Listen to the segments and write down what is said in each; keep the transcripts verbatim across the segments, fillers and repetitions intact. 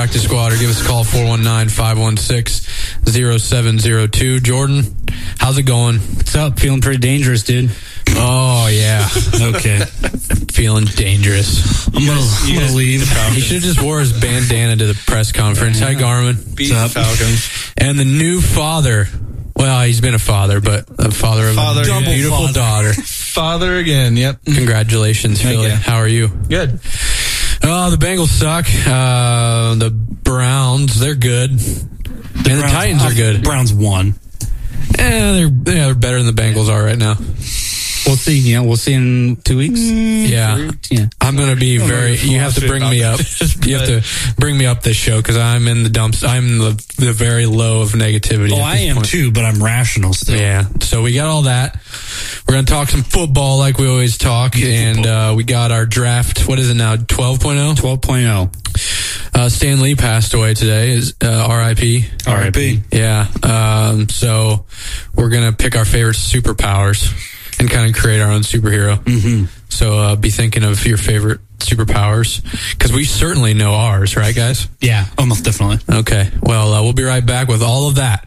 Practice Squad, or give us a call, four one nine, five one six, zero seven zero two. Jordan, how's it going? What's up? Feeling pretty dangerous, dude. Oh, yeah. Okay. Feeling dangerous. I'm going to leave. He should have just wore his bandana to the press conference. Hi, Garmin. Beat the Falcons. And the new father. Well, he's been a father, but a father of Father, a yeah. beautiful Father. daughter. Father again, yep. Congratulations, Thank Philly. you. How are you? Good. Oh, the Bengals suck. Uh, the Browns, they're good. And the Browns- Titans are good. Browns won. Eh, they're, yeah, they're better than the Bengals are right now. We'll see. Yeah, we'll see in two weeks. Yeah. Yeah. I'm going to be very, you have to bring me up. You have to bring me up this show because I'm in the dumps. I'm the, the very low of negativity. Oh, at I this am point. too, but I'm rational still. Yeah. So we got all that. We're going to talk some football like we always talk. And uh, we got our draft. What is it now? twelve point oh? twelve point oh. Uh, Stan Lee passed away today. Is uh, R I P R I P. Yeah. Um, so we're going to pick our favorite superpowers and kind of create our own superhero. Mm-hmm. So uh, be thinking of your favorite superpowers because we certainly know ours, right, guys? Yeah, almost definitely. Okay. Well, uh, we'll be right back with all of that.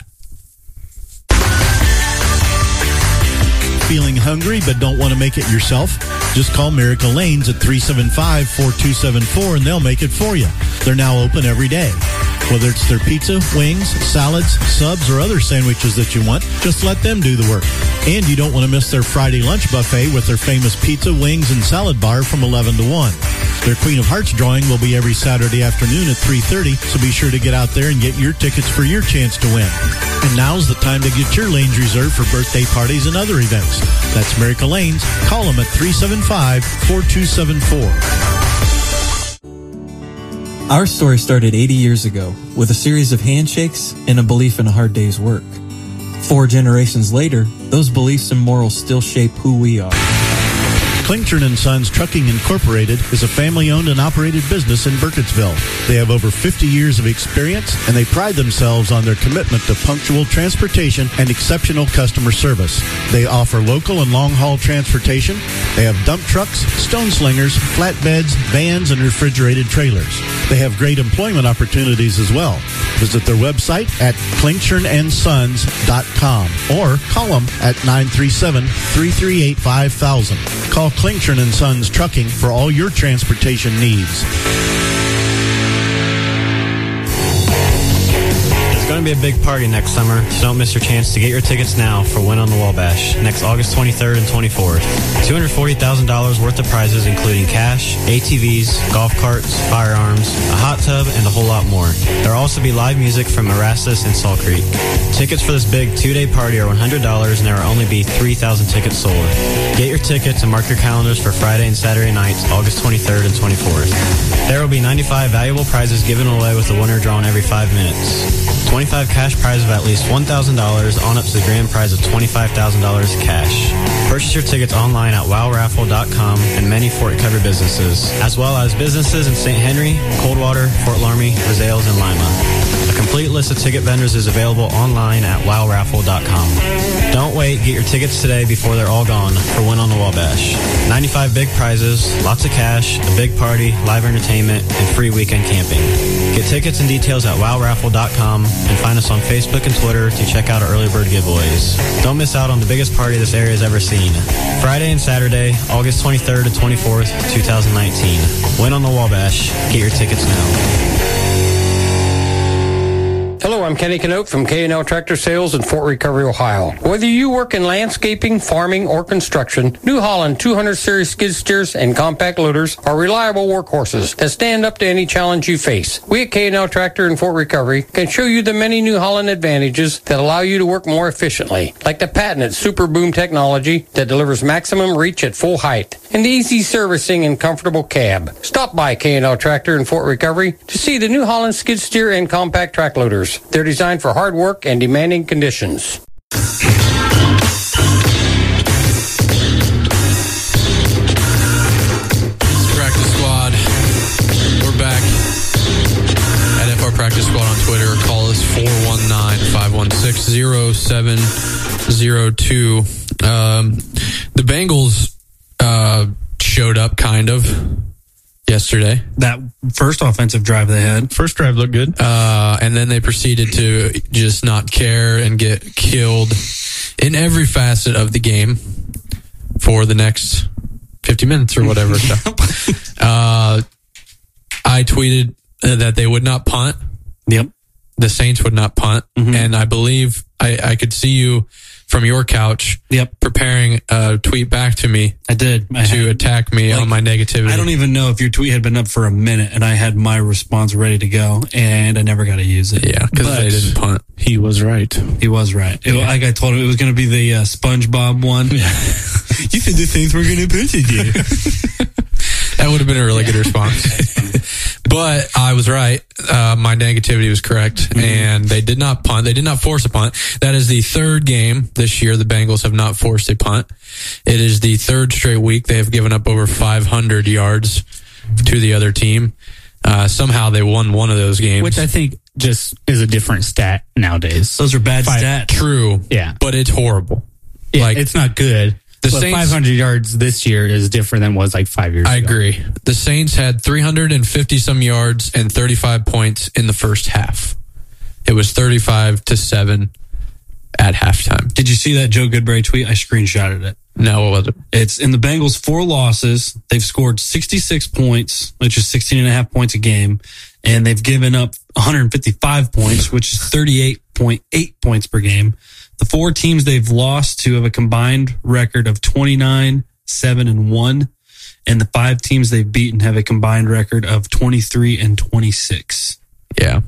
Feeling hungry but don't want to make it yourself? Just call Miracle Lanes at three seven five, four two seven four and they'll make it for you. They're now open every day. Whether it's their pizza, wings, salads, subs, or other sandwiches that you want, just let them do the work. And you don't want to miss their Friday lunch buffet with their famous pizza, wings, and salad bar from eleven to one. Their Queen of Hearts drawing will be every Saturday afternoon at three thirty, so be sure to get out there and get your tickets for your chance to win. And now's the time to get your lanes reserved for birthday parties and other events. That's Miracle Lanes. Call them at three seven five, four two seven four. Our story started eighty years ago with a series of handshakes and a belief in a hard day's work. Four generations later, those beliefs and morals still shape who we are. Klingtern and Sons Trucking Incorporated is a family-owned and operated business in Burkittsville. They have over fifty years of experience, and they pride themselves on their commitment to punctual transportation and exceptional customer service. They offer local and long-haul transportation. They have dump trucks, stone slingers, flatbeds, vans, and refrigerated trailers. They have great employment opportunities as well. Visit their website at klingtern and sons dot com or call them at nine three seven, three three eight, five thousand. Call Klingtern and Sons Trucking for all your transportation needs. It's going to be a big party next summer, so don't miss your chance to get your tickets now for Win on the Wabash next August twenty-third and twenty-fourth. two hundred forty thousand dollars worth of prizes including cash, A T Vs, golf carts, firearms, a hot tub, and a whole lot more. There will also be live music from Erastus and Salt Creek. Tickets for this big two-day party are one hundred dollars and there will only be three thousand tickets sold. Get your tickets and mark your calendars for Friday and Saturday nights, August twenty-third and twenty-fourth. There will be ninety-five valuable prizes given away with a winner drawn every five minutes. twenty-five cash prize of at least one thousand dollars on up to the grand prize of twenty-five thousand dollars cash. Purchase your tickets online at wow raffle dot com and many Fort Cover businesses, as well as businesses in Saint Henry, Coldwater, Fort Laramie, Rosales, and Lima. A complete list of ticket vendors is available online at wow raffle dot com. Don't wait, get your tickets today before they're all gone for Win on the Wabash. ninety-five big prizes, lots of cash, a big party, live entertainment, and free weekend camping. Get tickets and details at wow raffle dot com and find us on Facebook and Twitter to check out our early bird giveaways. Don't miss out on the biggest party this area has ever seen. Friday and Saturday, August twenty-third and twenty-fourth, twenty nineteen. Win on the Wabash. Get your tickets now. Hello, I'm Kenny Canote from K and L Tractor Sales in Fort Recovery, Ohio. Whether you work in landscaping, farming, or construction, New Holland two hundred series skid steers and compact loaders are reliable workhorses that stand up to any challenge you face. We at K and L Tractor in Fort Recovery can show you the many New Holland advantages that allow you to work more efficiently, like the patented Super Boom technology that delivers maximum reach at full height, and the easy servicing and comfortable cab. Stop by K and L Tractor in Fort Recovery to see the New Holland skid steer and compact track loaders. They're designed for hard work and demanding conditions. Practice Squad. We're back at F R Practice Squad on Twitter. Call us four one nine, five one six, zero seven zero two. Um, the Bengals uh, showed up, kind of. yesterday. That first offensive drive they had. First drive looked good. Uh, and then they proceeded to just not care and get killed in every facet of the game for the next fifty minutes or whatever. So, uh, I tweeted that they would not punt. Yep. The Saints would not punt. Mm-hmm. And I believe I, I could see you from your couch yep. preparing a tweet back to me. I did. I to had, attack me like, on my negativity. I don't even know if your tweet had been up for a minute and I had my response ready to go and I never got to use it. Yeah, because they didn't punt. He was right. He was right. It, yeah. Like I told him, it was going to be the uh, SpongeBob one. Yeah. You said the Saints were going to punch it, you. That would have been a really good response. But I was right. Uh, my negativity was correct. Mm-hmm. And they did not punt. They did not force a punt. That is the third game this year the Bengals have not forced a punt. It is the third straight week they have given up over five hundred yards to the other team. Uh, somehow they won one of those games. Which I think just is a different stat nowadays. Those are bad Five, stats. True. Yeah. But it's horrible. Yeah, like, it's not good. The but Saints, five hundred yards this year is different than was like five years I ago. I agree. The Saints had three hundred fifty some yards and thirty-five points in the first half. It was thirty-five to seven at halftime. Did you see that Joe Goodberry tweet? I screenshotted it. No, what was it? It's in the Bengals' four losses. They've scored sixty-six points, which is sixteen and a half points a game. And they've given up one hundred fifty-five points, which is thirty-eight point eight points per game. The four teams they've lost to have a combined record of twenty-nine, seven, and one. And the five teams they've beaten have a combined record of twenty-three and twenty-six. Yeah.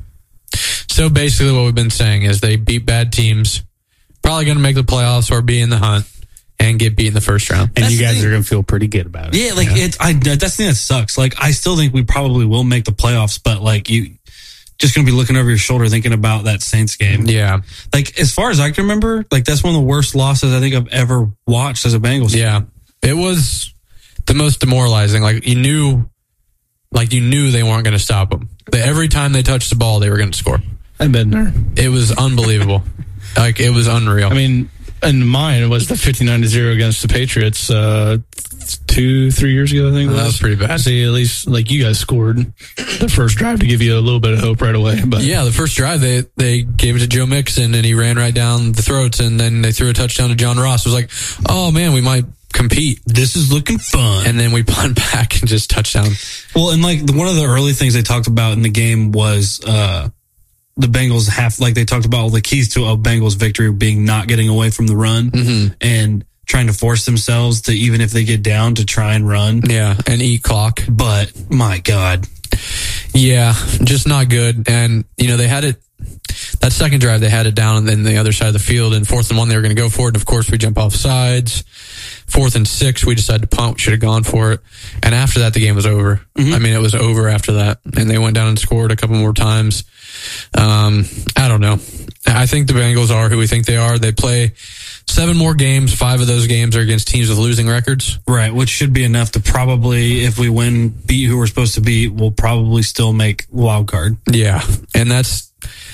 So basically what we've been saying is they beat bad teams, probably going to make the playoffs or be in the hunt, and get beat in the first round. And that's you guys are going to feel pretty good about it. Yeah, like, yeah. It's, I, that's the thing that sucks. Like, I still think we probably will make the playoffs, but, like, you just going to be looking over your shoulder thinking about that Saints game. Yeah. Like, as far as I can remember, like, that's one of the worst losses I think I've ever watched as a Bengals fan. Yeah. It was the most demoralizing. Like, you knew, like, you knew they weren't going to stop them. But every time they touched the ball, they were going to score. I've been there. It was unbelievable. Like, it was unreal. I mean, and mine was the fifty-nine to zero against the Patriots uh, two, three years ago, I think. Oh, that was pretty bad. See, at least, like, you guys scored the first drive to give you a little bit of hope right away. But yeah, the first drive, they, they gave it to Joe Mixon, and he ran right down the throats, and then they threw a touchdown to John Ross. It was like, oh, man, we might compete. This is looking fun. And then we punt back and just touchdown. Well, and, like, the, one of the early things they talked about in the game was... Uh, the Bengals have, like they talked about all the keys to a Bengals victory being not getting away from the run mm-hmm. and trying to force themselves to, even if they get down, to try and run. Yeah, and eat clock. But, my God. Yeah, just not good. And, you know, they had it, that second drive, they had it down and then the other side of the field, and fourth and one, they were going to go for it. And, of course, we jump off sides. Fourth and six, we decided to punt. We should have gone for it. And after that, the game was over. Mm-hmm. I mean, it was over after that. And they went down and scored a couple more times. Um, I don't know. I think the Bengals are who we think they are. They play seven more games. Five of those games are against teams with losing records. Right, which should be enough to probably, if we win, beat who we're supposed to beat, we'll probably still make wild card. Yeah, and that's,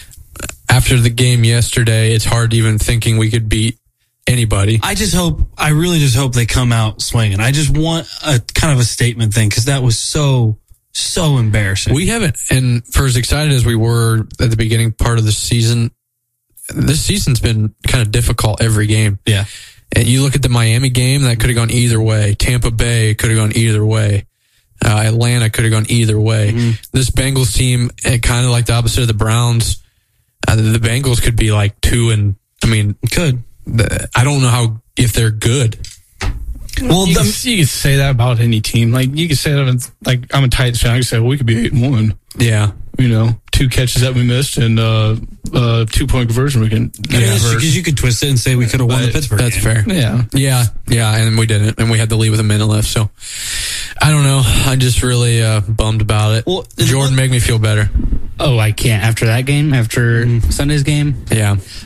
after the game yesterday, it's hard even thinking we could beat anybody. I just hope, I really just hope they come out swinging. I just want a kind of a statement thing, because that was so... So embarrassing. We haven't, and for as excited as we were at the beginning part of the season, this season's been kind of difficult every game. Yeah. And you look at the Miami game, that could have gone either way. Tampa Bay could have gone either way. Uh, Atlanta could have gone either way. Mm-hmm. This Bengals team, kind of like the opposite of the Browns, uh, the Bengals could be like two and, I mean, could. The, I don't know how, if they're good. Well, you, the, can, you can say that about any team. Like, you can say that, like, I'm a Titans fan. I can say, well, we could be eight and one. Yeah. You know, two catches that we missed and uh, uh, two point conversion we can. Yeah, because you could twist it and say we could have won the Pittsburgh That's game. fair. Yeah. Yeah. Yeah. And we didn't. And we had to leave with a minute left. So, I don't know. I'm just really uh, bummed about it. Well, Jordan, make me feel better. Oh, I can't. After that game, after mm. Sunday's game? Yeah.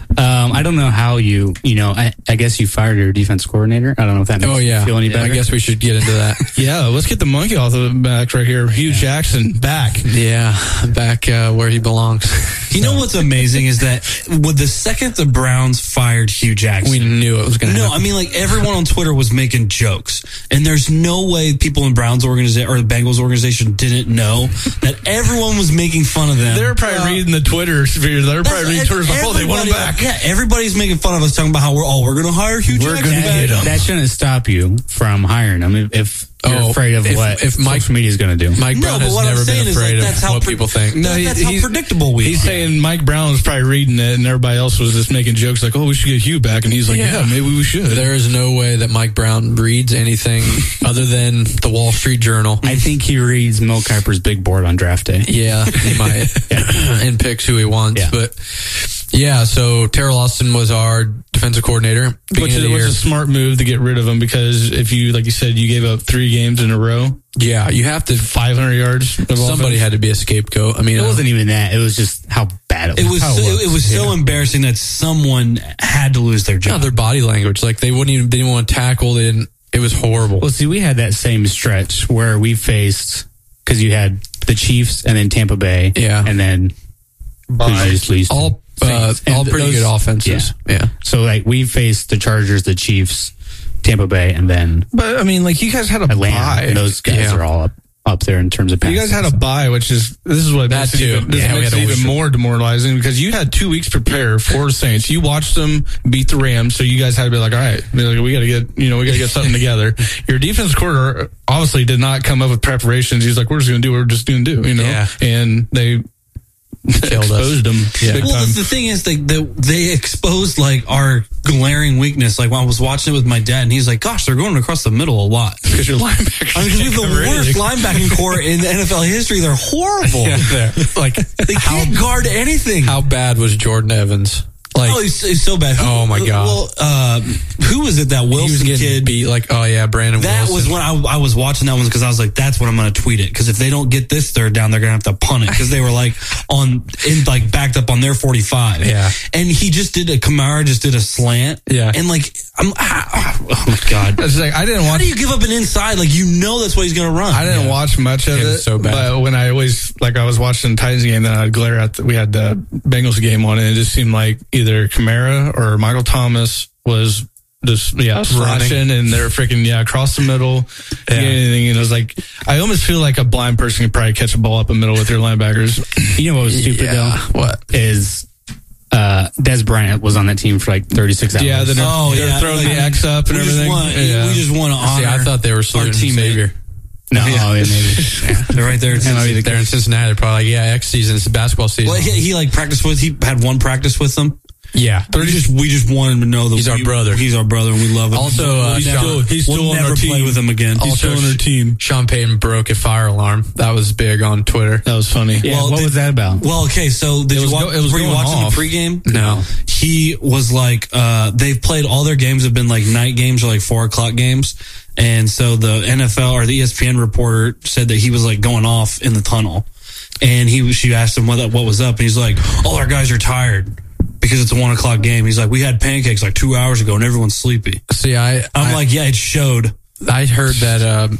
Um, I don't know how you, you know, I, I guess you fired your defense coordinator. I don't know if that makes oh, yeah. you feel any better. I guess we should get into that. Yeah, let's get the monkey off the back right here. Hugh Jackson back. Yeah, back uh, where he belongs. You know what's amazing is that with the second the Browns fired Hugh Jackson, we knew it was going to no, happen. I mean, like, everyone on Twitter was making jokes, and there's no way people in Browns organization or the Bengals organization didn't know that everyone was making fun of them. They were probably uh, reading the Twitter sphere. They were probably reading Twitter like, oh, they want him back. Yeah, everybody's making fun of us talking about how we're oh, we're going to hire Hugh we're Jackson. We're going to get him. That shouldn't stop you from hiring him if, if you're oh, afraid of if, what if Mike, social media is going to do. Mike Brown no, has never been afraid like, of what pre- people think. No, he, that's how predictable we He's are. saying Mike Brown was probably reading it, and everybody else was just making jokes like, oh, we should get Hugh back. And he's like, yeah, yeah maybe we should. There is no way that Mike Brown reads anything other than the Wall Street Journal. I think he reads Mel Kiper's big board on draft day. Yeah, he might. yeah. And picks who he wants. Yeah. But yeah, so Terrell Austin was our defensive coordinator. Which is, which is a smart move to get rid of him, because if you, like you said, you gave up three games in a row. Yeah, you have to. five hundred yards. Somebody offense. had to be a scapegoat. I mean, it wasn't even that. It was just how bad it was. It was, How so, it was, it was so yeah. embarrassing that someone had to lose their job. No, their body language. Like, they wouldn't even, they didn't want to tackle. They didn't, it was horrible. Well, see, we had that same stretch where we faced, because you had the Chiefs and then Tampa Bay. Yeah. And then Buys. all, uh, all pretty those, good offenses. Yeah. yeah. So, like, we faced the Chargers, the Chiefs, Tampa Bay, and then But, I mean, like, you guys had a Atlanta. bye. And those guys Yeah. are all up, up there in terms of passes. You guys had a bye, which is, this is what That makes it too. even, this Yeah, we makes had it a even week. more demoralizing, because you had two weeks to prepare for the Saints. You watched them beat the Rams, so you guys had to be like, all right, like, we got to get, you know, we got to get something together. Your defense coordinator obviously did not come up with preparations. He's like, we're just going to do what we're just going to do, you know? Yeah. And they exposed them. Yeah. Big Well, time. the thing is, they, they they exposed like our glaring weakness. Like when I was watching it with my dad, and he's like, "Gosh, they're going across the middle a lot." Because your linebackers. I mean, because we have the can't cover worst anything. linebacking core in the N F L history. They're horrible. Yeah, they're- like, They can't guard anything. how bad was Jordan Evans? Like, oh, he's, he's so bad. Who- Oh, my God. Well, uh, who was it? That he was Wilson getting kid. beat. Like, oh yeah, Brandon That Wilson. was when I, I was watching that one, because I was like, that's when I'm going to tweet it. Because if they don't get this third down, they're going to have to punt it, because they were like on in like backed up on their forty-five. Yeah. And he just did a Kamara just did a slant. Yeah. And like I'm ah, oh my God. It's like, I didn't How watch. do you give up an inside? Like, you know that's what he's going to run. I didn't Yeah. watch much of It it, was so bad. but when I always, like, I was watching the Titans game, then I'd glare at, the, we had the Bengals game on, and it just seemed like either Kamara or Michael Thomas was just, yeah, slashing, and they're freaking, yeah, across the middle, Yeah. anything, and it was like, I almost feel like a blind person could probably catch a ball up the middle with their linebackers. You know what was stupid, Yeah. though? What? Is uh, Des Bryant was on that team for like thirty-six hours. Yeah, then they're, Oh, they're yeah. throwing Like, the X up and we everything. Just want, yeah. We just want to honor. See, I thought they were our saluting teammate. Savior. No, Yeah. yeah. maybe. Yeah. They're right there. That might be the They're in Cincinnati. They're probably like, yeah, X season. It's the basketball season. Well, he, he like practiced with. He had one practice with them. yeah. We just we just want him to know that He's our we- brother. He's our brother, and we love him. Also, uh, he's Sean- still, he's we'll still on never our play team. with him again. He's still on our team. Sean Payton broke a fire alarm. That was big on Twitter. That was funny. Yeah, Well, what did- was that about? Well, okay, so did It was you watch, go- it was were you going watching off. the pregame? No. He was like, uh, they've played all their games have been like night games or like four o'clock games. And so the N F L or the E S P N reporter said that he was like going off in the tunnel. And he was, she asked him what, that- what was up. And he's like, all our guys are tired because it's a one o'clock game. He's like, we had pancakes like two hours ago and everyone's sleepy. See, I, I'm I, like, yeah, it showed. I heard that, uh,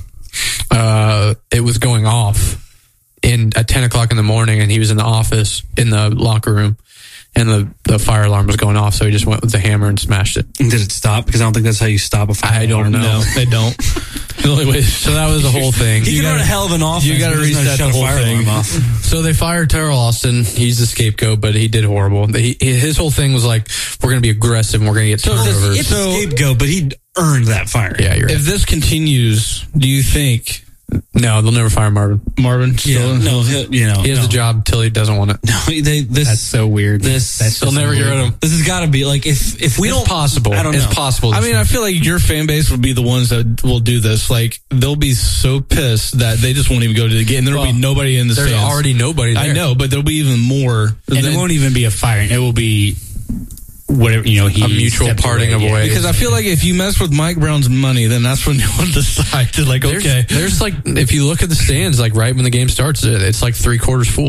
uh, it was going off in at ten o'clock in the morning, and he was in the office in the locker room, and the, the fire alarm was going off. So he just went with the hammer and smashed it. And did it stop? Because I don't think that's how you stop a fire. I don't know. No, they don't. The only way. So that was the whole thing. He You can run gotta- a hell of an offense. you gotta but he's not reset shut the a whole fire thing. alarm off. So they fired Terrell Austin. He's the scapegoat, but he did horrible. He, his whole thing was like, we're going to be aggressive and we're going to get turnovers. It's a scapegoat, but he earned that fire. Yeah, you're right. If this continues, do you think No, they'll never fire Marvin. Marvin? Yeah, Still, no, he, you know, He has no. the job till he doesn't want it. No, they, this, That's so weird. This, That's They'll just never get weird. rid of him. this has got to be like if if we It's don't possible. I don't It's know. possible. I mean, I feel like your fan base will be the ones that will do this. Like, they'll be so pissed that they just won't even go to the game. There will Well, be nobody in the there's stands. already nobody there. I know, but there'll be even more. And than- it won't even be a firing. It will be whatever, you know, he A mutual steps parting away. of Yeah. ways. Because I feel like if you mess with Mike Brown's money, then that's when you'll decide to like, There's, okay. there's like, if you look at the stands, like right when the game starts, it- it's like three quarters full.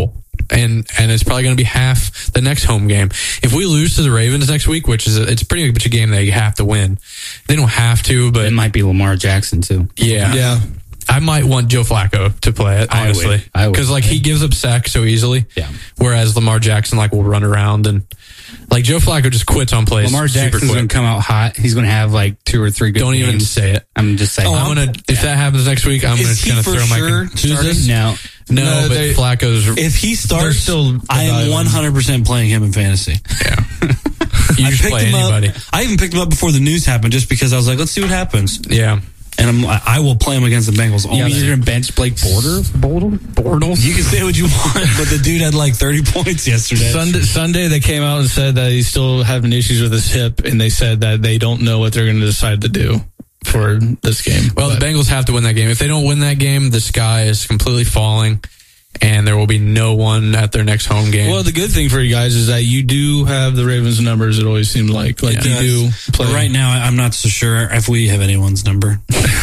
and and it's probably going to be half the next home game. If we lose to the Ravens next week, which is a, it's pretty much a game they have to win. They don't have to, but it might be Lamar Jackson too. Yeah, Yeah. I might want Joe Flacco to play it, I would. honestly, I would. because like he gives up sacks so easily. Yeah. Whereas Lamar Jackson like will run around and like Joe Flacco just quits on plays. Lamar super Jackson's quick. going to come out hot. He's going to have like two or three good Don't even games. say it. I'm just saying. Oh, I'm gonna. If that happens next week, I'm Is he gonna for throw my. sure Con- starting? no. no, No, but they- Flacco's. If he starts, They're still I am evaluating. one hundred percent playing him in fantasy. Yeah. You I just picked play him anybody. up. I even picked him up before the news happened, just because I was like, let's see what happens. Yeah. And I'm, I I will play him against the Bengals. All You mean day. you're going to bench Blake Bortles? Bortles? Bortles? You can say what you want, but the dude had like thirty points yesterday. Sunday, Sunday, they came out and said that he's still having issues with his hip, and they said that they don't know what they're going to decide to do for this game. Well, But the Bengals have to win that game. If they don't win that game, the sky is completely falling, and there will be no one at their next home game. Well, the good thing for you guys is that you do have the Ravens' numbers. It always seemed like, like Yeah. you do But play right now, I'm not so sure if we have anyone's number.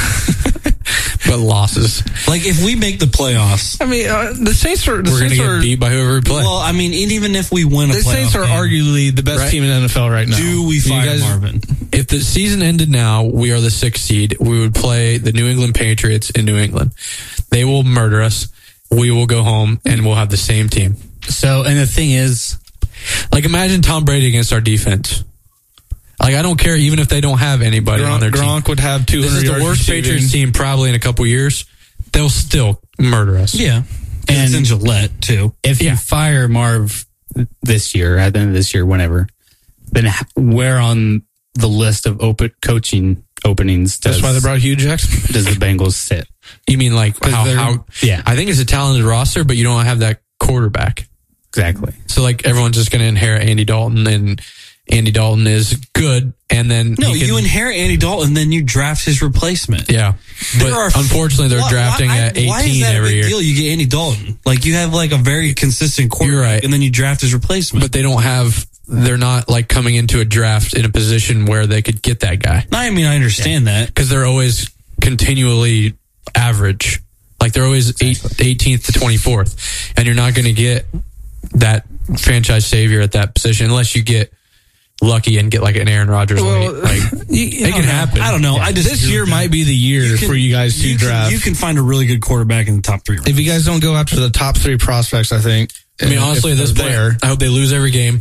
but losses. Like if we make the playoffs, I mean, uh, the Saints are the We're going to Saints get are beat by whoever we play. well, I mean, and even if we win a the playoff Saints are game, arguably the best Right. team in the N F L right now. do we You fire guys- Marvin? If the season ended now, we are the sixth seed. We would play the New England Patriots in New England. They will murder us. We will go home and we'll have the same team. So, and the thing is, Like imagine Tom Brady against our defense. Like I don't care even if they don't have anybody on Gronk, their team. Gronk would have two This hundred is the yards worst receiving. Patriots team probably in a couple years. They'll still murder us. Yeah, and it's in Gillette too. if you fire Marv this year, at the end of this year, whenever, then h- where on the list of open coaching openings does, That's why they brought Hugh Jackson. does the Bengals sit? You mean like how, they're- how? yeah. I think it's a talented roster, but you don't have that quarterback. Exactly. So like everyone's just going to inherit Andy Dalton, and Andy Dalton is good, and then No, he can- you inherit Andy Dalton, then you draft his replacement. yeah. But There are- unfortunately, they're Why- drafting why, at Why is eighteen that a every big year. deal? You get Andy Dalton. Like you have like a very consistent quarterback, You're right. and then you draft his replacement. But they don't have. They're not like coming into a draft in a position where they could get that guy I mean, I understand that. because they're always continually average. Like they're always eight, eighteenth to twenty-fourth, and you're not going to get that franchise savior at that position unless you get lucky and get like an Aaron Rodgers. Well, late. Like it can happen. I don't know. I just This year might be the year for you guys to you draft. Can, you can find a really good quarterback in the top three. if you guys don't go after the top three prospects, I think. I mean, honestly, at this point, there. I hope they lose every game.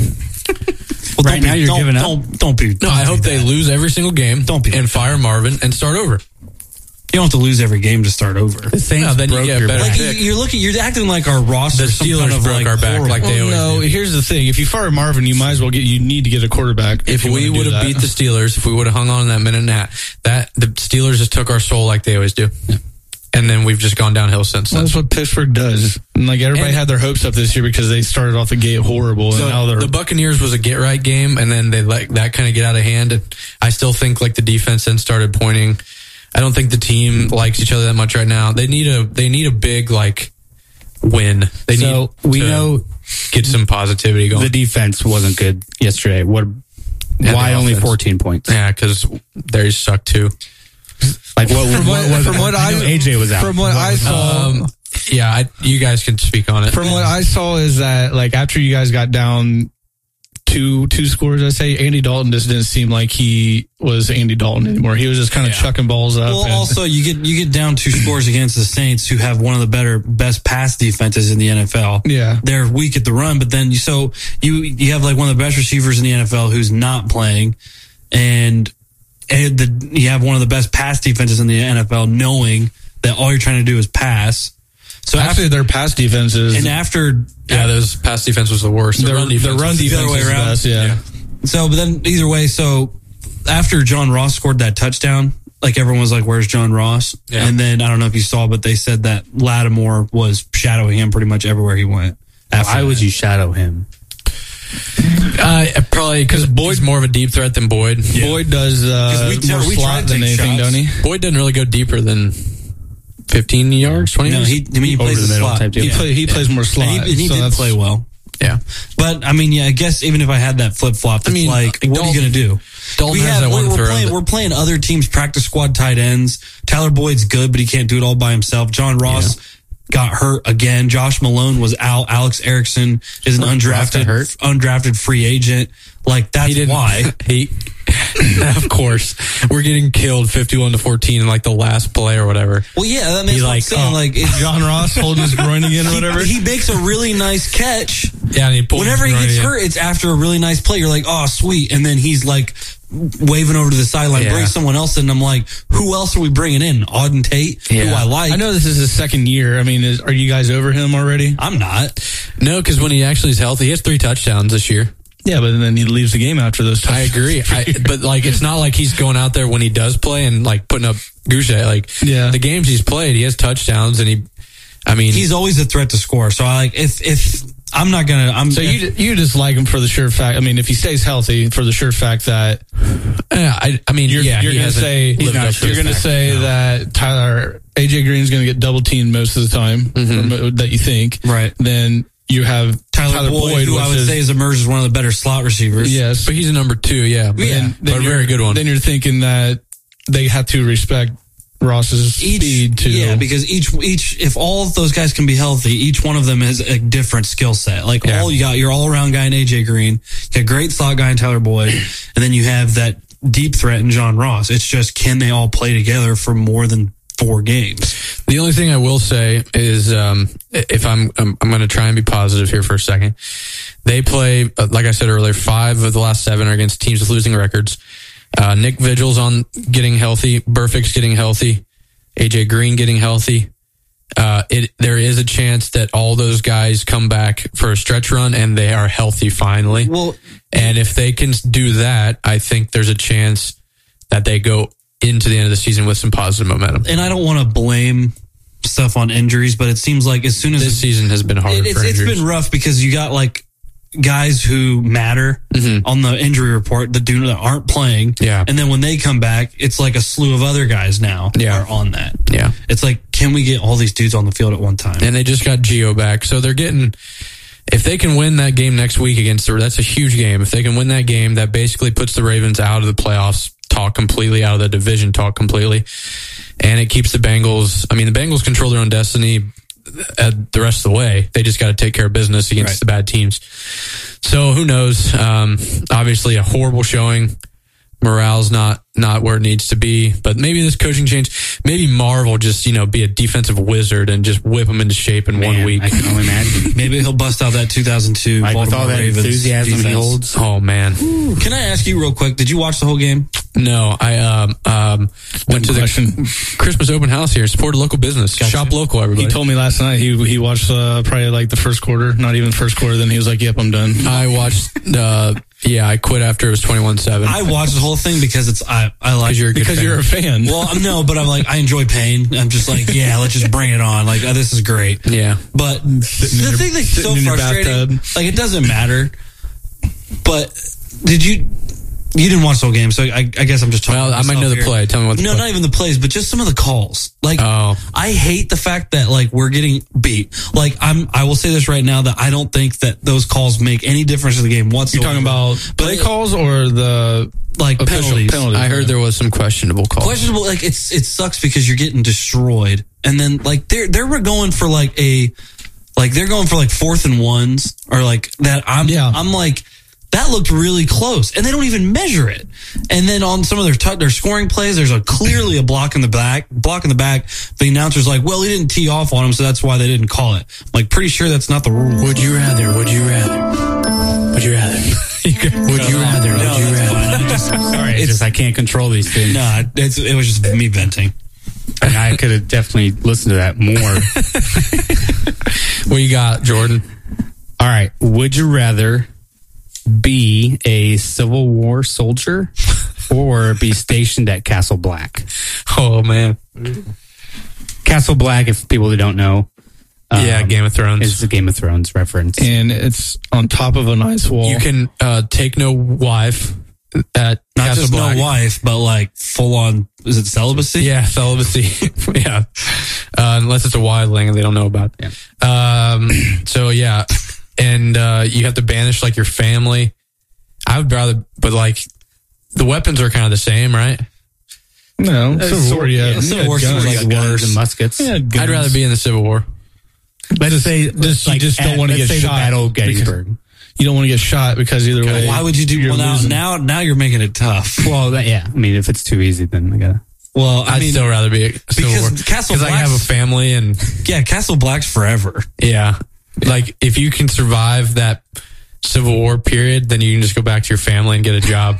Well, Right don't now be, you're don't, giving up? Don't, don't be. No, don't I be hope they that. lose every single game. Don't be and like fire Marvin and start over. You don't have to lose every game to start over. The Saints No, then you broke get your better back. Like you, you're looking, you're acting like our roster. The is some Steelers kind of broke like our back horrible- like they Well, always no, do. here's the thing. If you fire Marvin, you might as well get, you need to get a quarterback. If you we wanna would do have that. beat the Steelers, if we would have hung on that minute and a half, that the Steelers just took our soul like they always do. And then we've just gone downhill since Well, then. that's what Pittsburgh does. And like everybody And- had their hopes up this year because they started off the gate horrible, and So now they're the Buccaneers was a get right game, and then they let that kind of get out of hand. And I still think like the defense then started pointing. I don't think the team likes each other that much right now. They need a they need a big like win. They So need we to know get some positivity going. the defense wasn't good yesterday. What? Yeah, Why the only offense. fourteen points? Yeah, because they suck too. Like what? From what- was from it? what I know I- A J was out. from what I saw. Um, yeah, I, you guys can speak on it. From what I saw is that like after you guys got down two two scores, I say Andy Dalton just didn't seem like he was Andy Dalton anymore. He was just kind of chucking balls up. Well, and- also you get you get down two scores against the Saints, who have one of the better best pass defenses in the N F L. Yeah. They're weak at the run, but then you so you you have like one of the best receivers in the N F L who's not playing, and, and the, you have one of the best pass defenses in the N F L, knowing that all you're trying to do is pass. So actually, after, their pass defense is and after Yeah, those pass defense was the worst. The their run defense. the run was- defense other way is the around. best. Yeah. So, but then either way, so after John Ross scored that touchdown, like everyone was like, "Where's John Ross?" Yeah. And then I don't know if you saw, but they said that Lattimore was shadowing him pretty much everywhere he went. Why would you shadow him? Uh, probably because Boyd's more of a deep threat than Boyd. Boyd does uh, 'Cause we tell- more we try slot to than take anything, shots. don't he? Boyd doesn't really go deeper than fifteen yards, twenty No, yards. he. I mean, he Over plays the the middle slot. type deal. He Yeah. play, he plays more slot. And he, and he so did that's- play well. yeah. But I mean, yeah, I guess even if I had that flip flop, it's I mean, like, like what are you Dalton- going to do? Dalton we has have, that we're, one we're throw playing, that- we're playing other teams' practice squad tight ends. Tyler Boyd's good, but he can't do it all by himself. John Ross got hurt again. Josh Malone was out. Alex Erickson is an undrafted, hurt? undrafted free agent. Like, that's He didn't, why. He, of course, we're getting killed fifty-one to fourteen in like the last play or whatever. Well, yeah, that makes He what I'm like, saying. oh, like, it's, John Ross holding his groin again or whatever. he makes a really nice catch. Yeah, and he pulled Whenever he his groin gets in. hurt, it's after a really nice play. You're like, oh, sweet. And then he's like waving over to the sideline, Yeah. bring someone else in. I'm like, who else are we bringing in? Auden Tate, who Yeah. I like. I know this is his second year. I mean, is, are you guys over him already? I'm not. No, because when he actually is healthy, he has three touchdowns this year. Yeah, but then he leaves the game after those. I agree, I, but like it's not like he's going out there when he does play and like putting up goose egg. Like Yeah. the games he's played, he has touchdowns, and he, I mean, He's always a threat to score. So I like if if I'm not gonna. I'm So you you just like him for the sure fact. I mean, if he stays healthy, for the sure fact that yeah, I, I mean, you're, yeah, you're he going to hasn't say lived up to you're his going to fact. say No. that Tyler A J Green's going to get double teamed most of the time or that you think. Right. Then you have Tyler, Tyler, Boyd, Boyd, who which I would is, say has emerged as one of the better slot receivers. yes, but he's a number two, yeah, but, Yeah. but a you're- very good one. Then you're thinking that they have to respect Ross's Each, speed too. yeah, because each each if all of those guys can be healthy, each one of them has a different skill set. Like Yeah. all you got your all around guy in A J Green, you got a great slot guy in Tyler Boyd, and then you have that deep threat in John Ross. It's just, can they all play together for more than four games? The only thing I will say is, um, if I'm, I'm, I'm going to try and be positive here for a second. They play, uh, like I said earlier, five of the last seven are against teams with losing records. Uh, Nick Vigil's on getting healthy. Burfict's getting healthy. A J Green getting healthy. Uh, it, there is a chance that all those guys come back for a stretch run and they are healthy finally. Well, And if they can do that, I think there's a chance that they go into the end of the season with some positive momentum. and I don't want to blame stuff on injuries, but it seems like as soon as This season has been hard it, it's, for it's injuries. been rough because you got like guys who matter Mm-hmm. on the injury report that do that aren't playing. Yeah. And then when they come back, it's like a slew of other guys now Yeah. are on that. Yeah. It's like, can we get all these dudes on the field at one time? And they just got Gio back. So they're getting, if they can win that game next week against the, that's a huge game. If they can win that game, that basically puts the Ravens out of the playoffs talk completely, out of the division talk completely. And it keeps the Bengals, I mean, the Bengals control their own destiny at the rest of the way. They just got to take care of business against Right. the bad teams. So who knows? Um, obviously a horrible showing. Morale's not, not where it needs to be, but maybe this coaching change, maybe Marv will just, you know, be a defensive wizard and just whip them into shape in one Man, week. I can only imagine. Maybe he'll bust out that two thousand two Like with Baltimore all that Ravens enthusiasm he defense. holds. Oh man. Can I ask you real quick? Did you watch the whole game? No, I, um, um, went to the question. Christmas open house here, supported local business, Gotcha. shop local, everybody. He told me last night he he watched uh, probably like the first quarter, not even first quarter. Then he was like, "Yep, I'm done." I watched, uh, yeah, I quit after it was twenty-one seven. I watched the whole thing because it's I I like you're a good Because fan. you're a fan. well I'm no, but I'm like I enjoy pain. I'm just like yeah, let's just bring it on. Like oh, this is great. Yeah. But the in your- thing that's so sitting in your frustrating, bathtub. like it doesn't matter. But did you? You didn't watch the whole game, so I, I guess I'm just talking. Well, to I might myself know the here. play. Tell me what the No, play. not even the plays, but just some of the calls. Like, Oh. I hate the fact that like we're getting beat. Like, I'm. I will say this right now that I don't think that those calls make any difference in the game You're whatsoever. talking about play calls or the like official penalties. penalties? I heard there was some questionable calls. Questionable. Like it's it sucks because you're getting destroyed, and then like they're they were going for like a like they're going for like fourth and ones or like that. I'm Yeah. I'm like. That looked really close, and they don't even measure it. And then on some of their t- their scoring plays, there's a clearly a block in the back. Block in the back. The announcer's like, "Well, he didn't tee off on him, so that's why they didn't call it." I'm like, pretty sure that's not the rule. Would you rather? Would you rather? Would you rather? Would you rather? No, Would you that's rather? fine. I just, Sorry, it's just I can't control these things. nah, it's, it was just me venting. And I could have definitely listened to that more. What you got, Jordan? All right. Would you rather be a Civil War soldier or be stationed at Castle Black? Oh man. Castle Black, if people who don't know, Yeah, um, Game of Thrones. is the Game of Thrones reference. and it's on top of an ice wall. You can uh, take no wife at Not Castle just Black. no wife, but like full on. Is it celibacy? Yeah, celibacy. yeah, uh, unless it's a wildling and they don't know about. Yeah. Um. So yeah, and uh, you have to banish like your family. I would rather, but like the weapons are kind of the same, right? no, Civil War, yeah, yeah, Civil you War had seems guns. like Like guns worse. and muskets. Yeah, I'd guns. rather be in the Civil War. Let's say just, like, you just don't at- want to let's get say the shot. Battle of because- Gettysburg. You don't want to get shot because either way. Why would you do? you're Well, now, losing. now, now you're making it tough. Well, that, yeah. I mean, if it's too easy, then I gotta. Well, I I'd mean, still rather be a Civil because War. Castle Because I have a Black's- family and yeah, Castle Black's forever. yeah. Like if you can survive that Civil War period, then you can just go back to your family and get a job.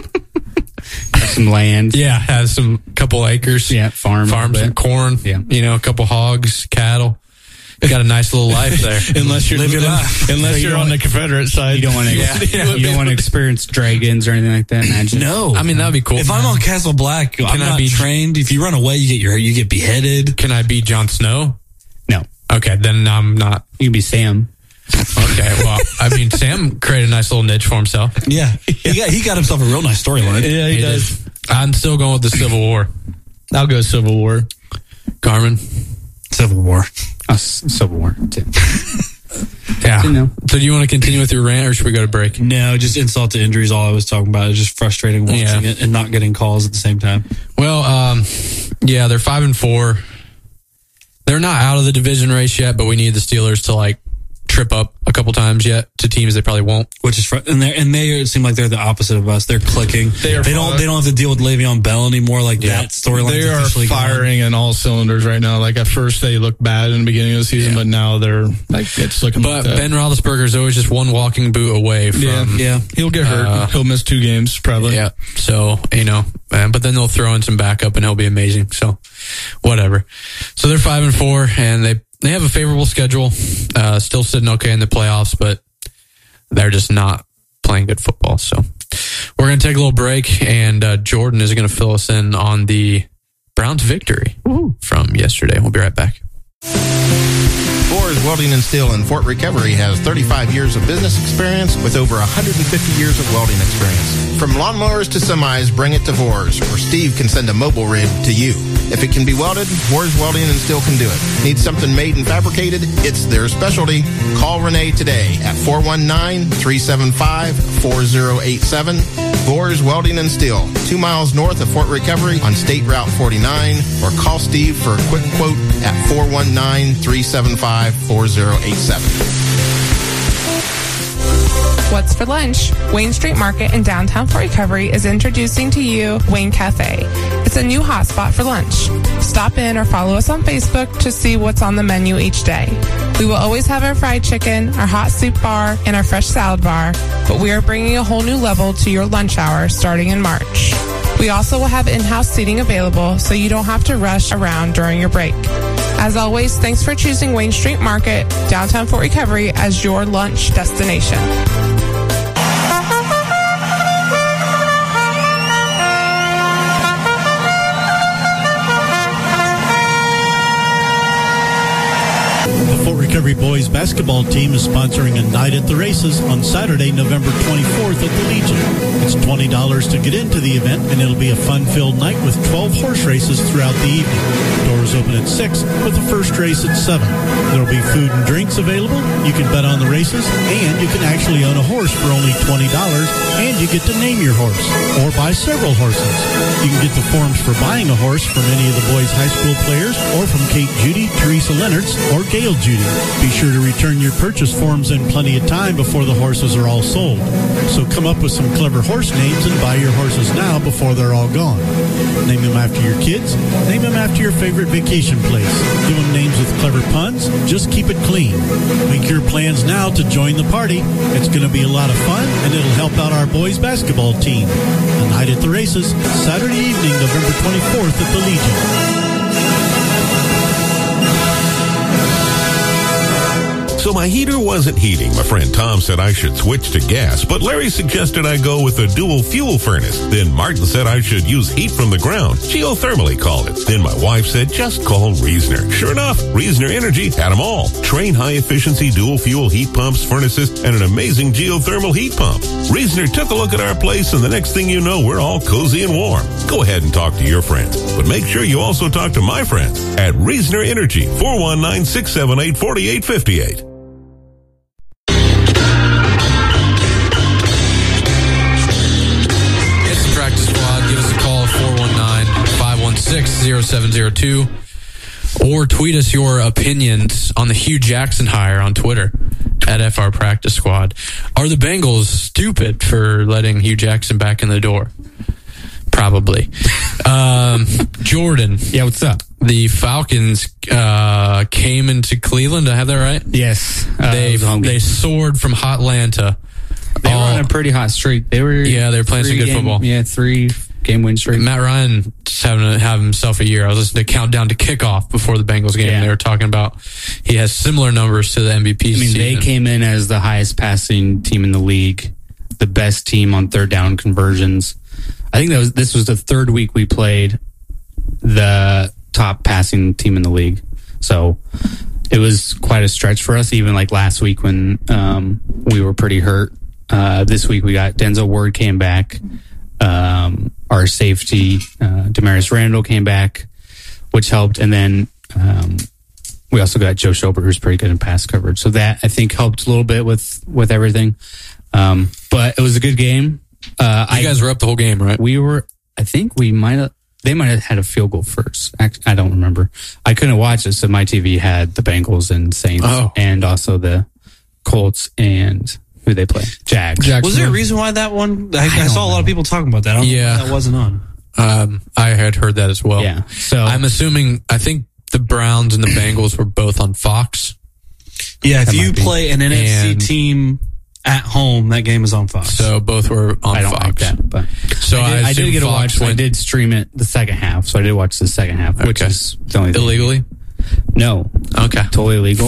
Have some land. Yeah, have some couple acres. Yeah, farm. farm a some bit. corn. Yeah. You know, a couple hogs, cattle. You got a nice little life there. unless you're Live your life. unless So you you're on don't- the Confederate side. You don't want to. Yeah. You don't want to experience dragons or anything like that. Imagine. No, I mean, that would be cool. If I'm on Castle Black, I'm I not be- trained. If you run away, you get your you get beheaded. Can I be Jon Snow? No. Okay, then I'm not. You can be Sam. Okay, well, I mean, Sam created a nice little niche for himself. Yeah, he got he got himself a real nice storyline. Yeah, he, He does. did. I'm still going with the Civil War. I'll go Civil War. Carmen? Civil War. Uh, Civil War. Too. Yeah. You know. So do you want to continue with your rant or should we go to break? No, just insult to injury is all I was talking about. It's just frustrating watching Yeah. it and not getting calls at the same time. Well, um, yeah, they're five and four. They're not out of the division race yet, but we need the Steelers to like trip up a couple times yet to teams they probably won't. Which is fr- and they and they seem like they're the opposite of us. They're clicking. They are they don't fine. they don't have to deal with Le'Veon Bell anymore. Like Yeah. that storyline. They are officially gone. firing in all cylinders right now. Like at first they looked bad in the beginning of the season, but now they're like it's looking. But like that. Ben Roethlisberger is always just one walking boot away from. yeah, Yeah. he'll get hurt. Uh, he'll miss two games probably. Yeah. So, you know, uh, but then they'll throw in some backup and he'll be amazing. So, whatever. So they're five and four and they, they have a favorable schedule, uh, still sitting okay in the playoffs, but they're just not playing good football. So we're going to take a little break and, uh, Jordan is going to fill us in on the Browns victory from yesterday. We'll be right back. Boers Welding and Steel in Fort Recovery has thirty-five years of business experience with over one hundred fifty years of welding experience. From lawnmowers to semis, bring it to Boers, or Steve can send a mobile rig to you. If it can be welded, Boers Welding and Steel can do it. Need something made and fabricated? It's their specialty. Call Renee today at four one nine, three seven five, four zero eight seven. Boers Welding and Steel, two miles north of Fort Recovery on State Route forty-nine, or call Steve for a quick quote at four one nine, three seven five, four zero eight seven. What's for lunch? Wayne Street Market in downtown Fort Recovery is introducing to you Wayne Cafe. It's a new hotspot for lunch. Stop in or follow us on Facebook to see what's on the menu each day. We will always have our fried chicken, our hot soup bar, and our fresh salad bar, but we are bringing a whole new level to your lunch hour starting in March. We also will have in-house seating available so you don't have to rush around during your break. As always, thanks for choosing Wayne Street Market, downtown Fort Recovery as your lunch destination. The Fort Recovery boys basketball team is sponsoring a night at the races on Saturday, November twenty-fourth at the Legion. It's twenty dollars to get into the event, and it'll be a fun-filled night with twelve horse races throughout the evening. Doors open at six, with the first race at seven. There'll be food and drinks available. You can bet on the races, and you can actually own a horse for only twenty dollars, and you get to name your horse, or buy several horses. You can get the forms for buying a horse from any of the boys' high school players, or from Kate Judy, Teresa Leonards, or Gail Judy. Be sure to return your purchase forms in plenty of time before the horses are all sold. So come up with some clever horse names and buy your horses now before they're all gone. Name them after your kids. Name them after your favorite vacation place. Give them names with clever puns. Just keep it clean. Make your plans now to join the party. It's going to be a lot of fun, and it'll help out our boys' basketball team. A night at the races, Saturday evening, November twenty-fourth at the Legion. So my heater wasn't heating. My friend Tom said I should switch to gas, but Larry suggested I go with a dual fuel furnace. Then Martin said I should use heat from the ground. Geothermally called it. Then my wife said just call Reasoner. Sure enough, Reasoner Energy had them all. Train high efficiency dual fuel heat pumps, furnaces, and an amazing geothermal heat pump. Reasoner took a look at our place, and the next thing you know, we're all cozy and warm. Go ahead and talk to your friends, but make sure you also talk to my friends at Reasoner Energy, four one nine, six seven eight, four eight five eight. Practice Squad. Give us a call at four one nine, five one six, zero seven zero two or tweet us your opinions on the Hugh Jackson hire on Twitter at F R Practice Squad. Are the Bengals stupid for letting Hugh Jackson back in the door? Probably. Um, Jordan. Yeah, what's up? The Falcons uh, came into Cleveland. Do I have that right? Yes. Uh, they they soared from Hotlanta. They were on a pretty hot streak. They were yeah, they were playing some good game, football. Yeah, three game win streak. Matt Ryan's having to have himself a year. I was listening to Countdown to Kickoff before the Bengals game. Yeah. They were talking about he has similar numbers to the M V P I mean, season. they came in as the highest passing team in the league, the best team on third down conversions. I think that was this was the third week we played the top passing team in the league. So it was quite a stretch for us, even like last week when um, we were pretty hurt. Uh, this week we got Denzel Ward came back. Um, our safety, uh, Damaris Randall came back, which helped. And then um, we also got Joe Schobert, who's pretty good in pass coverage. So that, I think, helped a little bit with, with everything. Um, but it was a good game. Uh, you I, guys were up the whole game, right? We were, I think we might have, they might have had a field goal first. I, I don't remember. I couldn't watch it, so my T V had the Bengals and Saints Oh. and also the Colts and who they play? Jags. Was there a reason why that one? I, I, I saw a lot of people talking about that. I don't Yeah. know why that wasn't on. Um, I had heard that as well. Yeah. So I'm assuming, I think the Browns and the Bengals were both on Fox. Yeah, if That you might be. play an N F C And- team at home, that game is on Fox. So both were on I don't Fox. like that, but So I did, I, I did assume get to Fox watch. I went did stream it the second half, so I did watch the second half, which Okay. is the only thing. illegally. No, Okay. totally illegal.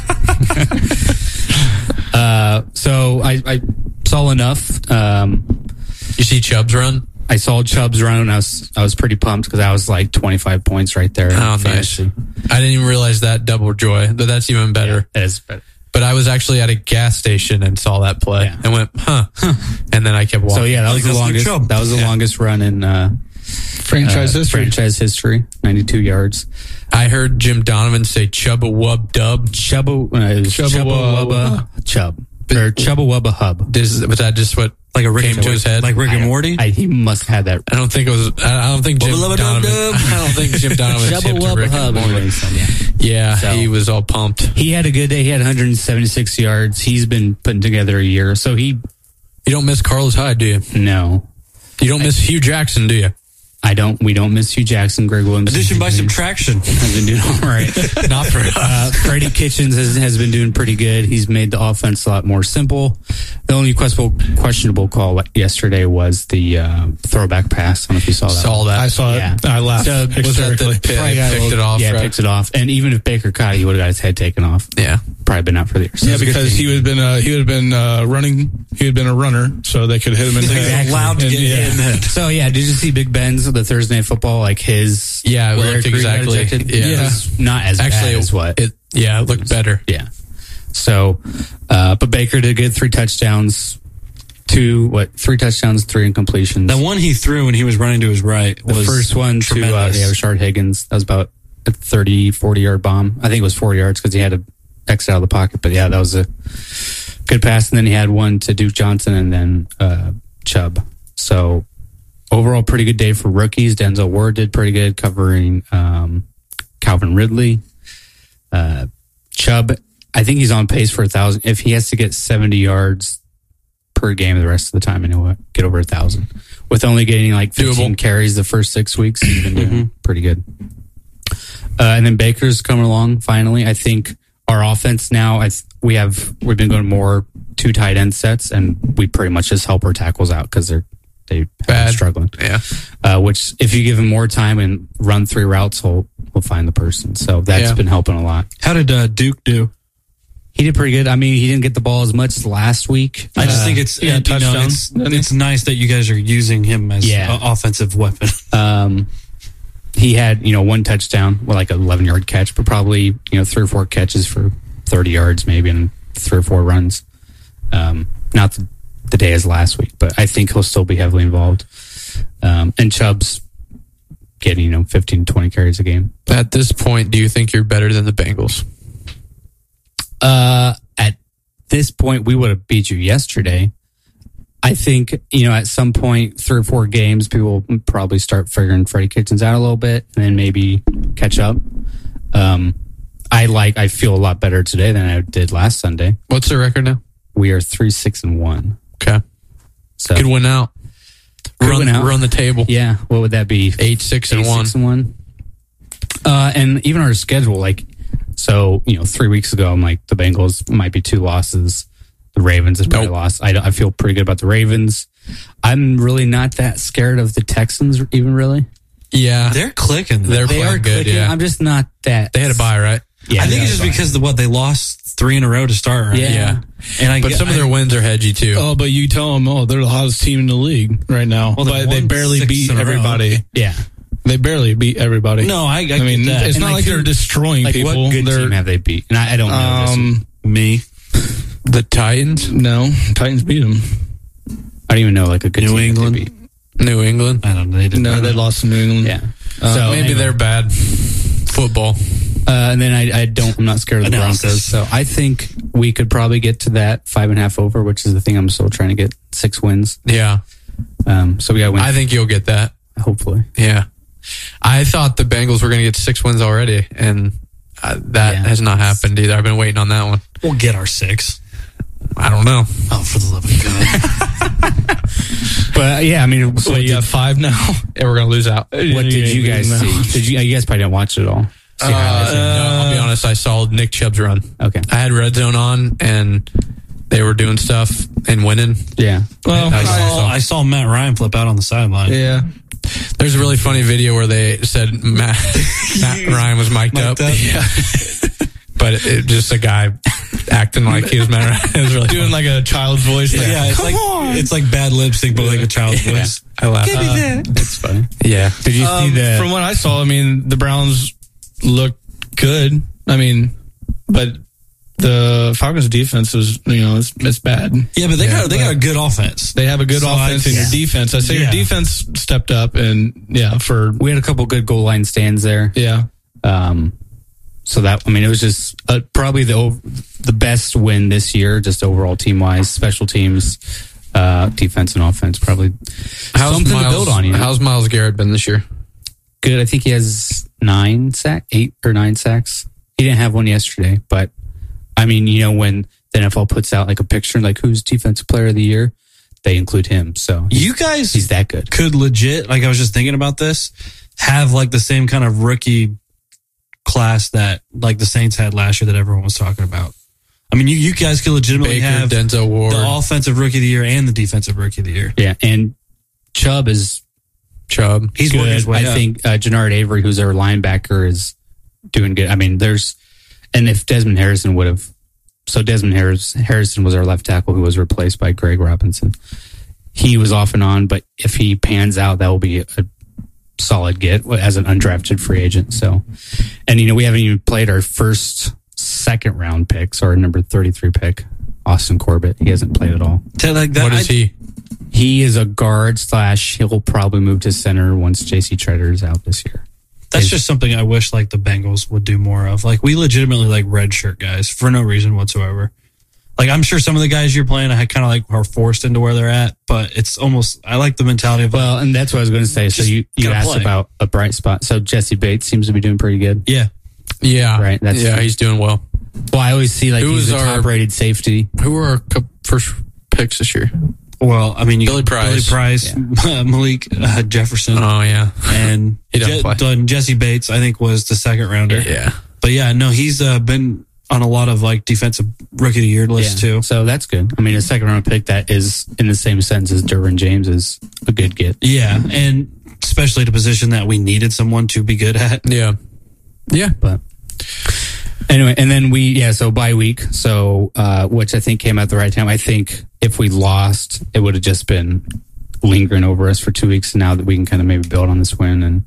uh, so I, I saw enough. Um, You see Chubbs run? I saw Chubbs run, and I was I was pretty pumped because I was like twenty-five points right there. in Oh, nice. fantasy. I didn't even realize that double joy. But that's even better. It is better. But I was actually at a gas station and saw that play Yeah. and went, huh. And then I kept walking. So yeah, that was the that's good longest. job. That was the Yeah. longest run in uh, Franchise uh, history. Franchise history, ninety-two yards. I heard Jim Donovan say Chubba Wub Dub. Chubba, uh, it was Chubba Chubba Wubba. Wubba Chub or Chubba Wubba Hub. Is, was that just what like a Rick, came to his head? like Rick I and don't- Morty. I, he must have had that. I don't think it was. I I don't think Jim Wubba Lubba Donovan. Dub Dub. I don't think Jim Donovan Chubba tipped to Wubba Rick Hub. and Morty. anyways, yeah. Yeah, So- he was all pumped. He had a good day. He had one hundred seventy-six yards. He's been putting together a year. So he, You don't miss Carlos Hyde, do you? no, You don't miss Hugh Jackson, do you? I don't. We don't miss Hugh Jackson, Greg Williams. Addition by subtraction. Has been doing all right. Not for us. Uh, Freddie Kitchens has, has been doing pretty good. He's made the offense a lot more simple. The only questionable, questionable call yesterday was the uh, throwback pass. I don't know if you saw that. Saw that. I saw it. Yeah. I laughed So, was that the hysterically. Pick- Probably got a picked little- it off, Yeah, right? picked it off. And even if Baker caught it, he would have got his head taken off. Yeah. Probably been out for the year. So Yeah, it's a good because thing. he would have been uh, he would have been uh, running. He would have been a runner, so they could hit him in the head. Exactly. Allowed to And, get yeah. hit in the head. So yeah, did you see Big Ben's the Thursday Night Football? Like his, Yeah, it where looked Eric Reed got exactly- ejected? yeah. It was not as Actually, bad as what. It, yeah, it looked better. Yeah. So, uh, but Baker did good. Three touchdowns, two what? Three touchdowns, three incompletions. The one he threw when he was running to his right the was first one to uh, tremendous. yeah, Rashard Higgins. That was about a thirty, forty yard bomb. I think it was forty yards because he had to exit out of the pocket. But yeah, that was a good pass. And then he had one to Duke Johnson and then uh, Chubb. So overall, pretty good day for rookies. Denzel Ward did pretty good covering um, Calvin Ridley. Uh, Chubb, I think he's on pace for a thousand. If he has to get seventy yards per game the rest of the time, and he'll get over a thousand. With only getting like fifteen Doable. carries the first six weeks, he's been doing pretty good. Uh, and then Baker's coming along finally. I think our offense now, I th- we have we've been going more two tight end sets, and we pretty much just help our tackles out because they're they have been Bad. struggling. Yeah. Uh, which if you give him more time and run three routes, he'll he'll find the person. So that's Yeah. been helping a lot. How did uh, Duke do? He did pretty good. I mean, he didn't get the ball as much as last week. I just Uh, think it's yeah, you know, touchdown. it's, it's nice that you guys are using him as Yeah. an offensive weapon. Um, he had, you know, one touchdown, well, like an eleven yard catch, but probably, you know, three or four catches for thirty yards, maybe, and three or four runs. Um, not the, the day as last week, but I think he'll still be heavily involved. Um, and Chubb's getting, you know, fifteen, twenty carries a game. At this point, do you think you're better than the Bengals? Uh, at this point, we would have beat you yesterday. I think, you know, at some point, three or four games, people will probably start figuring Freddie Kitchens out a little bit and then maybe catch up. Um, I like. I feel a lot better today than I did last Sunday. What's the record now? We are three, six, and one. Okay. So Good win out. Good Run, win out. run the table. Yeah. What would that be? Eight, six, and Eight, one. Six and one. Uh, and even our schedule, like, so you know, three weeks ago, I'm like the Bengals might be two losses. The Ravens is probably Nope. lost. I, I feel pretty good about the Ravens. I'm really not that scared of the Texans, even really. Yeah. They're clicking. They're They playing are good, clicking. yeah. I'm just not that. They had a bye, right? Yeah, I think they it's just had a bye. because the what they lost three in a row to start, right? Yeah. Yeah. And I But get- some of their I- wins are hedgy, too. Oh, but you tell them, oh, they're the hottest team in the league right now. Well, they but they won barely six beat in a row. everybody. Yeah. They barely beat everybody. No, I, I, I get mean, that. it's And not I like can- they're destroying Like, people. what good they're team have they beat? And I, I don't know. this. um me. The Titans? no Titans beat them. I don't even know like a good New team that they England? beat. New England? I don't know. They didn't. No, they lost to New England. Yeah. Uh, so Maybe anyway. they're bad. Football. Uh, and then I, I don't. I'm not scared of the Analysis. Broncos. So I think we could probably get to that five and a half over, which is the thing I'm still trying to get six wins. Yeah. Um, so we got to win. I think you'll get that. hopefully. Yeah. I thought the Bengals were going to get six wins already, and uh, that Yeah. has not happened either. I've been waiting on that one. We'll get our six. I don't know. Oh, for the love of God. But yeah, I mean, So you got five now, and we're going to lose out. what did you guys see? Did you? You guys probably didn't watch it all. See Uh, highlights. no, I'll be honest. I saw Nick Chubb's run. Okay. I had Red Zone on, and they were doing stuff and winning. Yeah. Well, I I saw- saw, I saw Matt Ryan flip out on the sideline. yeah. There's a really funny video where they said Matt, Matt Ryan was mic'd, Mic'd up. up. Yeah. But it, it, just a guy acting like he was Matt Ryan. It was really Doing funny. like a child's voice. Yeah, it's like it's like bad lip sync, but like a child's Yeah. voice. I laughed. Uh, It's funny. Yeah. Did you Um, see the? from what I saw, I mean, the Browns look good. I mean, but the Falcons' defense is, you know, it's, it's bad. yeah, but they Yeah, got they but- got a good offense. They have a good So I- offense in your yeah. defense. I say Yeah. your defense stepped up, and yeah, for we had a couple good goal line stands there. yeah, Um, so that, I mean, it was just uh, probably the ov- the best win this year, just overall team wise, special teams, uh, defense and offense, probably How's something Miles, to build on. You know? How's Miles Garrett been this year? Good. I think he has nine sack, eight or nine sacks. He didn't have one yesterday, but I mean, you know, when the N F L puts out like a picture, like who's defensive player of the year, they include him. So he's, You guys he's that good. could legit, like I was just thinking about this, have like the same kind of rookie class that like the Saints had last year that everyone was talking about. I mean, you, you guys could legitimately Baker, have Denzel Ward. the offensive rookie of the year and the defensive rookie of the year. Yeah, and Chubb is Chubb. He's working his way I up. think uh, Jannard Avery, who's our linebacker, is doing good. I mean, there's, and if Desmond Harrison would have, so Desmond Harris, Harrison was our left tackle who was replaced by Greg Robinson. He was off and on, but if he pans out, that will be a solid get as an undrafted free agent. So, and you know, we haven't even played our first second round pick, so our number thirty-three pick, Austin Corbett. He hasn't played at all. To, like that, What is I- he? He is a guard slash. He'll probably move to center once J C Treader is out this year. That's Is- just something I wish like the Bengals would do more of. Like we legitimately like red shirt guys for no reason whatsoever. Like I'm sure some of the guys you're playing, I kind of like are forced into where they're at, but it's almost I like the mentality of Well, and that's what I was going to say. So Just you, you gotta asked play. about a bright spot. So Jesse Bates seems to be doing pretty good. yeah. Yeah. Right, that's- yeah, he's doing well. Well, I always see like Who he's was a our- top rated safety. Who were our cou- first picks this year? Well, I mean, you Billy Price. Billy Price, Malik uh, Jefferson, Oh, yeah. and He doesn't Je- play. done Jesse Bates. I think was the second rounder. Yeah. But yeah, no, he's uh, been on a lot of like defensive rookie of the year lists too. So that's good. I mean, a second round pick that is in the same sense as Derwin James is a good get. Yeah, and especially the position that we needed someone to be good at. Yeah. Yeah. But anyway, and then we, yeah, so bye week. So, uh, which I think came at the right time. I think if we lost, it would have just been lingering over us for two weeks. Now that we can kind of maybe build on this win. And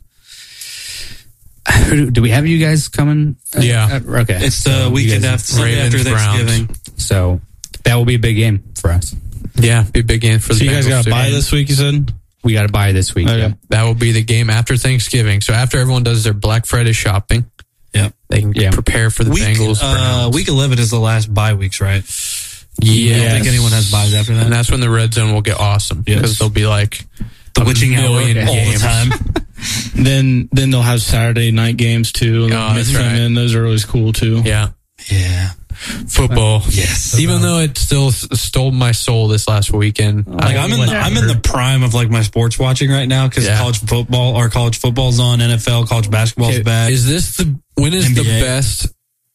do we have you guys coming? Yeah. Uh, okay. It's the So you weekend guys- after Sunday after Ravens, Browns. Thanksgiving. So that will be a big game for us. Yeah. Be a big game for the so you guys Bengals, got to too. buy this week. You said We got to buy this week. Okay. Yeah. That will be the game after Thanksgiving. So after everyone does their Black Friday shopping, Yeah. they can Yeah. prepare for the Week, Bengals. uh, Browns. week eleven is the last bye weeks, right? Yeah. I don't think anyone has buys after that. And that's when the red zone will get awesome Yes. because there'll be like The a witching hour million all the games. time. Then then they'll have Saturday night games too. Oh, that's Mix them right. in. Those are always cool too. Yeah. Yeah. Football. Yes. Even though it still s- stole my soul this last weekend. Like I'm in the, I'm in the prime of like my sports watching right now because Yeah. college football or college football's on, N F L, college basketball's Okay, back. Is this the, when is N B A. the best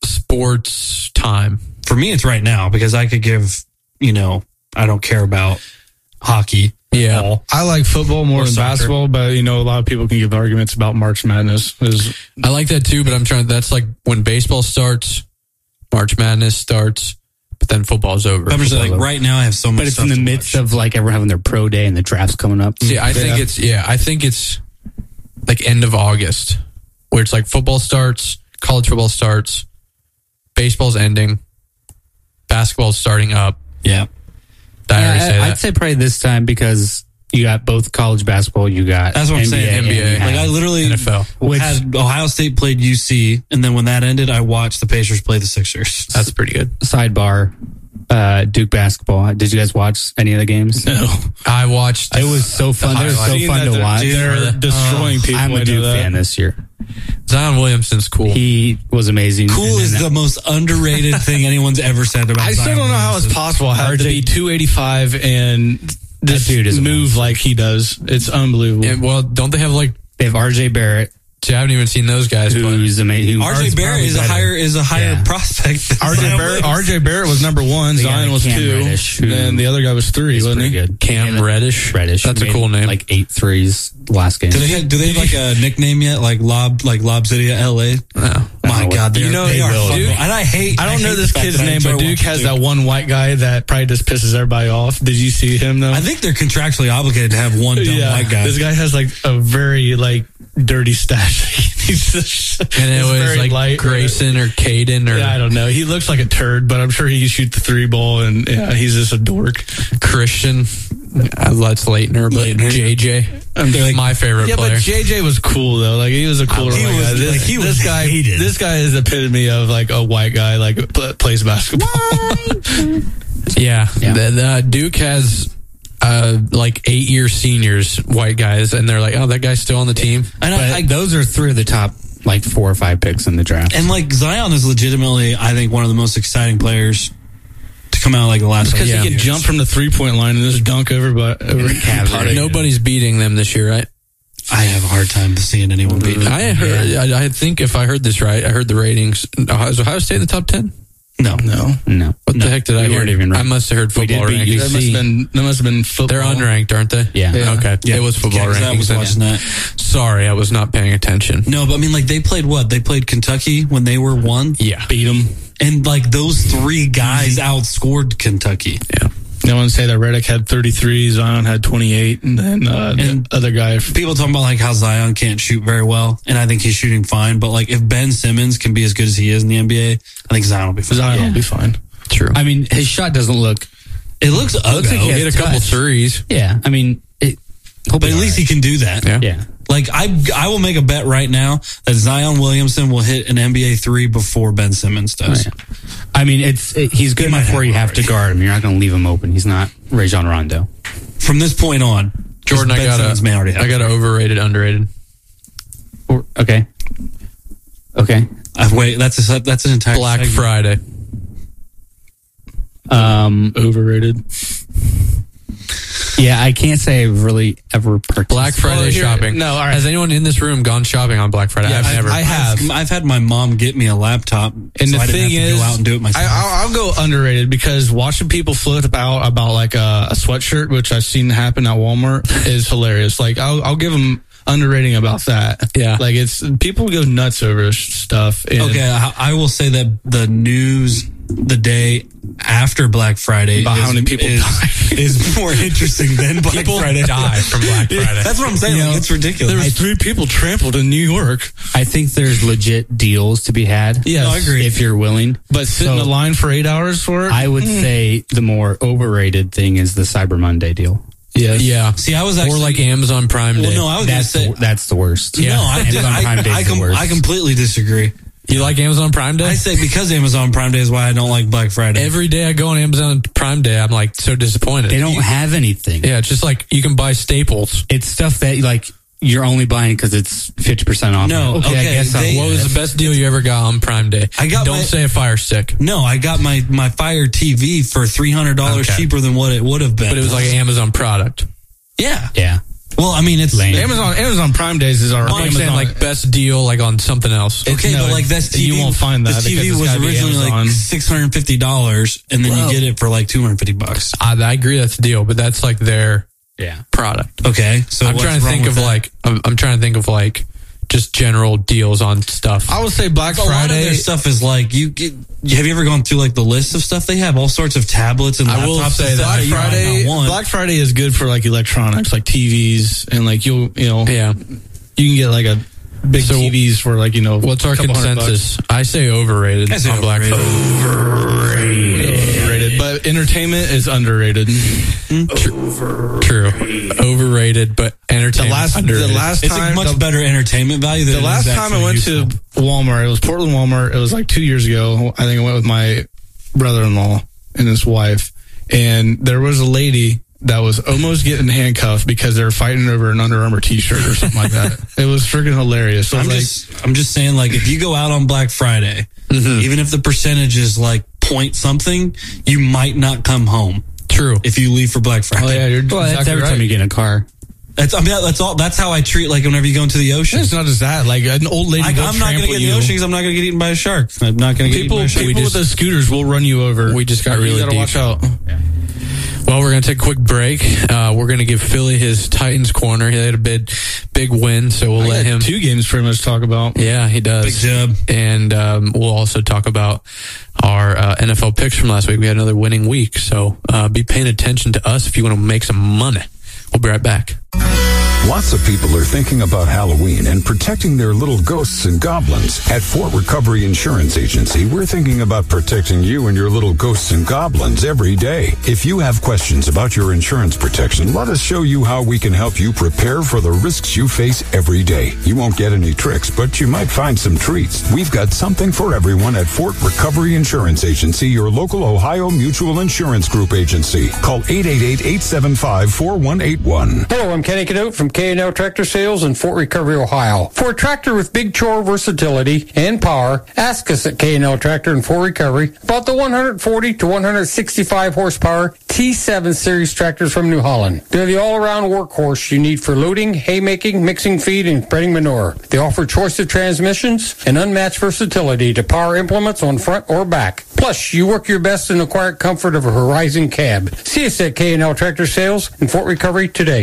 sports time? For me, it's right now because I could give, you know, I don't care about hockey. Yeah. at all. I like football more Or than soccer. basketball, but you know, a lot of people can give arguments about March Madness. Is I like that too, but I'm trying, that's like when baseball starts, March Madness starts, but then football's over. I'm just like Football's over. right now I have so much But it's stuff in the to midst watch. of like everyone having their pro day and the draft's coming up. See, I think Yeah. it's, yeah, I think it's like end of August where it's like football starts, college football starts, baseball's ending, basketball's starting up. Yeah. Did I Yeah, already say I- that? I'd say probably this time because you got both college basketball, you got That's what I'm N B A, saying. and N B A. you Like I have- literally N F L. Which- had Ohio State played U C, and then when that ended, I watched the Pacers play the Sixers. That's pretty good. sidebar, uh, Duke basketball. Did you guys watch any of the games? no. I watched. It was so fun. It was so Seeing fun that to they're- watch. They're destroying people. I'm I a know Duke that. fan this year. Zion Williamson's cool. He was amazing. Cool And is then the most underrated thing anyone's ever said about I still Zion don't know how it's Williamson. possible how to be two eighty-five and this dude is a move like he does. It's unbelievable. Yeah, well, don't they have like? They have R J Barrett, See, I haven't even seen those guys. but- who's amazing. R J Barrett is a higher is a higher Yeah. prospect. Than R J Zion Barrett, Williamson. R J Barrett was number one. They got Zion was Cam two. Reddish, who and the other guy was three, He's wasn't pretty he? good. Cam And Reddish. Reddish. That's a made cool name. Like eight threes last game. Do they have, do they have like a nickname yet? Like Lob like Lob City of L A? No. My God, they You are, know, they they are will. fun. Duke- And I hate. I don't hate know the this fact kid's that I name, enjoy but Duke watching has Duke. that one white guy that probably just pisses everybody off. Did you see him though? I think they're contractually obligated to have one dumb white guy. This guy has like a very like dirty stash. He's just, And it it's was very like light. Grayson or Caden or Yeah, I don't know. He looks like a turd, but I'm sure he can shoot the three ball, and yeah, he's just a dork. Christian. Uh, That's Leitner, but Leitner. J J. Like- my favorite Yeah, player. but J J was cool though. Like he was a cooler He white was- guy. This, like, he was this guy, hated. this guy is the epitome of like a white guy like pl- plays basketball. yeah. Yeah. The, the Duke has uh, like eight year seniors, white guys, and they're like, oh, that guy's still on the team. And But I, I, those are three of the top like four or five picks in the draft. and like Zion is legitimately, I think, one of the most exciting players to come out like the last. Because like, he can years. jump from the three point line and just dunk over, but over Cavalier. Nobody's beating them this year, right? I have a hard time seeing anyone beat him. I heard. I, I think if I heard this right, I heard the ratings. Ohio- Is Ohio State in the top ten? No, no. No. What No, the heck did I we hear? weren't even I ranked. must have heard We did football beat rankings. That must have been that must have been football. They're unranked, aren't they? Yeah. Yeah. Okay. Yeah. It was football Yeah, 'cause I rankings. was then, watching yeah. that. Sorry, I was not paying attention. No, but I mean, like they played what? They played Kentucky when they were one, Yeah. beat him. and like those three guys outscored Kentucky. Yeah. No one say that Redick had thirty-three, Zion had twenty-eight, and then uh, And- the other guy. People talking about like how Zion can't shoot very well, and I think he's shooting fine. But like if Ben Simmons can be as good as he is in the N B A, I think Zion will be fine. Zion Yeah. will be fine. True. I mean, his shot doesn't look. It looks ugly, looks like He has hit a couple touch. threes. Yeah. I mean, it. but at least he can do that. Yeah. Yeah. Like I, I will make a bet right now that Zion Williamson will hit an N B A three before Ben Simmons does. Oh, yeah. I mean, it's it, he's good He might enough where have you have to already. guard him. You're not going to leave him open. He's not Rajon Rondo. From this point on, Jordan, I Ben got Simmons may already a, have I got a overrated, underrated. Or, okay. Okay. Uh, wait, that's a, that's an entire Black segment. Friday. Um. Overrated. Yeah, I can't say I've really ever purchased. Black Friday here- shopping. no, all right. Has anyone in this room gone shopping on Black Friday? I've I- never. I have. I've, I've had my mom get me a laptop, And so the I didn't thing have to is, go out and do it myself. I, I'll, I'll go underrated because watching people flip about about like a, a sweatshirt, which I've seen happen at Walmart, is hilarious. Like I'll, I'll give them underrating about that. Yeah. like it's people go nuts over sh- stuff. And Okay, I, I will say that the news the day after Black Friday About is, how many people is, die. is more interesting than Black People Friday. die from Black Friday. That's what I'm saying. You like, know, it's ridiculous. there was three people trampled in New York. I think there's legit deals to be had. Yes. No, I agree. If you're willing. But sit in So- the line for eight hours for it. I would say the more overrated thing is the Cyber Monday deal. yes. Yeah. See, I was actually Or like Amazon Prime Day. Well, no, I was That's going to the, say. that's the worst. No, I, Amazon I, Prime Day I, is com- the worst. I completely disagree. You like Amazon Prime Day? I say because Amazon Prime Day is why I don't like Black Friday. Every day I go on Amazon Prime Day, I'm like so disappointed. They don't have anything. Yeah, it's just like you can buy staples. It's stuff that like you're only buying because it's fifty percent off. No, Okay, okay. I guess they- what was the best deal you ever got on Prime Day? I got Don't my- say a Fire Stick. No, I got my, my Fire T V for three hundred dollars Okay. cheaper than what it would have been. But it was like an Amazon product. yeah. Yeah. Well, I mean, it's Lame. Amazon Amazon Prime Days is our I'm Amazon. saying like best deal like on something else. okay, no, but like that's T V. you won't find that The T V because it's was gotta be originally like Amazon. six hundred fifty dollars, and then Well- you get it for like two hundred fifty bucks. I, I agree that's a deal, but that's like their Yeah. product. Okay, so I'm what's trying to wrong think with of that? like I'm, I'm trying to think of like just general deals on stuff. I would say Black A lot of Friday. their stuff is like you get. Have you ever gone through like the list of stuff they have? All sorts of tablets and laptops. I will and say stuff that Black you might Friday, not want. Black Friday is good for like electronics, like T Vs, and like you'll, you know, Yeah. you can get like a big So T Vs for like, you know, What's our couple hundred consensus? I say overrated I say on Black overrated. Friday. bucks. Overrated, but entertainment is underrated. True. Overrated, but The entertainment last, the underrated. last It's time, a much the, better entertainment value than the it last is time I actually went useful. to Walmart, it was Portland Walmart. It was like two years ago. I think I went with my brother-in-law and his wife, and there was a lady that was almost getting handcuffed because they were fighting over an Under Armour t-shirt or something like that. It was freaking hilarious. So I I'm was like, just, I'm just saying, like, if you go out on Black Friday, even if the percentage is like point something, you might not come home True. if you leave for Black Friday. oh yeah, you're Well, that's exactly every right. time you get in a car. That's, I mean, that's all. That's how I treat like whenever you go into the ocean. It's not just that. Like an old lady Like, will I'm not going to trample get in you. the ocean because I'm not going to get eaten by a shark. I'm not going to get People, eaten by a shark. people with those scooters will run you over. We just got You really gotta deep. watch out. Well, we're going to take a quick break. Uh, we're going to give Philly his Titans corner. He had a big, big win, so we'll I let got him. two games pretty much to talk about. Yeah, he does. Big job. And um, we'll also talk about our uh, N F L picks from last week. We had another winning week, so uh, be paying attention to us if you want to make some money. We'll be right back. Lots of people are thinking about Halloween and protecting their little ghosts and goblins. At Fort Recovery Insurance Agency, we're thinking about protecting you and your little ghosts and goblins every day. If you have questions about your insurance protection, let us show you how we can help you prepare for the risks you face every day. You won't get any tricks, but you might find some treats. We've got something for everyone at Fort Recovery Insurance Agency, your local Ohio Mutual Insurance Group agency. Call eight eight eight, eight seven five, four one eight one. Hello, I'm Kenny Cadote from K and L Tractor Sales in Fort Recovery, Ohio. For a tractor with big chore versatility and power, ask us at K and L Tractor in Fort Recovery about the one forty to one sixty-five horsepower T seven series tractors from New Holland. They're the all-around workhorse you need for loading, haymaking, mixing feed, and spreading manure. They offer choice of transmissions and unmatched versatility to power implements on front or back. Plus, you work your best in the quiet comfort of a Horizon cab. See us at K and L Tractor Sales in Fort Recovery today.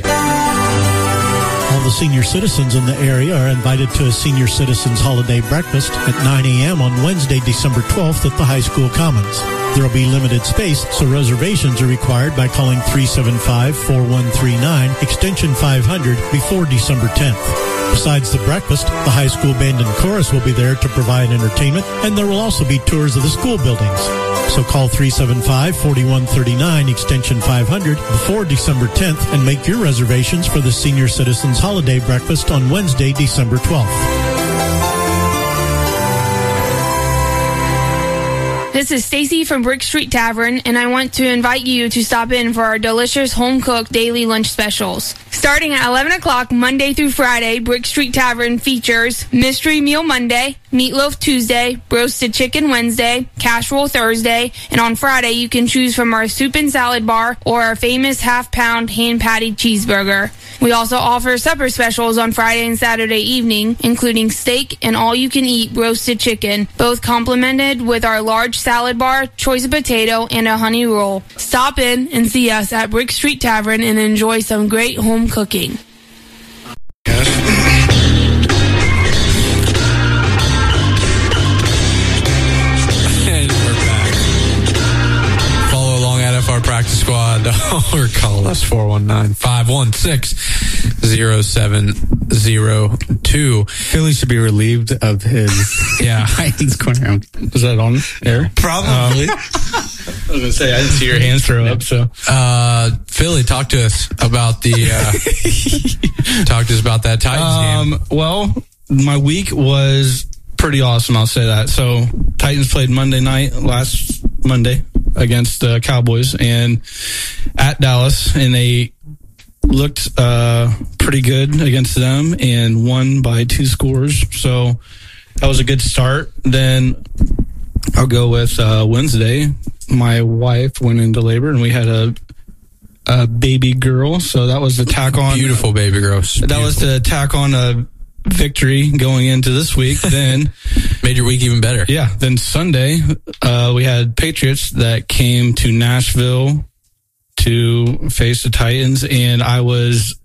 All the senior citizens in the area are invited to a Senior Citizens Holiday Breakfast at nine a.m. on Wednesday, December twelfth at the High School Commons. There will be limited space, so reservations are required by calling three seven five, four one three nine, extension five hundred, before December tenth. Besides the breakfast, the high school band and chorus will be there to provide entertainment, and there will also be tours of the school buildings. So call three seven five, four one three nine, extension five hundred before December tenth and make your reservations for the Senior Citizens Holiday Breakfast on Wednesday, December twelfth. This is Stacy from Brick Street Tavern, and I want to invite you to stop in for our delicious home-cooked daily lunch specials. Starting at eleven o'clock Monday through Friday, Brick Street Tavern features Mystery Meal Monday, Meatloaf Tuesday, Roasted Chicken Wednesday, Casserole Thursday, and on Friday you can choose from our soup and salad bar or our famous half-pound hand-patted cheeseburger. We also offer supper specials on Friday and Saturday evening, including steak and all-you-can-eat roasted chicken, both complemented with our large salad bar, choice of potato, and a honey roll. Stop in and see us at Brick Street Tavern and enjoy some great home cooking. And we're back. Follow along at F R Practice Squad or call us four one nine, five one six, zero seven zero two. Philly should be relieved of his Yeah. Titans corner. Was that on air? Probably. I was going to say, I didn't see your hands throw up, so. Uh, Philly, talk to us about the, uh, talk to us about that Titans game. Um, well, my week was pretty awesome, I'll say that. So, Titans played Monday night, last Monday, against the Cowboys, and at Dallas, and they looked uh, pretty good against them and won by two scores. So that was a good start. Then I'll go with uh, Wednesday. My wife went into labor and we had a, a baby girl. So that was the tack on. Beautiful baby girl. Beautiful. That was the tack on a victory going into this week. Then made your week even better. Yeah. Then Sunday, uh, we had Patriots that came to Nashville to face the Titans, and I was,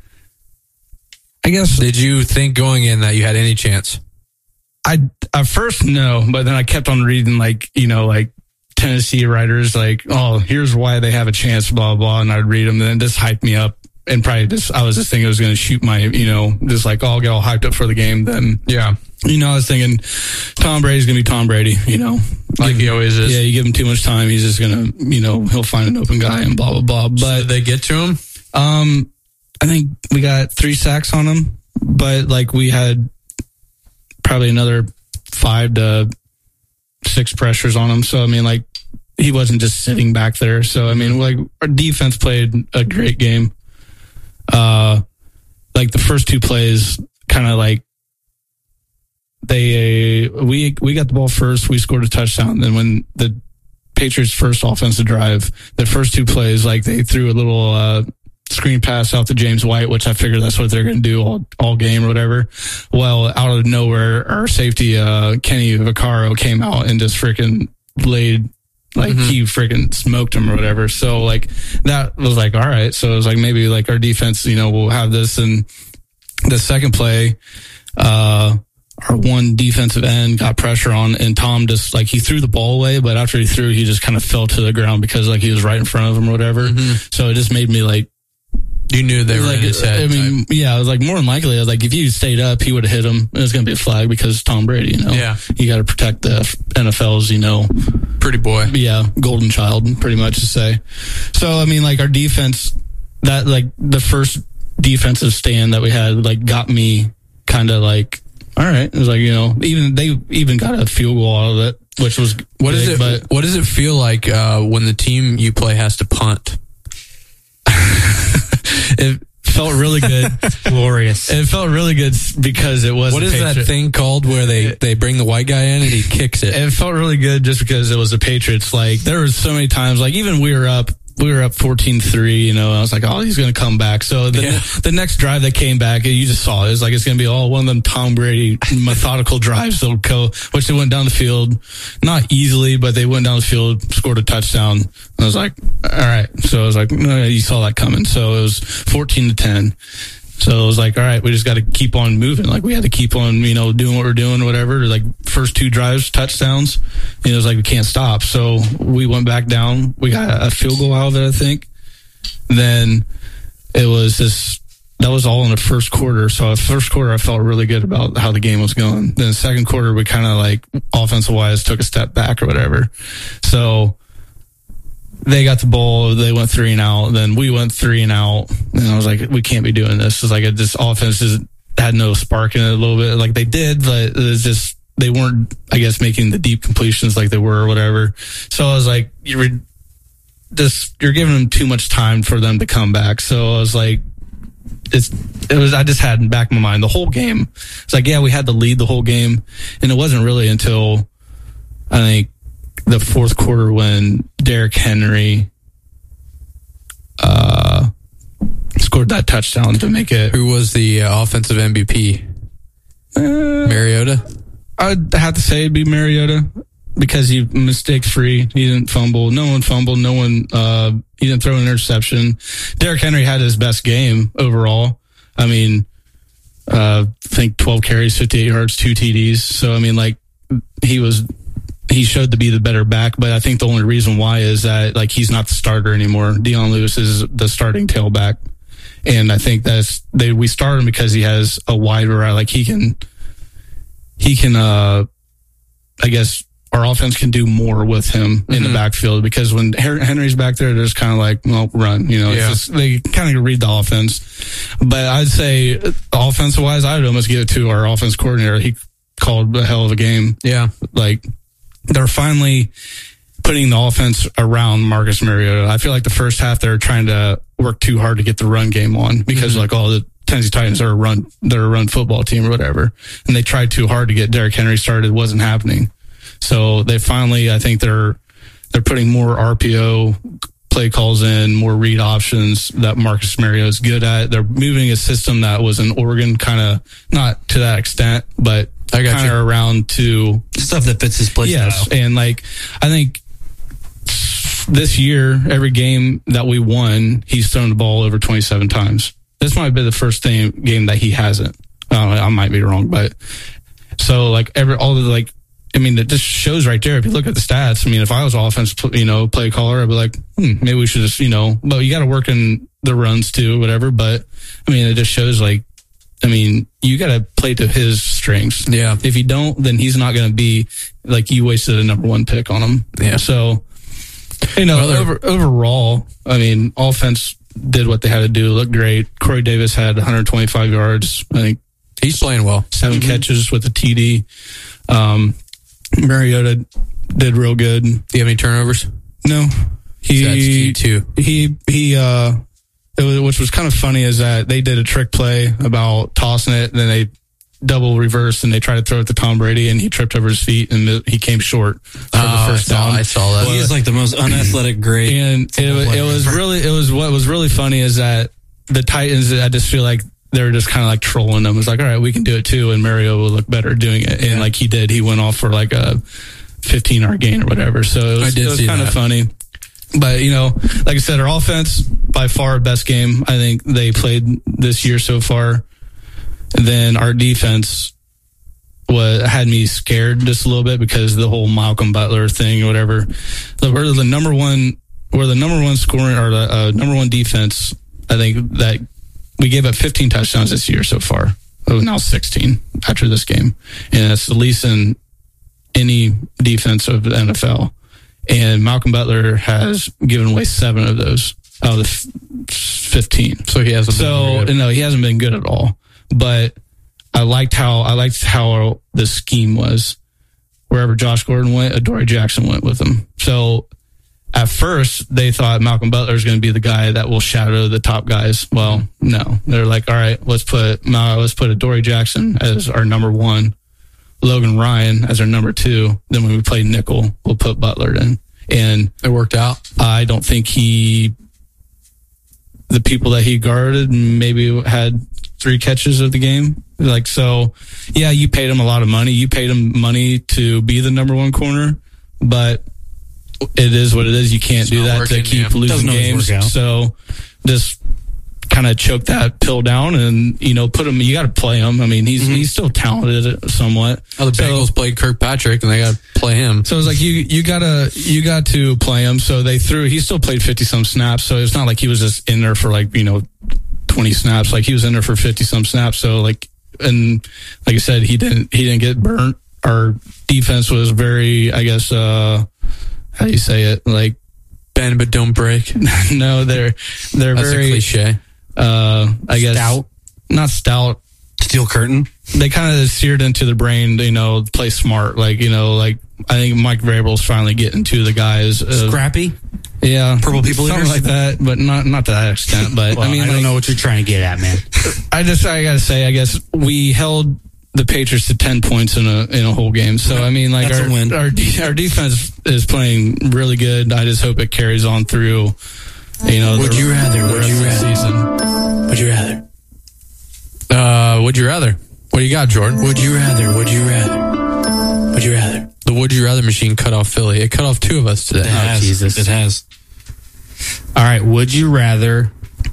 I guess. Did you think going in that you had any chance? I, at first, no, but then I kept on reading, like, you know, like Tennessee writers, like, oh, here's why they have a chance, blah, blah, and I'd read them, and then this hyped me up. And probably just, I was just thinking it was going to shoot my, you know, just like, oh, I'll get all hyped up for the game. Then, yeah, you know, I was thinking Tom Brady's going to be Tom Brady, you know, like he always is. Yeah, you give him too much time, he's just going to, you know, he'll find an open guy and blah, blah, blah. But so did they get to him? Um, I think we got three sacks on him, but like we had probably another five to six pressures on him. So, I mean, like, he wasn't just sitting back there. So, I mean, like, our defense played a great game. Uh, like the first two plays, kind of like they uh, we we got the ball first, we scored a touchdown. Then when the Patriots' first offensive drive, the first two plays, like they threw a little uh, screen pass out to James White, which I figured that's what they're going to do all all game or whatever. Well, out of nowhere, our safety uh, Kenny Vaccaro came out and just freaking laid. Like mm-hmm. he freaking smoked him or whatever. So like that was like, all right. So it was like, maybe like our defense, you know, will have this. And the second play, uh, our one defensive end got pressure on, and Tom just like, he threw the ball away, but after he threw, he just kind of fell to the ground because like he was right in front of him or whatever. Mm-hmm. So it just made me like, you knew they were like, in his head. I mean, type. Yeah, I was like, more than likely, I was like, if you stayed up, he would have hit him. It was going to be a flag because Tom Brady, you know? Yeah. You got to protect the N F L's, you know. Pretty boy. Yeah, golden child, pretty much to say. So, I mean, like, our defense, that, like, the first defensive stand that we had, like, got me kind of like, all right. It was like, you know, even, they even got a field goal out of it, which was What big, is it, but what does it feel like, uh, when the team you play has to punt? It felt really good. Glorious. It felt really good because it was What a is Patriot. that thing called where they, they bring the white guy in and he kicks it? It felt really good just because it was the Patriots. Like, there was so many times, like, even we were up, we were up fourteen three, you know, I was like, oh, he's going to come back. So the, Yeah. the next drive that came back, you just saw it. It was like, it's going to be all one of them Tom Brady methodical drives that'll go, which they went down the field, not easily, but they went down the field, scored a touchdown. I was like, all right. So I was like, no, you saw that coming. So it was fourteen to ten. So it was like, all right, we just got to keep on moving. Like, we had to keep on, you know, doing what we're doing or whatever. Like, first two drives, touchdowns. You know, it was like, we can't stop. So we went back down. We got a field goal out of it, I think. Then it was just, that was all in the first quarter. So the first quarter, I felt really good about how the game was going. Then the second quarter, we kind of like, offensive wise, took a step back or whatever. So they got the ball, they went three and out, then we went three and out, and I was like, we can't be doing this. It's like, it, this offense just had no spark in it a little bit. Like, they did, but it was just, they weren't, I guess, making the deep completions like they were or whatever. So I was like, you're this, you're giving them too much time for them to come back. So I was like, it's, it was, I just had in the back of my mind the whole game. It's like, yeah, we had to lead the whole game, and it wasn't really until, I think, the fourth quarter when Derrick Henry uh, scored that touchdown to make it. Who was the uh, offensive M V P? Uh, Mariota? I'd have to say it'd be Mariota because he mistake free. He didn't fumble. No one fumbled. No one, uh, he didn't throw an interception. Derrick Henry had his best game overall. I mean, uh, I think twelve carries, fifty-eight yards, two T Ds. So, I mean, like, he was, he showed to be the better back, but I think the only reason why is that, like, he's not the starter anymore. Dion Lewis is the starting tailback. And I think that's, they, we start him because he has a wide variety. Like, he can, he can, uh, I guess our offense can do more with him mm-hmm. in the backfield, because when Henry's back there, they're just kind of like, well, run, you know, yeah. it's just, they kind of read the offense. But I'd say offensive wise, I would almost give it to our offense coordinator. He called a hell of a game. Yeah. Like, they're finally putting the offense around Marcus Mariota. I feel like the first half they're trying to work too hard to get the run game on because, mm-hmm. like, all the Tennessee Titans are a run, they're a run football team or whatever. And they tried too hard to get Derrick Henry started. It wasn't happening. So they finally, I think they're, they're putting more R P O play calls in, more read options that Marcus Mariota is good at. They're moving a system that was in Oregon, kind of not to that extent, but kind of around to stuff that fits his play yes, style. And like, I think this year, every game that we won, he's thrown the ball over twenty-seven times. This might be the first thing, game that he hasn't. I don't know, I might be wrong, but so like every, all the like, I mean, it just shows right there. If you look at the stats, I mean, if I was offense, you know, play caller, I'd be like, hmm, maybe we should just, you know, but you got to work in the runs too, whatever. But I mean, it just shows like, I mean, you got to play to his strengths. Yeah. If you don't, then he's not going to be like you wasted a number one pick on him. Yeah. So, you know, over, overall, I mean, offense did what they had to do. Looked great. Corey Davis had one hundred twenty-five yards. I think he's playing well. Seven mm-hmm. catches with a T D. Um, Mariota did real good. Do you have any turnovers? No. He, too. he, he, uh, it was, which was kind of funny is that they did a trick play about tossing it, and then they double reversed and they tried to throw it to Tom Brady, and he tripped over his feet and he came short for oh, the first I saw, down. I saw that. He is like the most unathletic great. And it, it was really, it was what was really funny is that the Titans, I just feel like they were just kind of like trolling them. It was like, all right, we can do it too, and Mario will look better doing it. And like he did, he went off for like a fifteen yard gain or whatever. So it was, I did it was see kind that. of funny. But, you know, like I said, our offense, by far, best game I think they played this year so far. And then our defense was, had me scared just a little bit because of the whole Malcolm Butler thing or whatever. We're the number one, we're the number one scoring, or the uh, number one defense, I think, that we gave up fifteen touchdowns this year so far. Oh, now sixteen after this game. And that's the least in any defense of the N F L. And Malcolm Butler has given away seven of those out of the fifteen. So he hasn't so, been no, he hasn't been good at all. But I liked how, I liked how the scheme was. Wherever Josh Gordon went, Adoree Jackson went with him. So at first they thought Malcolm Butler is going to be the guy that will shadow the top guys. Well, no, they're like, all right, let's put, let's put Adoree Jackson as our number one. Logan Ryan as our number two. Then when we play nickel, we'll put Butler in. And it worked out. I don't think he, the people that he guarded maybe had three catches of the game. Like, so yeah, you paid him a lot of money. You paid him money to be the number one corner, but it is what it is. You can't It's do not that working, to keep yeah. losing Doesn't always games. work out. So just kind of choke that pill down and, you know, put him, you got to play him. I mean, he's, Mm-hmm. he's still talented somewhat. Oh, the So- Bengals played Kirkpatrick, and they got to play him. So it's like you you gotta you got to play him. So they threw. He still played fifty some snaps. So it's not like he was just in there for like you know twenty snaps. Like he was in there for fifty some snaps. So like and like I said, he didn't he didn't get burnt. Our defense was very, I guess, uh how do you say it? Like Bend but don't break. no, they're they're That's very a cliche. Uh, I guess Stout? not stout. Steel curtain. They kind of seared into the brain, you know, play smart. Like, you know, like I think Mike Vrabel's finally getting to the guys. Uh, Scrappy. yeah. Purple people Something eaters? like that, but not, not to that extent. But Well, I mean, I don't like, know what you're trying to get at, man. I just, I gotta say, I guess we held the Patriots to ten points in a, in a whole game. So, I mean, like That's our, a win. our, de- our defense is playing really good. I just hope it carries on through, you know, Would the, you rather? the Would rest you of the rather? season. Would you rather? Uh, would you rather? What do you got, Jordan? Would you rather? Would you rather? Would you rather? The would you rather machine cut off Philly. It cut off two of us today. It has. Jesus. It has. All right. Would you rather?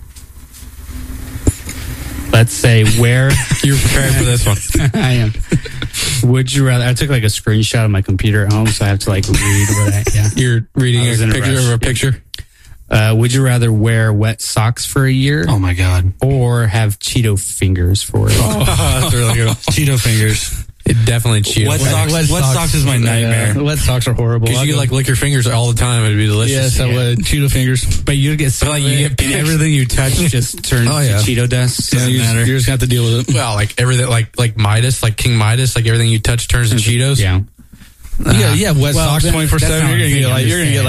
Let's say where You're prepared for this one. I am. Would you rather? I took like a screenshot of my computer at home, so I have to like read what I. Yeah. You're reading I a was in a picture rush. of a picture. Uh, would you rather wear wet socks for a year Oh my God. or have Cheeto fingers for it? Oh, that's really good. Cheeto fingers. It definitely Cheetos. Wet socks. Wet socks is my nightmare. Yeah, wet socks are horrible. Because you I'll could like go- lick your fingers all the time. It'd be delicious. Yes, I would. Cheeto fingers. But you get so like like you you get get everything you touch just turns Oh, yeah. to Cheeto dust. Yeah, Doesn't you, just, matter. you just have to deal with it. Well, like everything, like like Midas, like King Midas, like everything you touch turns to Cheetos. Yeah. Yeah, yeah, wet Well, socks then- twenty four that's seven. not You're gonna what get I'm like you're gonna get like saying.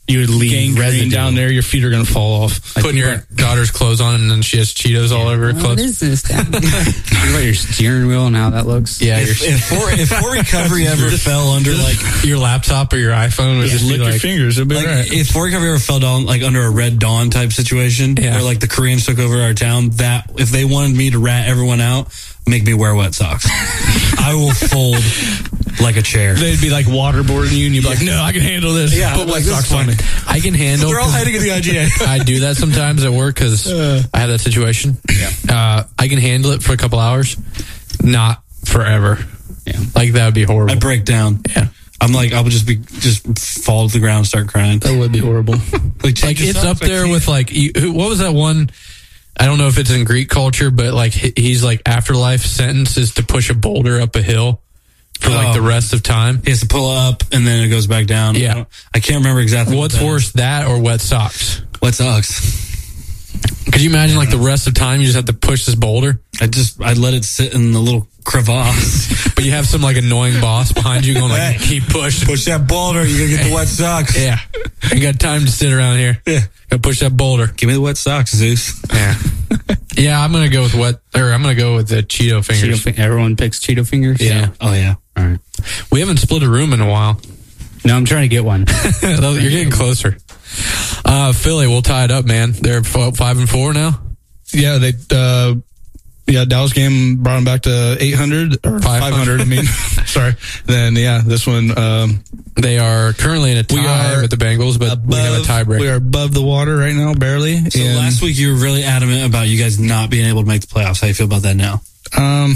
you would leave gangrene down there. Your feet are going to fall off. Putting your daughter's clothes on and then she has Cheetos all over her What clothes. is this? Think about your steering wheel and how that looks. Yeah, If, your, if, for, if for recovery ever fell under like your laptop or your iPhone would just Lick be your like, fingers. It'll be like all right. if for recovery ever fell down like under a Red Dawn type situation, Yeah. where like the Koreans took over our town, that if they wanted me to rat everyone out, make me wear wet socks. I will fold like a chair. They'd be like waterboarding you, and you'd be like, "No, I can handle this." Yeah, Put like, wet this socks is on me. I can handle. They're all 'cause hiding in the I G A. I do that sometimes at work because I have that situation. Yeah. Uh, I can handle it for a couple hours, not forever. Yeah. Like that would be horrible. I break down. Yeah. I'm like, I would just be, just fall to the ground, and start crying. That would be horrible. Like, take Like your it's socks, up there I can't. with like you- who- what was that one? I don't know if it's in Greek culture, but like he- he's like afterlife sentence is to push a boulder up a hill for like Oh. the rest of time. He has to pull up and then it goes back down. Yeah. I, don't- I can't remember exactly. What's what that worse, that or wet socks? is. What sucks? Could you imagine like the rest of time you just have to push this boulder, I just, I let it sit in the little crevasse. but you have some like annoying boss behind you going like, keep pushing. Push that boulder, you're gonna get the wet socks. Yeah. I ain't got time to sit around here. Yeah. Gotta push that boulder. Give me the wet socks, Zeus. Yeah. Yeah, I'm gonna go with wet, or I'm gonna go with the Cheeto fingers. Cheeto, fi- everyone picks Cheeto fingers. Yeah. Oh yeah. All right. We haven't split a room in a while. No, I'm trying to get one. You're getting closer. Uh, Philly, we'll tie it up, man. They're f- five and four now. Yeah, they. Uh, yeah, Dallas game brought them back to eight hundred or five hundred. I mean, sorry. Then yeah, this one. Um, They are currently in a tie We are with the Bengals, but we have a tiebreak. We are above the water right now, barely. So And, last week you were really adamant about you guys not being able to make the playoffs. How you feel about that now? um,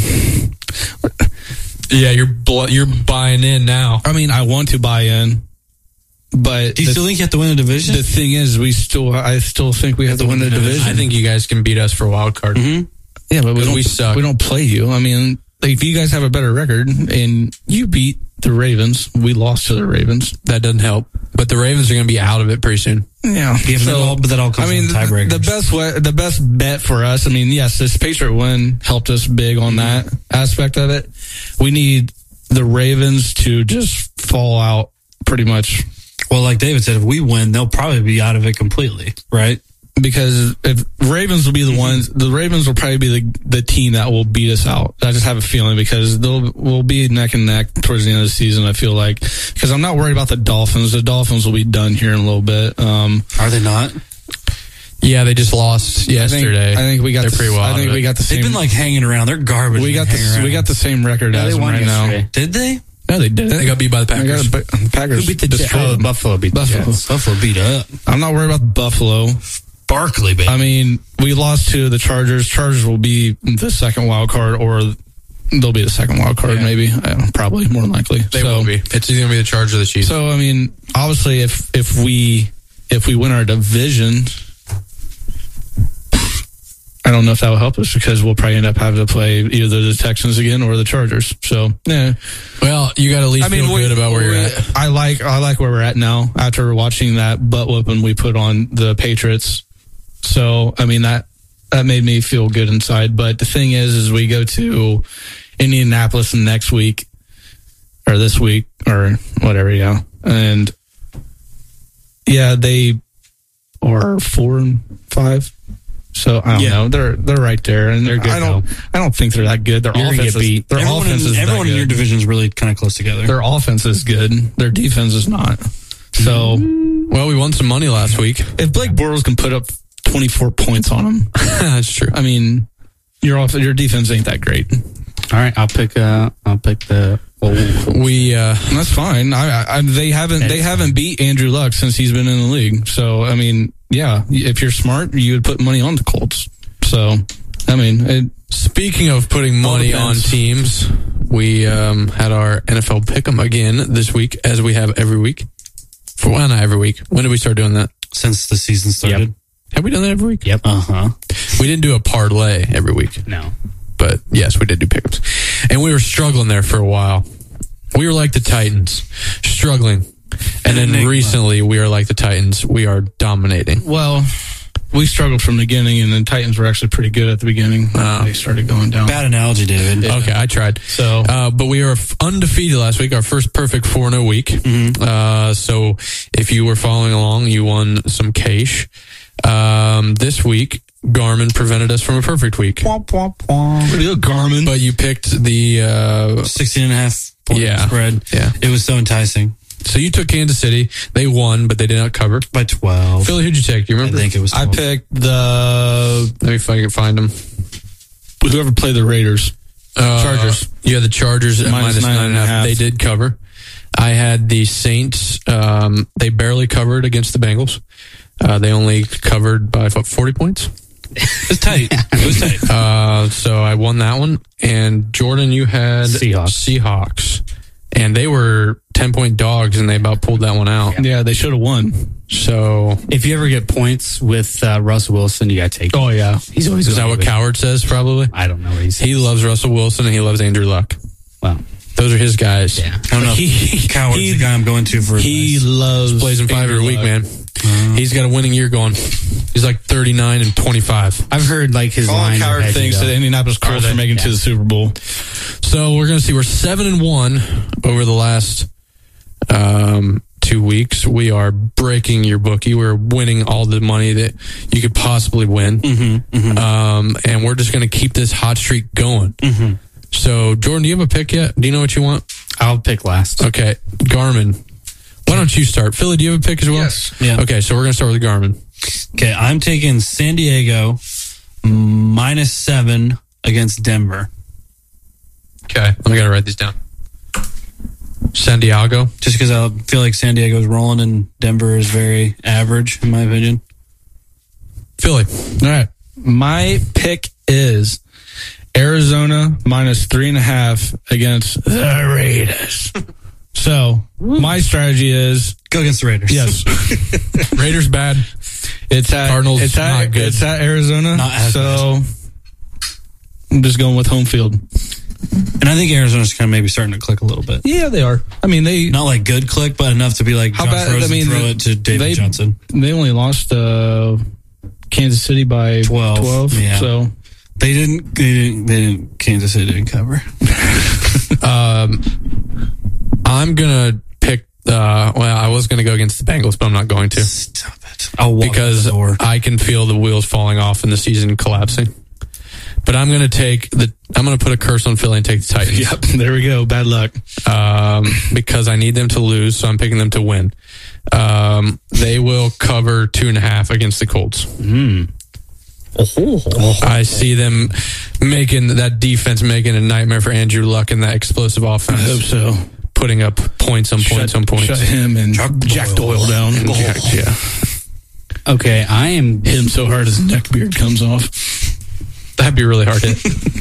Yeah, you're bl- you're buying in now. I mean, I want to buy in, but Do you the, still think you have to win the division? the thing is, we still. I still think we have to win the division. I think you guys can beat us for a wild card. Mhm. Yeah, but we Because don't. we suck. We don't play you. I mean, like, if you guys have a better record and you beat the Ravens, we lost to the Ravens. That doesn't help. But the Ravens are going to be out of it pretty soon. Yeah, Yeah, but, that all, but that all comes I mean, from tiebreakers. the, the best way, the best bet for us. I mean, yes, this Patriot win helped us big on that aspect of it. We need the Ravens to just fall out pretty much, Well, like David said, if we win, they'll probably be out of it completely, right? because if Ravens will be the ones, the Ravens will probably be the the team that will beat us out. I just have a feeling because they'll we'll be neck and neck towards the end of the season. I feel like because I'm not worried about the Dolphins. The Dolphins will be done here in a little bit. Um, Are they not? Yeah, they just lost yesterday. I think, I think we got They're the, pretty well I out think of we it. got the same. They've been like hanging around. They're garbage. we got hanging the we around. got the same record Yeah, as they them won right yesterday. now. Did they? No, they didn't. They got beat by the They Packers. got the Packers. Who beat the destroyed Oh, them. Buffalo beat the Buffalo. Jets. Buffalo beat up. I'm not worried about Buffalo. Barkley, baby. I mean, we lost to the Chargers. Chargers will be the second wild card, or they'll be the second wild card, Yeah. maybe. Uh, probably, more than likely. They so, will be. It's either going to be the Chargers or the Chiefs. So, I mean, obviously, if if we if we win our division, I don't know if that will help us because we'll probably end up having to play either the Texans again or the Chargers. So, yeah. Well, you got to at least I mean, feel we- good about where you're we- at. I like I like where we're at now after watching that butt whooping we put on the Patriots. So I mean that that made me feel good inside. But the thing is, is we go to Indianapolis next week or this week or whatever, yeah, and yeah, they are four and five. So I don't Yeah. know. They're they're right there, and They're good, I don't I don't think they're that good. Their You're gonna offense get is beat. their everyone offense in, is that everyone in your good. division is really kind of close together. Their offense is good. Their defense is not. So Well, we won some money last week. if Blake Bortles can put up twenty-four points on them, That's true. I mean, your off your defense ain't that great. All right, I'll pick. Uh, I'll pick the. We uh, And that's fine. I, I they haven't they haven't beat Andrew Luck since he's been in the league. So I mean, yeah, if you're smart, you would put money on the Colts. So I mean, it, speaking of putting money on depends. teams, we um, had our N F L pick'em again this week, as we have every week. For well, not every week. When did we start doing that? Since the season started. Yep. Have we done that every week? Yep. Uh huh. We didn't do a parlay every week. No. But yes, we did do pickups. And we were struggling there for a while. We were like the Titans, struggling. And then recently we are like the Titans. We are dominating. well, we struggled from the beginning, and the Titans were actually pretty good at the beginning. Uh, they started going down. Bad analogy, David. Okay, I tried. So, uh, but we were undefeated last week, our first perfect four and oh week. Mm-hmm. Uh, so if you were following along, you won some cash. Um, this week, Garmin prevented us from a perfect week. Womp, womp, womp. Garmin. But you picked the, uh, sixteen and a half point yeah, spread. Yeah. It was so enticing. So you took Kansas City. They won, but they did not cover. By twelve. Philly, who'd you take? Do you remember? I think it was twelve. I picked the, let me if I can find them. Whoever played the Raiders. Uh, Chargers. Yeah, the Chargers at minus, minus nine, nine and a half. They did cover. I had the Saints. Um, they barely covered against the Bengals. Uh, they only covered by what, forty points. It's tight. It was tight. Uh, so I won that one. And Jordan, you had Seahawks. Seahawks. And they were ten point dogs, and they about pulled that one out. Yeah, they should have won. So if you ever get points with uh, Russell Wilson, you got to take him. Oh, yeah. He's always Is that what Coward says, probably? I don't know what he says. He loves Russell Wilson, and he loves Andrew Luck. Well, those are his guys. Yeah. I don't know. He, Coward's he- the guy I'm going to for He advice. loves Plays him five Andrew every week, Luck. man. Uh, He's got a winning year going. He's like thirty-nine and twenty-five. I've heard like his All line. Coward thinks that Indianapolis Colts are making it to the Super Bowl. So we're going to see we're seven and one over the last um, two weeks. We are breaking your bookie. We're winning all the money that you could possibly win. Mm-hmm, mm-hmm. Um, and we're just going to keep this hot streak going. Mm-hmm. So, Jordan, do you have a pick yet? Do you know what you want? I'll pick last. Okay. Garmin. Why don't you start? Philly, do you have a pick as well? Yes. Yeah. Okay, so we're going to start with Garmin. Okay, I'm taking San Diego minus seven against Denver. Okay. Let me got to write these down. San Diego. Just because I feel like San Diego's rolling and Denver is very average, in my opinion. Philly. All right. My pick is Arizona minus three and a half against the Raiders. So my strategy is go against the Raiders. Yes. Raiders bad. It's at Cardinals it's at, not good. It's at Arizona. Not as so I'm just going with home field. And I think Arizona's kind of maybe starting to click a little bit. Yeah, they are. I mean, they not like good click, but enough to be like how Josh bad? Rosen I mean, throw it to David they, Johnson. They only lost uh, Kansas City by twelve. twelve. Yeah. So they didn't. They didn't. They didn't. Kansas City didn't cover. um, I'm gonna pick. Uh, well, I was gonna go against the Bengals, but I'm not going to. Stop it! I'll walk because out the door. I can feel the wheels falling off and the season collapsing. But I'm gonna take the. I'm gonna put a curse on Philly and take the Titans. Yep. There we go. Bad luck. Um, because I need them to lose, so I'm picking them to win. Um, they will cover two and a half against the Colts. Mm. Oh, I see them making that defense making a nightmare for Andrew Luck and that explosive offense. I hope so. Putting up points on points shut, on points. Shut him and Jack, Jack Doyle, Doyle down. And Jack, yeah. Okay, I am hit him so hard his neck beard comes off. That'd be really hard hit.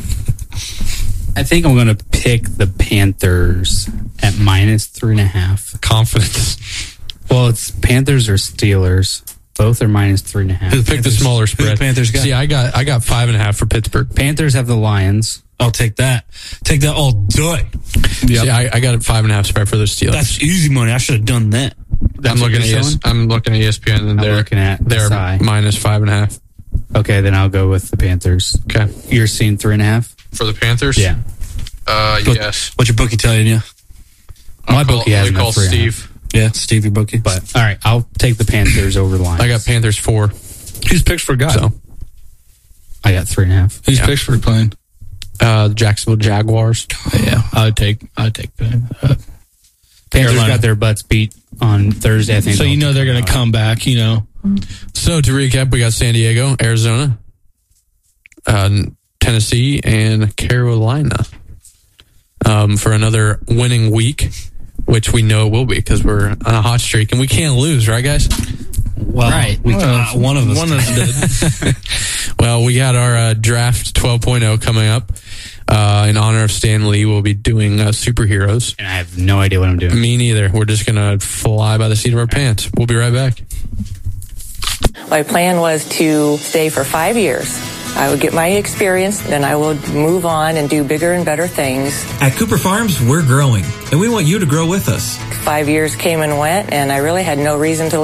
I think I'm going to pick the Panthers at minus three and a half. Confidence. Well, it's Panthers or Steelers. Both are minus three and a half. Pick the smaller spread. Panthers got? See, I got I got five and a half for Pittsburgh. Panthers have the Lions. I'll take that. Take that all day. Yep. See, I, I got a five and a half spread for the Steelers. That's easy money. I should have done that. That's I'm looking at ES, I'm looking at E S P N and I'm they're looking at they're S I. minus five and a half. Okay, then I'll go with the Panthers. Okay, you're seeing three and a half for the Panthers. Yeah. Uh, Book, yes. What's your bookie telling you? My I'll bookie call, has we call three Steve. Yeah, Steve, your bookie. But all right, I'll take the Panthers over the Lions. I got Panthers four. Who's Pittsburgh got? So I got three and a half. Who's yeah. Pittsburgh playing? Uh, the Jacksonville Jaguars. Yeah, I'd take I'd take uh, Panthers Carolina. got their butts beat on Thursday. I think So you know they're going to come back. You know. So to recap, we got San Diego, Arizona, uh, Tennessee, and Carolina um, for another winning week, which we know it will be because we're on a hot streak and we can't lose, right, guys? Well, right. We, Well, uh, one of us. One of us did. Well, we got our uh, draft twelve point oh coming up. Uh, in honor of Stan Lee, we'll be doing uh, superheroes. And I have no idea what I'm doing. Me neither. We're just going to fly by the seat of our pants. We'll be right back. My plan was to stay for five years. I would get my experience, then I would move on and do bigger and better things. At Cooper Farms, we're growing, and we want you to grow with us. Five years came and went, and I really had no reason to leave.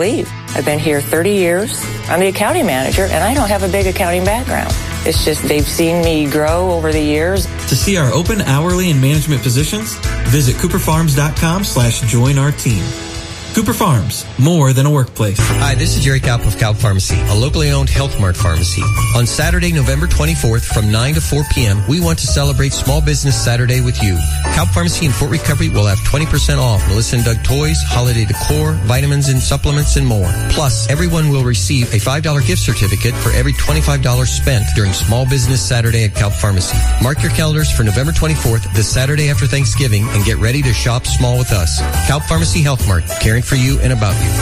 I've been here thirty years. I'm the accounting manager, and I don't have a big accounting background. It's just they've seen me grow over the years. To see our open hourly and management positions, visit cooperfarms.com slash join our team. Cooper Farms, more than a workplace. Hi, this is Jerry Kaup of Kaup Pharmacy, a locally owned Health Mart pharmacy. On Saturday, November twenty-fourth from nine to four p.m., we want to celebrate Small Business Saturday with you. Kaup Pharmacy in Fort Recovery will have twenty percent off Melissa and Doug toys, holiday decor, vitamins and supplements, and more. Plus, everyone will receive a five dollars gift certificate for every twenty-five dollars spent during Small Business Saturday at Kaup Pharmacy. Mark your calendars for November twenty-fourth, the Saturday after Thanksgiving, and get ready to shop small with us. Kaup Pharmacy Health Mart, caring for you and about you.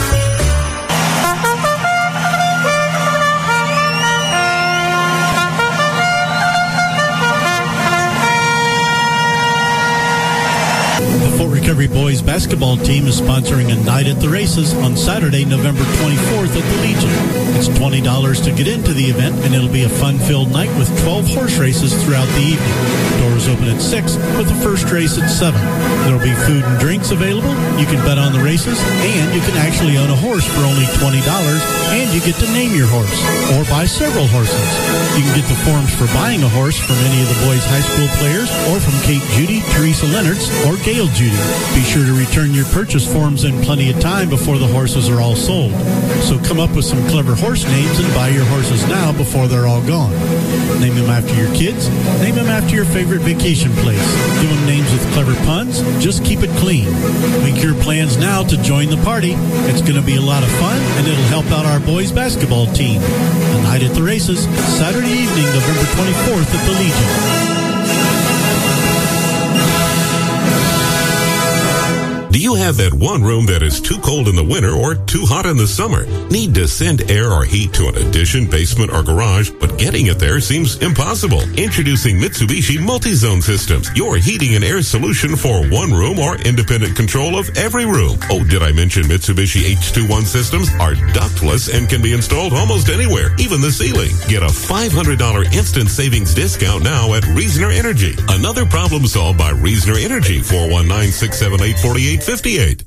Fort Recovery boys basketball team is sponsoring a night at the races on Saturday, November twenty-fourth at the Legion. It's twenty dollars to get into the event, and it'll be a fun-filled night with twelve horse races throughout the evening. Doors open at six with the first race at seven. There'll be food and drinks available. You can bet on the races, and you can actually own a horse for only twenty dollars, and you get to name your horse or buy several horses. You can get the forms for buying a horse from any of the boys' high school players or from Kate Judy, Teresa Leonards, or Gail Judy. Be sure to return your purchase forms in plenty of time before the horses are all sold. So come up with some clever horse names and buy your horses now before they're all gone. Name them after your kids. Name them after your favorite vacation place. Give them names with clever puns. Just keep it clean. Make your plans now to join the party. It's going to be a lot of fun, and it'll help out our boys basketball team. A night at the races, Saturday evening, November twenty-fourth at the Legion. Do you have that one room that is too cold in the winter or too hot in the summer? Need to send air or heat to an addition, basement, or garage, but getting it there seems impossible? Introducing Mitsubishi Multi-Zone Systems, your heating and air solution for one room or independent control of every room. Oh, did I mention Mitsubishi H twenty-one systems are ductless and can be installed almost anywhere, even the ceiling. Get a five hundred dollars instant savings discount now at Reasoner Energy. Another problem solved by Reasoner Energy, four one nine, six seven eight, four eight five eight.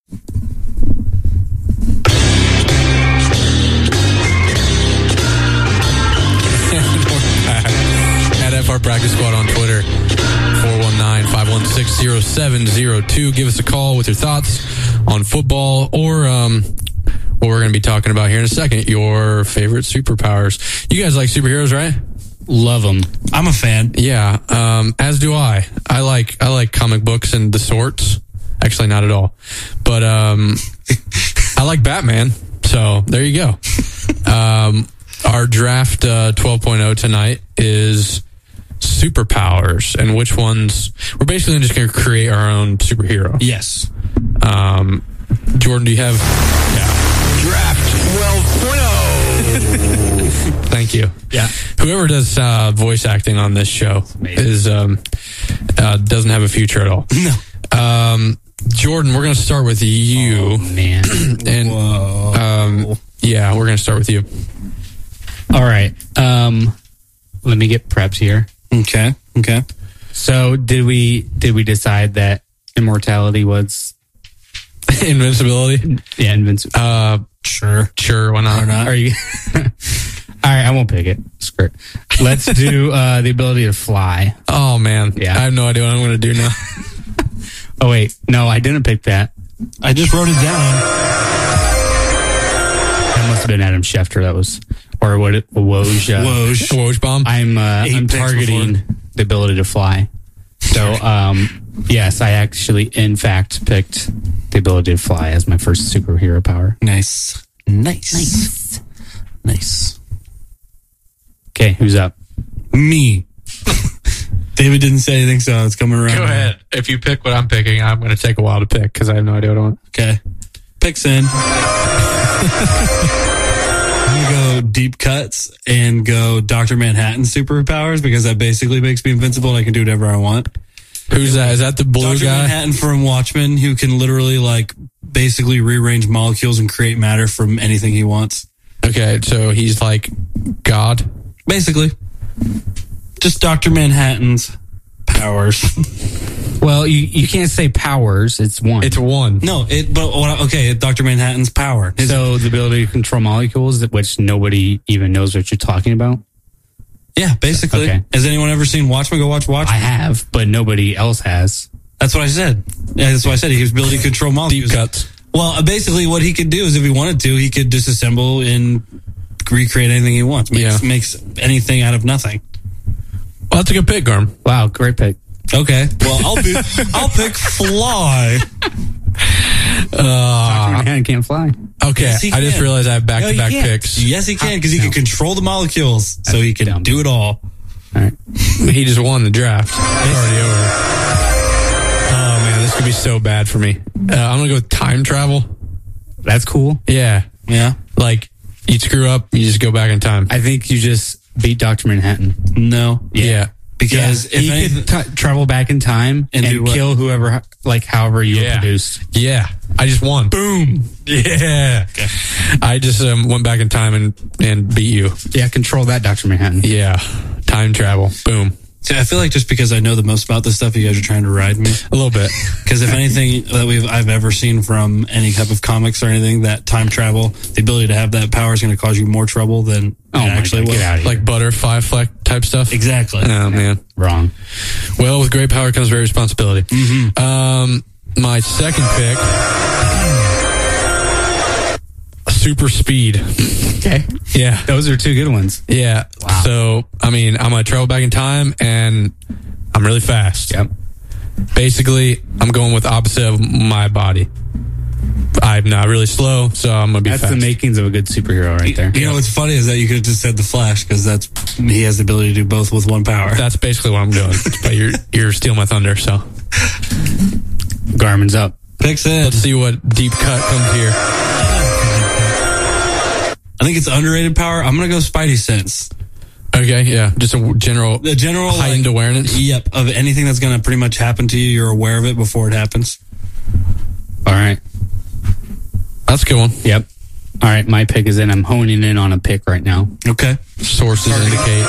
At F R Practice Squad on Twitter, four one nine, five one six, zero seven zero two. Give us a call with your thoughts on football or um, what we're going to be talking about here in a second, your favorite superpowers. You guys like superheroes, right? Love them. I'm a fan. Yeah, um, as do I. I like I like comic books and the sorts. Actually, not at all. But um, I like Batman. So there you go. Um, our draft uh, twelve point oh tonight is superpowers, and which ones we're basically just going to create our own superhero. Yes. Um, Jordan, do you have? Yeah. Draft twelve point oh. Thank you. Yeah. Whoever does uh, voice acting on this show is um, uh, doesn't have a future at all. No. Um, Jordan, we're going to start with you. Oh, man. and um, yeah, we're going to start with you. All right. Um, let me get prepped here. Okay. Okay. So, did we did we decide that immortality was invincibility? Yeah, invincibility. Uh, sure, sure. Why not? Or not? Are you? All right, I won't pick it. Screw it. Let's do uh, the ability to fly. Oh man, yeah. I have no idea what I'm going to do now. Oh wait, no, I didn't pick that. I just wrote it down. That must have been Adam Schefter. That was, or what? It, Woj. Uh, Woj. Woj bomb. I'm uh, I'm targeting before. The ability to fly. So, um, yes, I actually, in fact, picked the ability to fly as my first superhero power. Nice, nice, nice, nice. Okay, who's up? Me. David didn't say anything, so it's coming around. Go ahead. If you pick what I'm picking, I'm going to take a while to pick because I have no idea what I want. Okay. Picks in. I'm going to go deep cuts and go Doctor Manhattan superpowers because that basically makes me invincible and I can do whatever I want. Who's that? Is that the blue Doctor guy? Manhattan from Watchmen, who can literally like basically rearrange molecules and create matter from anything he wants. Okay, so he's like God? Basically. Just Doctor Manhattan's powers. Well, you, you can't say powers. It's one. It's one. No, it. But what, okay, Doctor Manhattan's power. His, so the ability to control molecules, which nobody even knows what you're talking about. Yeah, basically. Okay. Has anyone ever seen Watchmen? Go watch Watchmen. I have, but nobody else has. That's what I said. Yeah, that's what I said. He has ability to control molecules. Deep cuts. Well, basically, what he could do is, if he wanted to, he could disassemble and recreate anything he wants. Makes, Yeah. makes anything out of nothing. Well, that's a good pick, Garm. Wow, great pick. Okay. Well, I'll be. I'll pick Fly. Doctor Manhattan can't fly. Okay, Yes, he I just can. realized I have No, back-to-back he can't. picks. Yes, he can, because he No. can control the molecules, so he can dumb. do it all. All right. He just won the draft. It's already over. Oh man, this could be so bad for me. Uh, I'm gonna go with time travel. That's cool. Yeah, Yeah. like you screw up, you just go back in time. I think you just beat Doctor Manhattan. No. Yeah, Because if he anything, could t- travel back in time And and, do what? kill whoever, like however you Yeah. were produced. yeah. I just won. Boom. Yeah. I just um, went back in time and and beat you. Yeah, control that, Doctor Manhattan. Yeah, time travel. Boom. see, I feel like just because I know the most about this stuff, you guys are trying to ride me. A little bit. Because if anything that we've I've ever seen from any type of comics or anything, that time travel, the ability to have that power is going to cause you more trouble than Oh it my actually God, will. get out of here. Like butterfly fleck type stuff. Exactly. Oh man. Wrong. Well, with great power comes great responsibility. Mm-hmm. Um, my second pick, super speed. Okay. Yeah, Those are two good ones. yeah. Wow. So, I mean, I'm gonna travel back in time, and I'm really fast. Yep. Basically, I'm going with the opposite of my body. I'm not really slow, so I'm gonna be That's fast. the makings of a good superhero right there. You know what's funny is that you could have just said the Flash, because that's he has the ability to do both with one power. That's basically what I'm doing. But you're you're stealing my thunder. So Garmin's up. Picks in. let's see what deep cut comes here. I think it's underrated power. I'm going to go Spidey Sense. Okay, yeah, just a general, The general heightened like, awareness. Yep, of anything that's going to pretty much happen to you, you're aware of it before it happens. All right. That's a good one. Yep. All right. My pick is in. I'm honing in on a pick right now. Okay. Sources indicate.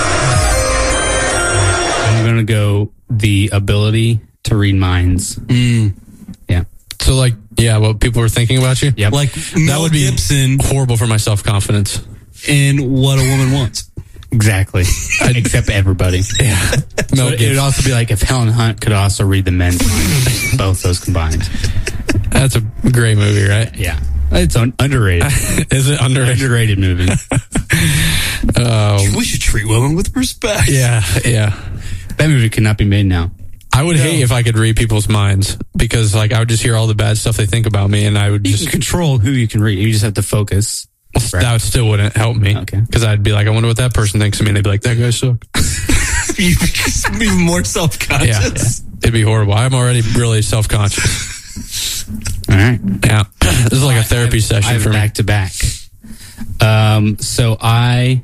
I'm going to go the ability to read minds. Mm. Yeah. So, like, yeah, what people were thinking about you. Yep. Like That Mel would be Gibson horrible for my self confidence. in What a Woman Wants. Exactly. Except everybody. Yeah. So it would also be like if Helen Hunt could also read the men's mind. Both those combined. That's a great movie, right? Yeah. It's un- underrated. Is it underrated? Underrated movie. Oh, We should treat women with respect. yeah, yeah. That movie cannot be made now. I would hate if I could read people's minds because, like, I would just hear all the bad stuff they think about me, and I would You just can control who you can read. You just have to focus. that still wouldn't help me. Okay. Because I'd be like, I wonder what that person thinks of me, and they'd be like, that guy sucks. You become even more self-conscious. Yeah, yeah. It'd be horrible. I'm already really self conscious. All right. Yeah, this is like a therapy I session have for me. back to back. Um, so I.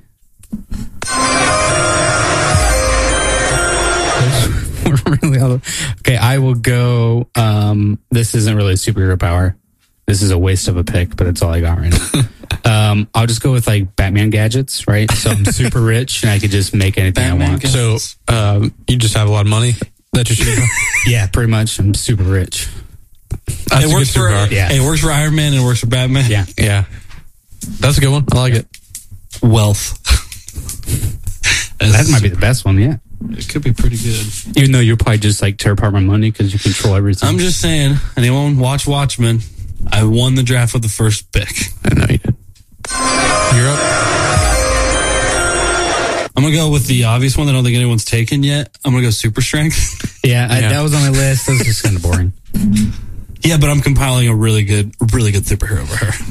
We're really all- okay, I will go. Um, this isn't really a superhero power. This is a waste of a pick, but it's all I got right now. um, I'll just go with like Batman gadgets, right? So I'm super rich and I could just make anything Batman I want. gadgets. So um, you just have a lot of money that you should. Yeah, pretty much. I'm super rich. That's It a works good for superpower. Yeah. It works for Iron Man and it works for Batman. Yeah. Yeah, that's a good one. I like it. Wealth. That might be the best one, yeah. It could be pretty good. Even though you'll probably just like tear apart my money because you control everything. I'm just saying, anyone watch Watchmen? I won the draft with the first pick. I know you did. You're up. I'm gonna go with the obvious one that I don't think anyone's taken yet. I'm gonna go super strength. yeah, I, Yeah. that was on my list. That was just kind of boring. Yeah, but I'm compiling a really good, really good superhero for her.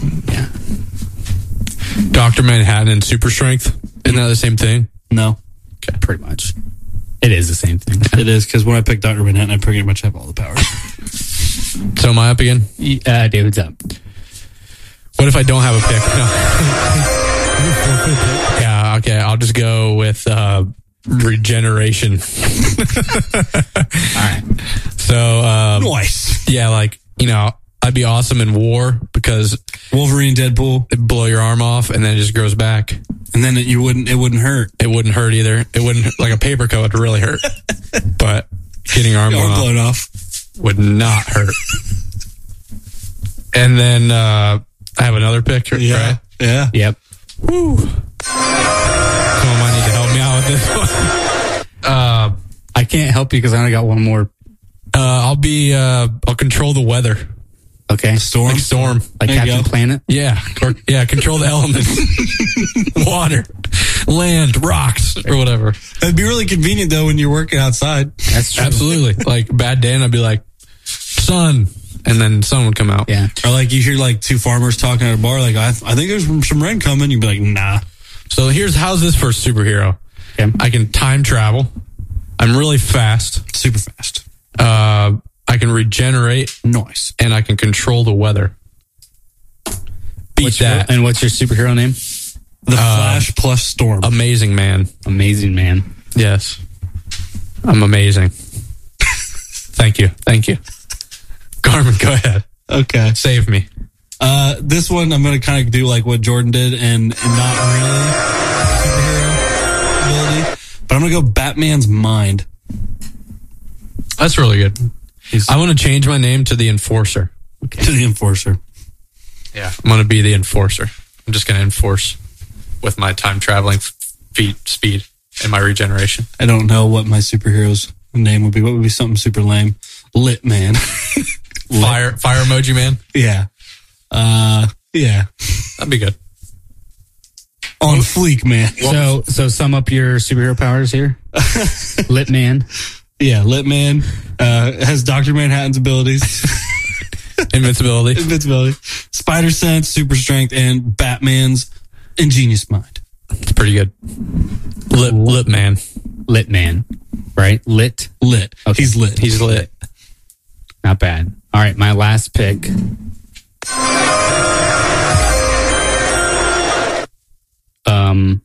Yeah. Doctor Manhattan and super strength. Isn't that the same thing? No, Okay, pretty much. It is the same thing. it is because when I pick Doctor Manhattan, I pretty much have all the powers. So am I up again? Uh, David's up. What if I don't have a pick? No. Yeah, okay. I'll just go with uh, regeneration. All right. So, um, Nice. yeah, like, you know, I'd be awesome in war because Wolverine, Deadpool, it'd blow your arm off and then it just grows back. and then it, you wouldn't. It wouldn't hurt. It wouldn't hurt either. It wouldn't, like a paper cut would really hurt. But getting your arm Arm blown, blown off, would not hurt. And then uh, I have another picture. Yeah. Right? Yeah. Yep. Woo. Someone might need to help me out with this one. Uh, I can't help you because I only got one more. Uh, I'll be. Uh, I'll control the weather. Okay. Storm. Like storm. Like There you Captain go. Planet. Yeah. Or, yeah. Control the elements. Water, land, rocks, or whatever. It'd be really convenient though when you're working outside. That's true. Absolutely. Like bad day, and I'd be like, sun, and then sun would come out. Yeah. Or like you hear like two farmers talking at a bar, like I, I think there's some rain coming. You'd be like, nah. So here's how's this for a superhero? Okay. I can time travel. I'm really fast. Super fast. Uh, I can regenerate. Nice. And I can control the weather. Beat What's that. Your, and what's your superhero name? The Flash plus Storm. Amazing man. Amazing man. Yes. I'm amazing. Thank you. Thank you. Garmin, go ahead. Okay. Save me. Uh, this one I'm going to kind of do like what Jordan did and, and not really superhero ability, but I'm going to go Batman's mind. That's really good. I want to change my name to the Enforcer. Okay. To the Enforcer. Yeah. I'm going to be the Enforcer. I'm just going to enforce with my time traveling feet speed and my regeneration. I don't know what my superhero's name would be. What would be something super lame? Lit Man. Fire, fire emoji man. Yeah. Uh, yeah. That'd be good. On fleek, man. So, so sum up your superhero powers here. Lit man. Yeah, Lit Man uh, has Doctor Manhattan's abilities. Invincibility. Invincibility. Spider sense, super strength, and Batman's ingenious mind. It's pretty good. Lit, lit man. Lit man. Right? Lit. Lit. Okay. He's lit. He's lit. Not bad. All right, my last pick. Um,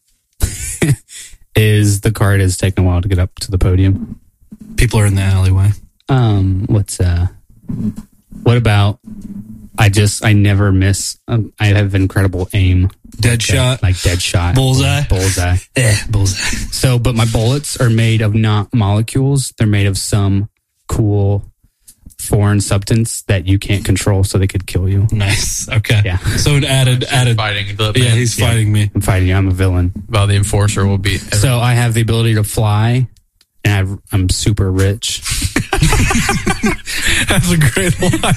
is the card is taking a while to get up to the podium. People are in the alleyway. Um, what's uh, what about? I just I never miss. Um, I have incredible aim. Dead shot, like dead shot, bullseye, bullseye. Yeah, bullseye. So, but my bullets are made of not molecules; they're made of some cool foreign substance that you can't control, so they could kill you. Nice. Okay. Yeah. So it added added fighting. The yeah, man. he's fighting me. I'm fighting you. I'm a villain. Well, the Enforcer will be. Every- So I have the ability to fly, and I've, I'm super rich. That's a great line.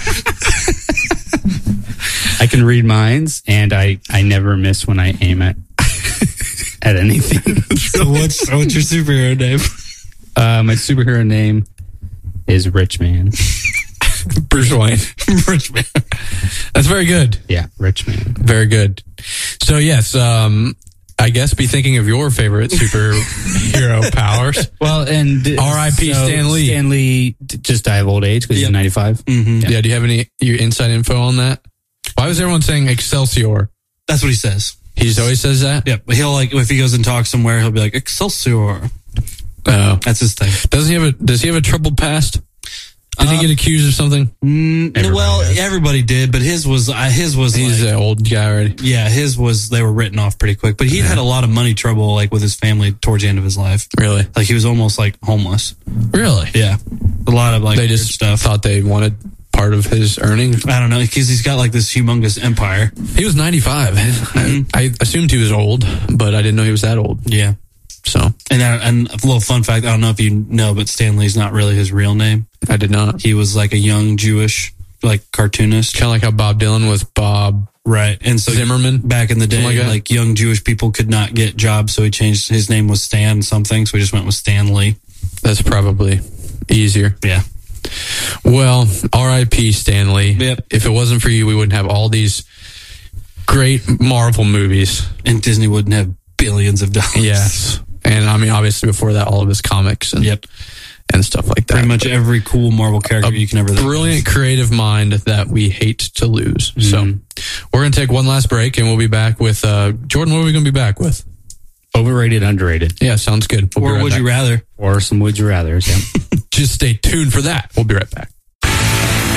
I can read minds, and I, I never miss when I aim at at anything. So what's what's your superhero name? Uh, my superhero name is Rich Man. Bruce Wayne. Rich Man. That's very good. Yeah, Rich Man. Very good. So yes, um, I guess be thinking of your favorite superhero powers. Well, and R I P so Stan Lee. Stan Lee d- just died of old age because Yep. he's ninety-five. Mm-hmm. Yeah. Do you have any your inside info on that? Why was everyone saying Excelsior? That's what he says. He just always says that. Yep. But he'll like if he goes and talks somewhere, he'll be like Excelsior. Oh, That's his thing. doesn't he have a? Does he have a troubled past? Did Uh, he get accused of something? Mm, Everybody well, does. everybody did, but his was uh, his was He's like, an old guy already. yeah, his was they were written off pretty quick. But he had a lot of money trouble like with his family towards the end of his life. Really? Like he was almost like homeless. Really? Yeah, a lot of like They weird just stuff. thought they wanted part of his earnings. I don't know because he's got like this humongous empire. He was ninety-five. I, I assumed he was old, but I didn't know he was that old. Yeah, So and uh, and a little fun fact, I don't know if you know, but Stan Lee's not really his real name. I did not. He was like a young Jewish like cartoonist. Kind of like how Bob Dylan was Bob Right. And so Zimmerman. back in the day, Something like like, that? young Jewish people could not get jobs. So he changed, his name was Stan something. So he just went with Stan Lee. That's probably easier. Yeah. Well, R I P Stan Lee. Yep. If it wasn't for you, we wouldn't have all these great Marvel movies. And Disney wouldn't have billions of dollars. Yes. And I mean, obviously before that, all of his comics and, Yep. and stuff like that. Pretty much every cool Marvel character you can ever think of. Brilliant creative mind that we hate to lose. So we're going to take one last break and we'll be back with, uh, Jordan, what are we going to be back with? Overrated, underrated. Yeah, sounds good. We'll be Or right would back. you rather? Or some would you rathers. Yeah. Just stay tuned for that. We'll be right back.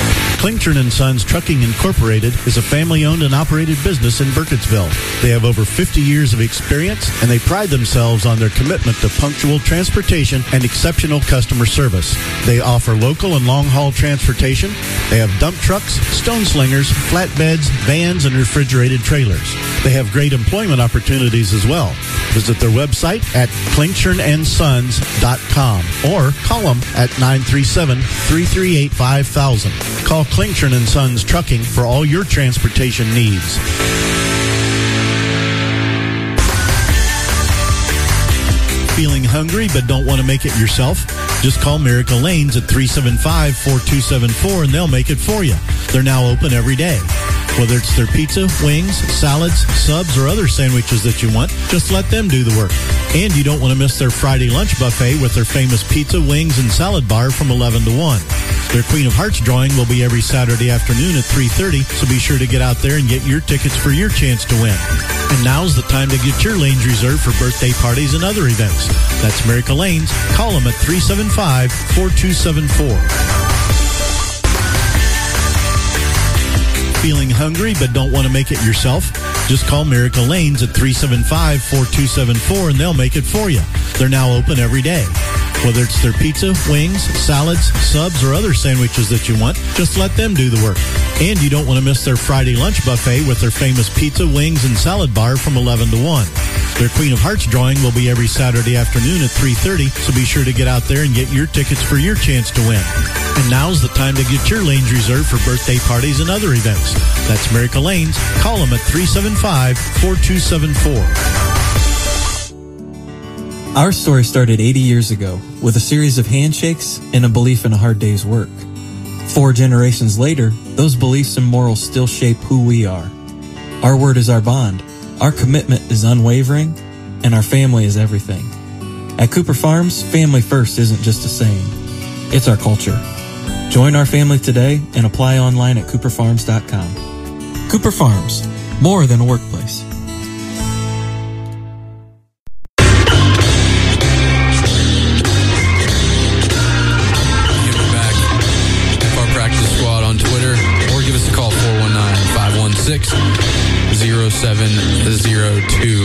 Klingtern and Sons Trucking Incorporated is a family-owned and operated business in Burkittsville. They have over fifty years of experience, and they pride themselves on their commitment to punctual transportation and exceptional customer service. They offer local and long-haul transportation. They have dump trucks, stone slingers, flatbeds, vans, and refrigerated trailers. They have great employment opportunities as well. Visit their website at klingtern and sons dot com or call them at nine three seven, three three eight, five thousand. Call Klingtern and Sons Trucking for all your transportation needs. Feeling hungry but don't want to make it yourself? Just call Miracle Lanes at three seven five, four two seven four and they'll make it for you. They're now open every day. Whether it's their pizza, wings, salads, subs, or other sandwiches that you want, just let them do the work. And you don't want to miss their Friday lunch buffet with their famous pizza, wings, and salad bar from eleven to one. Their Queen of Hearts drawing will be every Saturday afternoon at three thirty, so be sure to get out there and get your tickets for your chance to win. And now's the time to get your lanes reserved for birthday parties and other events. That's Miracle Lanes. Call them at three seven five, four two seven four. Feeling hungry but don't want to make it yourself? Just call Miracle Lanes at three seven five, four two seven four and they'll make it for you. They're now open every day. Whether it's their pizza, wings, salads, subs, or other sandwiches that you want, just let them do the work. And you don't want to miss their Friday lunch buffet with their famous pizza, wings, and salad bar from eleven to one. Their Queen of Hearts drawing will be every Saturday afternoon at three thirty, so be sure to get out there and get your tickets for your chance to win. And now's the time to get your lanes reserved for birthday parties and other events. That's Miracle Lanes. Call them at three seven five, four two seven four. Our story started eighty years ago with a series of handshakes and a belief in a hard day's work. Four generations later, those beliefs and morals still shape who we are. Our word is our bond. Our commitment is unwavering, and our family is everything. At Cooper Farms, family first isn't just a saying. It's our culture. Join our family today and apply online at cooper farms dot com. Cooper Farms, more than a workplace. zero seven zero two.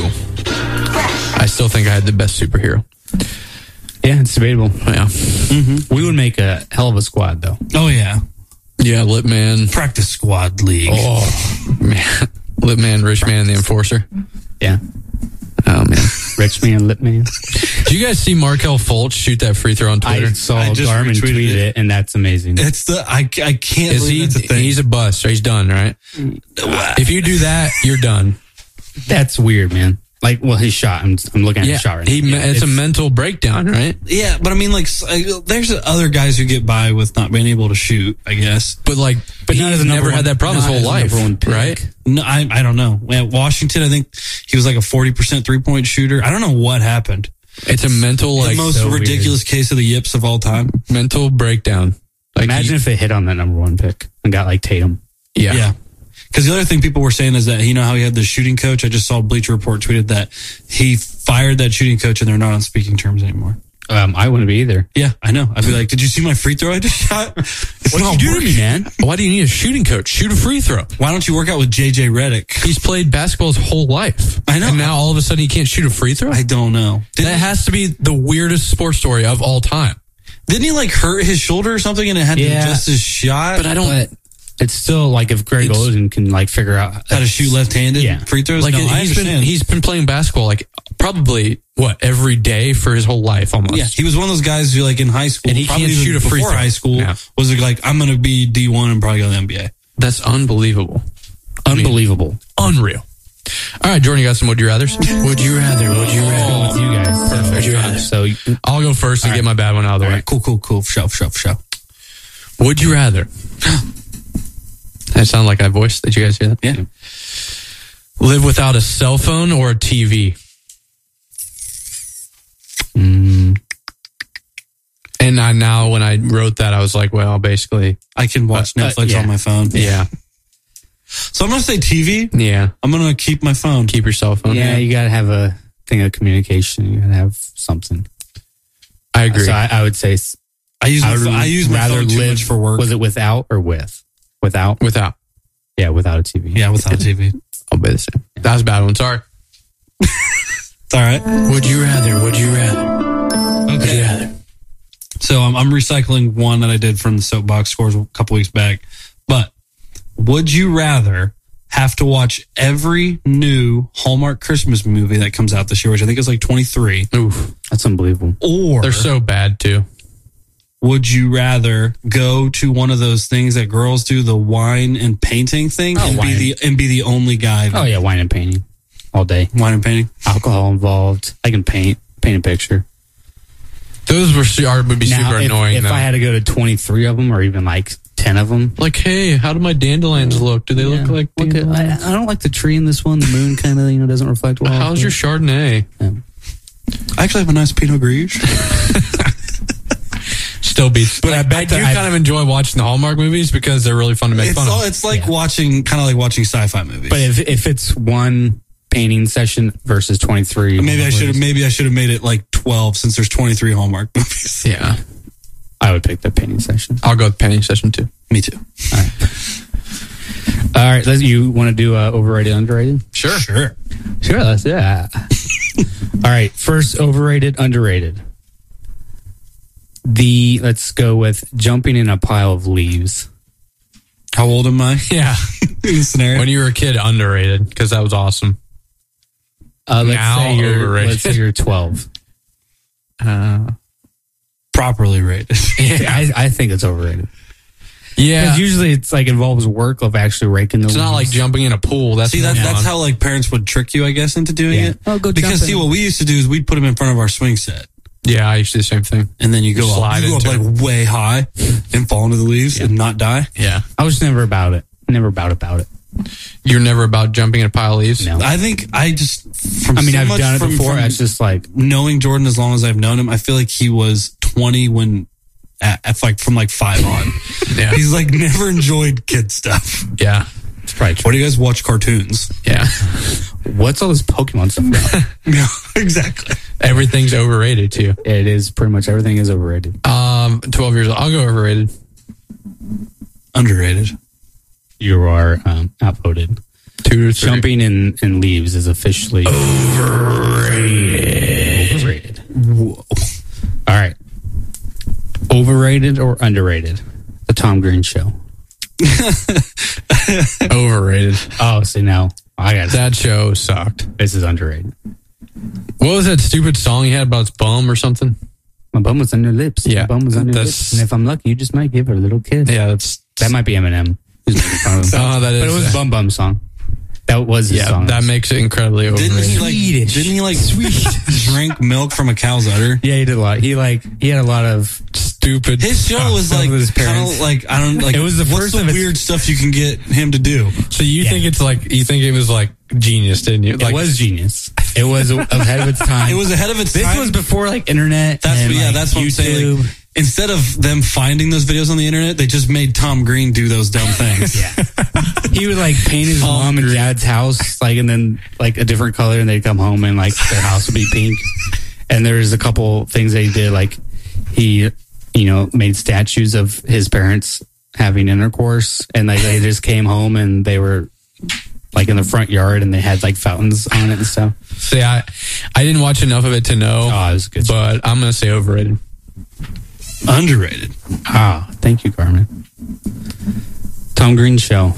I still think I had the best superhero. Yeah, it's debatable. Yeah. Mm-hmm. We would make a hell of a squad, though. Oh, yeah. Yeah, Lip Man. Practice squad league. Oh, man. Lip Man, Rich Man, and the Enforcer. Yeah. Oh, man. Rich Man, Lip Man. Did you guys see Markelle Fultz shoot that free throw on Twitter? I saw I just Garmin retweeted tweeted it. it, and that's amazing. It's the, I, I can't Is believe he, that's a thing. He's a bust. He's done, right? If you do that, you're done. That's weird, man. Like, well, his shot. I'm, I'm looking at Yeah, his shot right he, now. it's, it's a mental breakdown, right? Yeah, but I mean, like, there's other guys who get by with not being able to shoot, I guess. But like, but not he's as a never number had one- that problem his not whole as a life, number one pick. right? No, I, I don't know. At Washington, I think he was like a forty percent three-point shooter. I don't know what happened. It's a mental, like, the most so ridiculous case of the yips of all time. mental breakdown. Like, Imagine he- if they hit on that number one pick and got like Tatum. yeah. Yeah. Because the other thing people were saying is that, you know how he had the shooting coach? I just saw Bleacher Report tweeted that he fired that shooting coach and they're not on speaking terms anymore. Um, I wouldn't be either. Yeah, I know. I'd be like, did you see my free throw I just shot? It's What not did you do to working. me, man? Why do you need a shooting coach? Shoot a free throw. Why don't you work out with J J Redick? He's played basketball his whole life. I know. And now all of a sudden he can't shoot a free throw? I don't know. Didn't, That has to be the weirdest sports story of all time. didn't he like hurt his shoulder or something and it had to Yeah. adjust his shot? But I don't. But it's still like if Greg It's- Oden can like figure out How to shoot left-handed Yeah. free throws? Like no, he's I been understand. he's been playing basketball like probably what every day for his whole life almost. Yeah, he was one of those guys who, like in high school, And he probably can't even shoot a free before throw. high school, Yeah. was like, I'm going to be D one and probably go to the N B A. That's unbelievable. unbelievable. Unreal. All right, Jordan, you got some would you rathers? Would you rather? Would you rather? With you guys. Perfect. Would you rather? So I'll go first and All get right. my bad one out of the All way. right, cool, cool, cool. For show, for show, for show. Would you rather? That sound like I voiced. Did you guys hear that? Yeah. Live without a cell phone or a T V? mm, And I, now when I wrote that, I was like, well, basically, I can watch Uh, uh, Netflix yeah. on my phone. yeah, So I'm going to say T V. yeah. I'm going to keep my phone. Keep your cell phone. yeah, you gotta have a thing of communication. You gotta have something. I agree. So I, I would say s- I use I my, would pho- I use my rather phone too live much for work. Was it without or with? Without? Without. Yeah, without a T V. Yeah, without a T V. I'll be the same. That was a bad one. Sorry. It's all right. Would you rather? Would you rather? Okay. Would you rather? So I'm, I'm recycling one that I did from the Soapbox Scores a couple weeks back. But would you rather have to watch every new Hallmark Christmas movie that comes out this year, which I think is like twenty-three? Oof, that's unbelievable. Or they're so bad too. Would you rather go to one of those things that girls do, the wine and painting thing, oh, and wine. be the and be the only guy? Oh yeah, wine and painting all day. Wine and painting, alcohol involved. I can paint, paint a picture. Those were are, would be now, super if, annoying. If though. I had to go to twenty-three of them, or even like ten of them, like, hey, how do my dandelions look? Do they yeah. look like? Look at, I, I don't like the tree in this one. The moon kind of you know doesn't reflect well. How's your Chardonnay? Yeah. I actually have a nice Pinot Gris. Still beats, but I bet I do I, kind of enjoy watching the Hallmark movies because they're really fun to make it's fun all, of. It's like yeah. watching, kind of like watching sci-fi movies. But if if it's one painting session versus twenty-three, maybe I should have maybe I should have made it like twelve since there's twenty-three Hallmark movies. Yeah, I would pick the painting session. I'll go with painting session too. Me too. All right. All right, let's, you want to do uh, overrated, underrated? Sure, sure, sure. Let's do that. All right, first overrated, underrated. The let's go with jumping in a pile of leaves. How old am I? Yeah, in the scenario. When you were a kid, underrated because that was awesome. Uh, let's now say you're overrated. let's say you're twelve. Uh, properly rated. Yeah, I, I think it's overrated. Yeah, because usually it's like involves work of actually raking the. It's leaves. not like jumping in a pool. That's see that's fun. that's how like parents would trick you, I guess, into doing Yeah. it. Oh, go because jump see in. what we used to do is we'd put them in front of our swing set. Yeah, I used to do the same thing. And then you go Slide up, you go up into like way high and fall into the leaves Yeah. and not die. Yeah, I was never about it. Never about about it. You're never about jumping in a pile of leaves. No. I think I just from I mean, so I've much done it from, before. From It's just like knowing Jordan as long as I've known him, I feel like he was twenty when at, at like from like five on. Yeah, he's like never enjoyed kid stuff. Yeah, it's probably true. What do you guys watch cartoons? Yeah, what's all this Pokemon stuff about? No, exactly. Everything's overrated too. It is pretty much everything is overrated. Um, twelve years old. I'll go overrated. Underrated. You are um, outvoted. Two to three. Jumping in, in leaves is officially overrated. Overrated. Whoa. All right. Overrated or underrated? The Tom Green Show. Overrated. Oh, see now I got That show sucked. This is underrated. What was that stupid song he had about his bum or something? My bum was on your lips. Yeah, My bum was on your that's- lips. And if I'm lucky, you just might give her a little kiss. Yeah, that's That might be Eminem. Who's making fun of him. Oh, that is. But it was a Bum Bum song. That was his yeah, song. that makes it incredibly overrated. Didn't he like? Swedish. Didn't he like drink milk from a cow's udder? Yeah, he did a lot. He like he had a lot of stupid. His show stuff. was Some like of his kind parents. of like I don't like. It was the what's first the of its- weird stuff you can get him to do? So you Yeah. think it's like you think it was like genius, didn't you? Like, it was genius. It was ahead of its time. It was ahead of its This time. was before like internet. That's and, yeah. like, That's what I'm saying. YouTube. Like, instead of them finding those videos on the internet, they just made Tom Green do those dumb things. Yeah. He would like paint his Tom mom and Green. dad's house like and then like a different color and they'd come home and like their house would be pink. And there's a couple things that he did like he you know made statues of his parents having intercourse and like they just came home and they were like in the front yard and they had like fountains on it and stuff. See, I I didn't watch enough of it to know. Oh, it was good. But I'm gonna say overrated. Underrated. Ah, thank you, Carmen. Tom Green Show.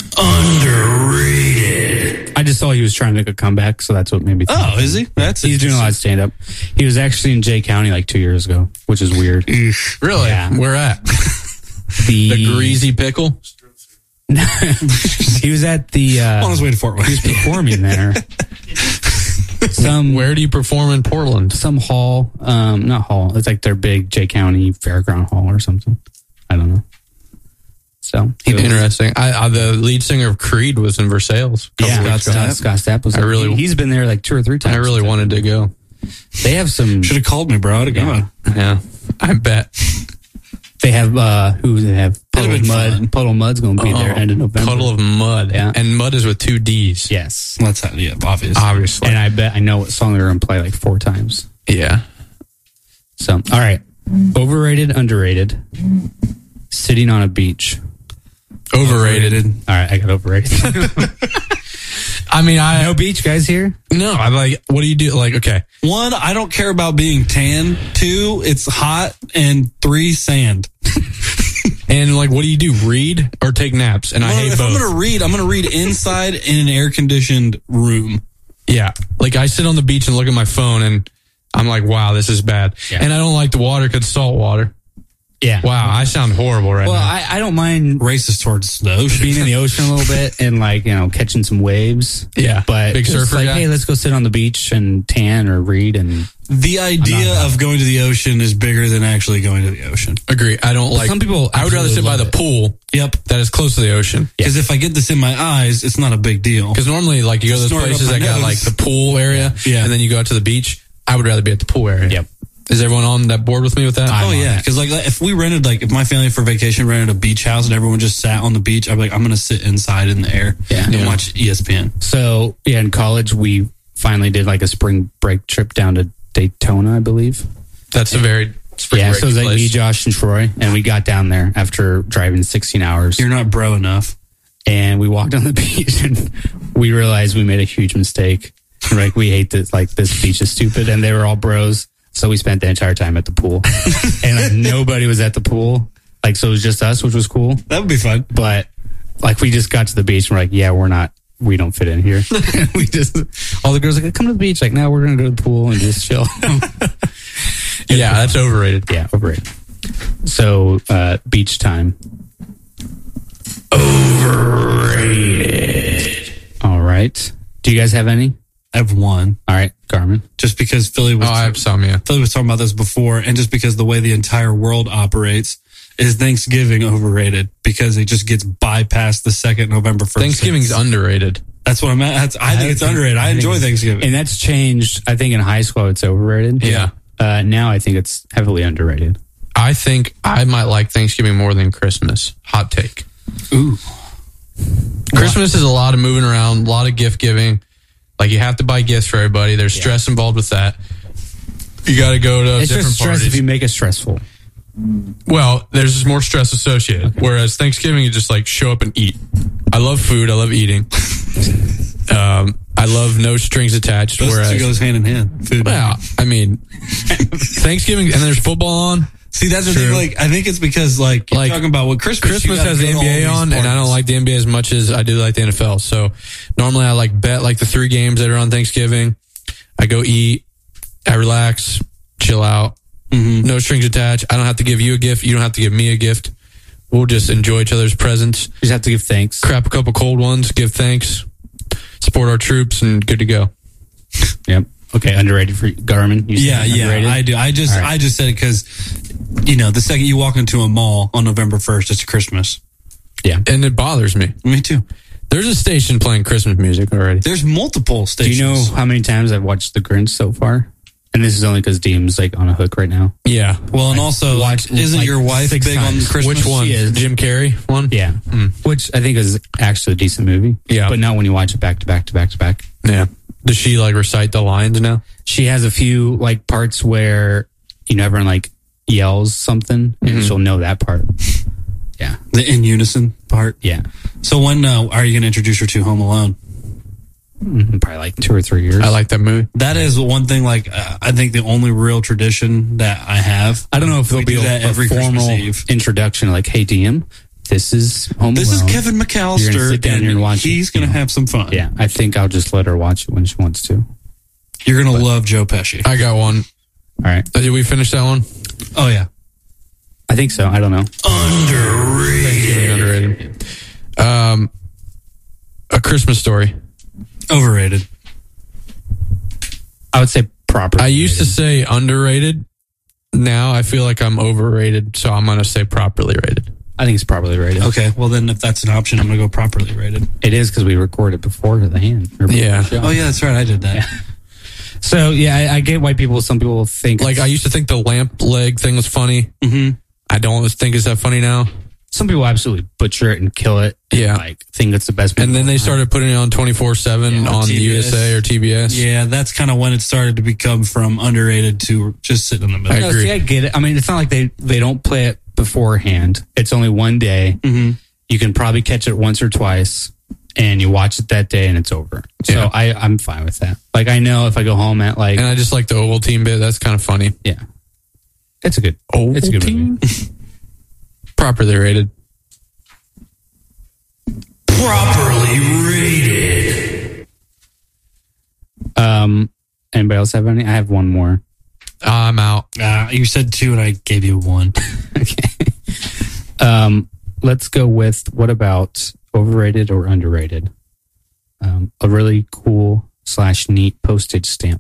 Underrated. I just saw he was trying to make a comeback, so that's what made me think. Oh, is he? That's He's doing a lot of stand up. He was actually in Jay County like two years ago, which is weird. Really? Yeah. Where at? The, The greasy pickle. he was at the uh, on his way to Fort Wayne. he was performing there. Some Where do you perform in Portland? some hall, um, not hall. It's like their big Jay County Fairground Hall or something. I don't know. So he was- Interesting. I, I the lead singer of Creed was in Versailles. a couple Yeah, weeks Scott ago. Stapp. Scott Stapp was. I there. really- He- he's been there like two or three times. I really wanted to go. They have some. Should have called me, bro. I'd have gone. Yeah, I bet. They have uh who they have Puddle That'd of have been Mud. fun. Puddle of Mud's going to be there Oh, end of November. Puddle of Mud. Yeah. And Mud is with two D's. Yes. That's how, yeah, obvious. Obviously. And I bet I know what song they're going to play like four times. Yeah. So, all right. Overrated, underrated. Sitting on a beach. Overrated. All right, I got overrated. I mean, I no beach guys here. No, I'm like, what do you do? Like, okay, one, I don't care about being tan. Two, it's hot, and three, sand. And like, what do you do? Read or take naps? And I well, hate if both. I'm gonna read, I'm gonna read inside in an air conditioned room. Yeah, like I sit on the beach and look at my phone, and I'm like, wow, this is bad. Yeah. And I don't like the water because it's salt water. Yeah. Wow, I sound horrible right well, now. I, I don't mind racist towards the ocean, being in the ocean a little bit and like, you know, catching some waves. Yeah. But Big it's surfer like, guy? hey, let's go sit on the beach and tan or read. And The idea of going to the ocean is bigger than actually going to the ocean. Agree. I don't like. some people I would rather sit by the absolutely pool. Yep. That is close to the ocean. Because if I get this in my eyes, it's not a big deal. Because normally, like, you go to those Snort it up places my that got nose. like the pool area, Yeah. and then you go out to the beach. I would rather be at the pool area. Yep. Is everyone on that board with me with that? Oh yeah, because like if we rented, like if my family for vacation rented a beach house and everyone just sat on the beach, I'd be like, I'm gonna sit inside in the air Yeah. and Yeah. watch E S P N. So yeah, in college we finally did like a spring break trip down to Daytona, I believe. That's a very spring yeah. break So it was like place. me, Josh, and Troy, and we got down there after driving sixteen hours. You're not bro enough. And we walked on the beach, and we realized we made a huge mistake. We're like, we hate this. Like this beach is stupid, and they were all bros. So we spent the entire time at the pool, and like, nobody was at the pool. Like, so it was just us, which was cool. That would be fun. But like, we just got to the beach, and we're like, yeah, we're not, we don't fit in here. we just, all the girls are like, come to the beach. Like, no, we're gonna go to the pool and just chill. Yeah, that's overrated. Yeah, overrated. So, uh, beach time. Overrated. All right. Do you guys have any? I have one. All right, Garmin. Just because Philly was, Oh, I have some, yeah. Philly was talking about this before, and just because the way the entire world operates, is Thanksgiving overrated because it just gets bypassed the second November first. Thanksgiving's underrated. That's what I'm at. That's, I think it's underrated. I enjoy Thanksgiving. And that's changed. I think in high school it's overrated. Yeah. Uh, now I think it's heavily underrated. I think I might like Thanksgiving more than Christmas. Hot take. Ooh. Christmas is a lot of moving around, a lot of gift giving. Like, you have to buy gifts for everybody. There's Yeah. stress involved with that. You got to go to It's different just stress parties. if you make it stressful. Well, there's just more stress associated. Okay. Whereas Thanksgiving, you just like show up and eat. I love food. I love eating. um, I love no strings attached. Those whereas, two goes hand in hand. Food. Well, I mean, Thanksgiving and there's football on. See, that's the True. thing. Like, I think it's because, like, you're Like, talking about what Christmas. Christmas you gotta has the go to N B A all these on, and I don't parties. like the N B A as much as I do like the N F L. So normally I like bet like the three games that are on Thanksgiving. I go eat, I relax, chill out, mm-hmm. no strings attached. I don't have to give you a gift. You don't have to give me a gift. We'll just enjoy each other's presents. You just have to give thanks. Crap a couple cold ones, give thanks, support our troops, and good to go. Yep. Okay, underrated for Garmin. You Yeah, said yeah, underrated? I do. I just, All right. I just said it because, you know, the second you walk into a mall on November first, it's Christmas. Yeah. And it bothers me. Me too. There's a station playing Christmas music already. There's multiple Do stations. you know how many times I've watched The Grinch so far? And this is only because Deem's like on a hook right now. Yeah. Well, and also, Watch- like, isn't like your wife six big times. on Christmas? Which one? She is. Jim Carrey one? Yeah. Which I think is actually a decent movie. Yeah. But not when you watch it back to back to back to back. Yeah. Does she like recite the lines now? She has a few like parts where, you know, everyone like yells something and Mhm. she'll know that part. Yeah. The in unison part. Yeah. So when uh, are you going to introduce her to Home Alone? Mhm, Probably like two or three years. I like that movie. That is one thing. Like, uh, I think the only real tradition that I have. I don't know if We there'll be do a, that a every formal Christmas Eve. introduction like, hey, Diem, this is Home This is Alone. Kevin You're McAllister, gonna sit down and here and watch it, he's going to you know. have some fun. Yeah. I think I'll just let her watch it when she wants to. You're going to love Joe Pesci. I got one. All right. Did we finish that one? Oh yeah. I think so. I don't know. Underrated. Underrated. Um, A Christmas Story. Overrated. I would say proper. I used to say underrated. Now I feel like I'm overrated, so I'm going to say properly rated. I think it's properly rated. Okay. Well, then if that's an option, I'm going to go properly rated. It is because we recorded before the hand. or before Yeah. the show. Oh yeah, that's right. I did that. Yeah. So yeah, I, I get why people. Some people think Like, I used to think the lamp leg thing was funny. Mm-hmm. I don't think it's that funny now. some people absolutely butcher it and kill it. And Yeah. like think it's the best. And then they started putting it on twenty-four seven Yeah, on T B S. U S A or T B S. Yeah, that's kind of when it started to become from underrated to just sitting in the middle. No, see, I get it. I mean, it's not like they they don't play it beforehand. It's only one day, Mm-hmm. you can probably catch it once or twice, and you watch it that day, and it's over. So Yeah. I, I'm fine with that. Like, I know if I go home at like, And I just like the Ovaltine bit. That's kind of funny. yeah, it's a good, it's a good movie. Properly rated. Properly rated. Um, anybody else have any? I have one more. I'm out. Uh, you said two, and I gave you one. Okay. Um, let's go with what about overrated or underrated? Um, a really cool slash neat postage stamp.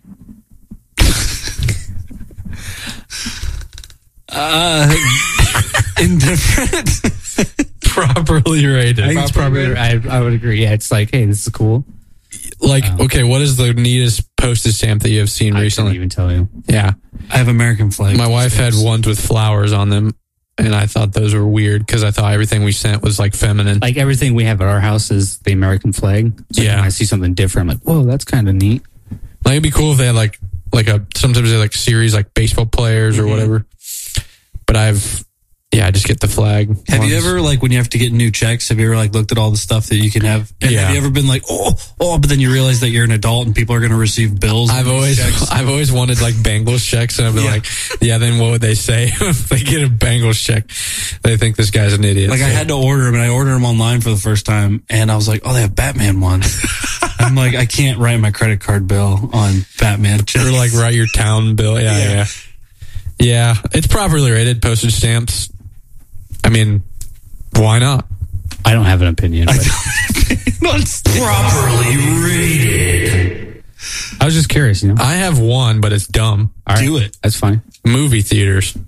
Uh, indifferent. Properly rated. I, think it's probably, I, I would agree. Yeah, it's like, hey, this is cool. Like, okay, what is the neatest postage stamp that you have seen I recently? can't even tell you. Yeah. I have American flag. My wife had ones with flowers on them, and I thought those were weird because I thought everything we sent was like feminine. Like everything we have at our house is the American flag. So Yeah. when I see something different, I'm like, whoa, that's kind of neat. Like, it'd be cool if they had like, like a, sometimes they have like series like baseball players or Mhm. whatever. But I've, yeah, I just get the flag. Have you ones. ever, like, when you have to get new checks, have you ever, like, looked at all the stuff that you can have? And Yeah. have you ever been like, oh, oh, but then you realize that you're an adult and people are going to receive bills? I've and always, checks? I've always wanted like Bengals checks, and I've been Yeah. like, yeah. Then what would they say if they get a Bengals check? They think this guy's an idiot. Like, I So- had to order them, and I ordered them online for the first time, and I was like, oh, they have Batman ones. I'm like, I can't write my credit card bill on Batman checks. or like write your town bill. Yeah, Yeah. yeah, yeah. It's properly rated postage stamps. I mean, why not? I don't have an opinion. But Properly rated. I was just curious, you know? I have one, but it's dumb. All right. Do it. That's fine. Movie theaters.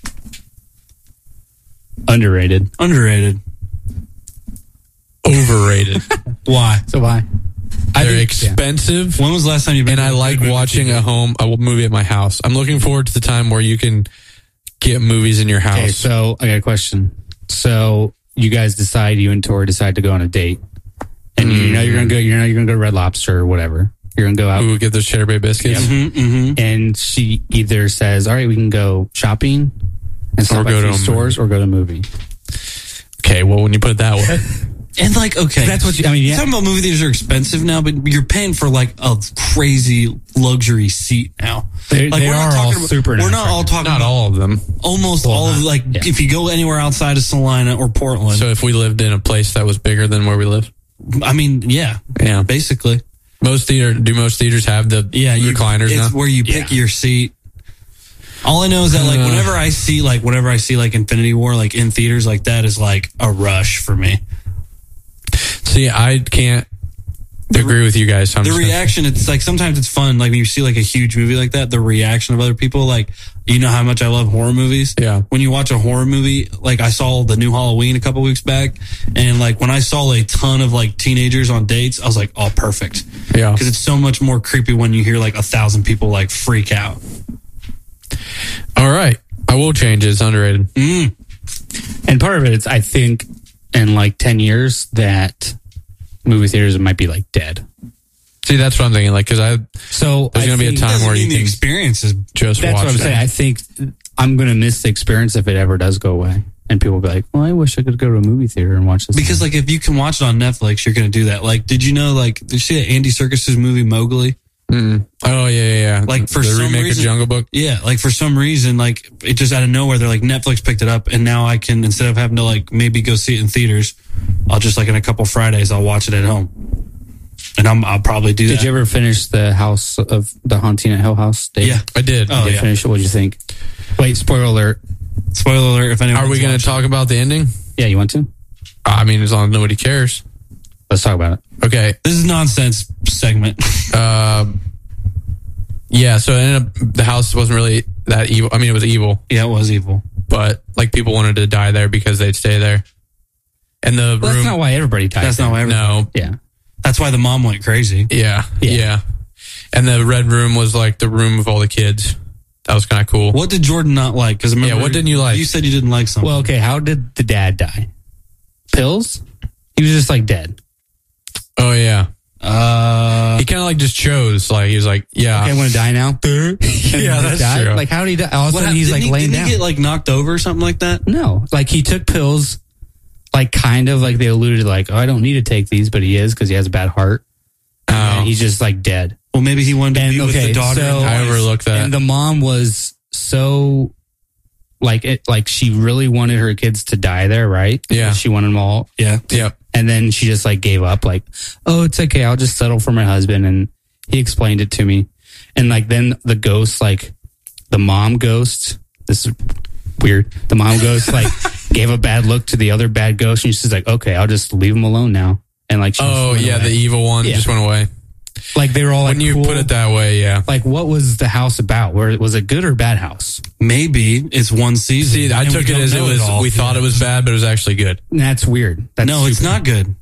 Underrated. Underrated. Overrated. Why? So why? They're think- expensive. When was the last time you've been And I to a like movie watching theater? a home a movie at my house. I'm looking forward to the time where you can get movies in your house. Okay, so I got a question. So you guys decide, you and Tori decide to go on a date, and you know you're gonna go, you know you're gonna go to Red Lobster or whatever. You're gonna go out. Ooh, get those cheddar bay biscuits. Mhm, mhm. And she either says, "All right, we can go shopping and stop Or by go a to few a stores, or go to a movie." Okay, well, when you put it that way, And like, okay, That's what you- I mean, You're yeah. talking about movie theaters are expensive now, but you're paying for like a crazy luxury seat now. They- like, they we're not are all talking about- super We're nice not right all now. talking not about all of them. almost all of like yeah. if you go anywhere outside of Salina or Portland. So if we lived in a place that was bigger than where we live, I mean, yeah, yeah. basically, Most theater do most theaters have the yeah, you, recliners it's now? where you pick your seat. All I know is that like Uh. whenever I see like whenever I see like Infinity War like in theaters like that is like a rush for me. See, I can't agree with you guys. So I'm The just gonna- reaction, it's like sometimes it's fun. Like when you see like a huge movie like that, the reaction of other people, like, you know how much I love horror movies. Yeah. When you watch a horror movie, like I saw the new Halloween a couple weeks back, and like when I saw a ton of like teenagers on dates, I was like, oh, perfect. Yeah. Because it's so much more creepy when you hear like a thousand people like freak out. All right. I will change it. It's underrated. Mm. And part of it is, I think, in like ten years, that movie theaters might be like dead. See, that's what I'm thinking. Like, because I So there's I going to be a think- time Doesn't where you mean the can experience is just That's watch what I'm it. saying. I think I'm going to miss the experience if it ever does go away. And people will be like, well, I wish I could go to a movie theater and watch this. because like if you can watch it on Netflix, you're going to do that. Like, did you know like did you see that Andy Serkis's movie Mowgli? Mm. Oh yeah, yeah, yeah. Like, for the some remake reason- of Jungle Book. Yeah, like for some reason, like it just out of nowhere, they're like Netflix picked it up, and now I can, instead of having to like maybe go see it in theaters, I'll just like in a couple Fridays I'll watch it at home, and I'm I'll probably do Did that. you ever finish the House of the Haunting at Hill House? Dave? Yeah. I did. Oh, Did you yeah. finish it? What did you think? Wait, spoiler alert. Spoiler alert! If anyone Are we going to talk about the ending? Yeah, you want to? I mean, as long as nobody cares. Let's talk about it. Okay. This is nonsense segment. Uh, yeah. So it ended up the house wasn't really that evil. I mean, it was evil, Yeah, it was evil. but like people wanted to die there because they'd stay there. And the Well, that's room. not why everybody died. That's there. not why. Everybody, no. Yeah. That's why the mom went crazy. Yeah, Yeah. yeah. And the red room was like the room of all the kids. That was kind of cool. What did Jordan not like? Because Yeah, what didn't you like? You said you didn't like something. Well, okay. How did the dad die? Pills? He was just like dead. Oh yeah. uh, He kind of like just chose. Like he was like, yeah. Okay, I'm going to die now. yeah, that's died? true. Like, how did he die? All of a what sudden, hap- he's didn't like he, laying didn't down. he get like knocked over or something like that? No, like he took pills, like kind of like they alluded like, oh, I don't need to take these, but he is because he has a bad heart. Oh. And he's just like dead. Well, maybe he wanted to And be with okay, the daughter. so- and I wife. overlooked that. And the mom was so like it, like she really wanted her kids to die there, right? Yeah. She wanted them all. Yeah. Yep. And then she just like gave up, like, oh, it's okay. I'll just settle for my husband. And he explained it to me. And like then the ghost, like the mom ghost, this is weird. The mom ghost like gave a bad look to the other bad ghost. And she's like, okay, I'll just leave him alone now. And like, she Oh, just went yeah, away. the evil one Yeah. just went away. Like they were all like, When you cool. put it that way, yeah. Like what was the house about? Where was it good or bad house? Maybe it's one season. See, I and took we it don't as it know was, all. we thought it was bad, but it was actually good. And that's weird. That's No, it's super- not good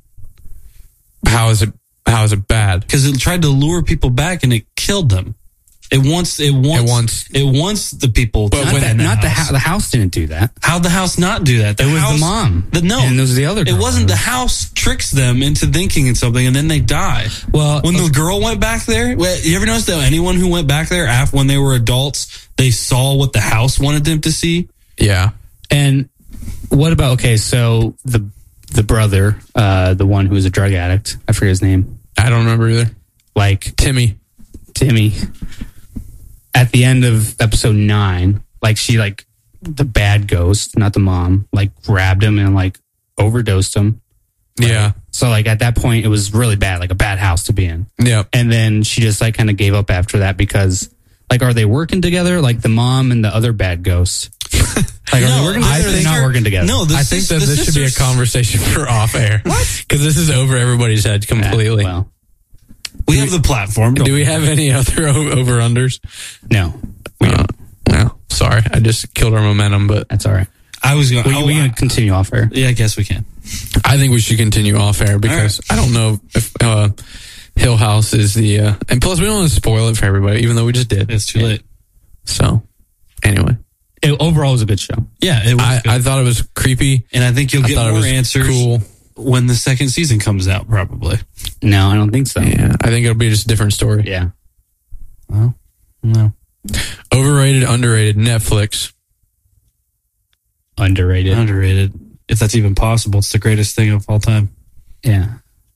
How is it, how is it bad? because it tried to lure people back and it killed them. It wants. It wants. It wants- It wants the people. But to when- in Not the house. house. The house didn't do that. How'd the house not do that? The It was house, the mom. The, no, And it was the other It girl. wasn't the house tricks them into thinking in something, and then they die. Well, when the girl went back there, well, you ever notice that anyone who went back there after when they were adults, they saw what the house wanted them to see? Yeah. And what about okay? So the the brother, uh, the one who was a drug addict, I forget his name. I don't remember either. Like Timmy. Timmy. At the end of episode nine, like she like the bad ghost, not the mom, like grabbed him and like overdosed him. Yeah. So like at that point, it was really bad, like a bad house to be in. Yeah. And then she just like kind of gave up after that because like, are they working together? Like the mom and the other bad ghost. Like, are No, they working I together? Or they're think not they're- working together. No, the I think sis- that the this should be a sisters- conversation for off air. What? Because this is over everybody's head completely. Yeah, well, We have the platform. Do we have any other over unders? no, Uh, no. Sorry, I just killed our momentum, but that's all right. I was going. We, oh, we I- can continue off air. yeah, I guess we can. I think we should continue off air because I don't know if uh, Hill House is the. Uh, and plus, we don't want to spoil it for everybody, even though we just did. It's too late. So, anyway, It, overall, it was a good show. Yeah, it was. I, good. I thought it was creepy. and I think you'll I get thought it more was answers cool. when the second season comes out, probably. No, I don't think so. Yeah, I think it'll be just a different story. Yeah. Well, no. Overrated, underrated, Netflix. Underrated. Underrated. If that's even possible, it's the greatest thing of all time. Yeah.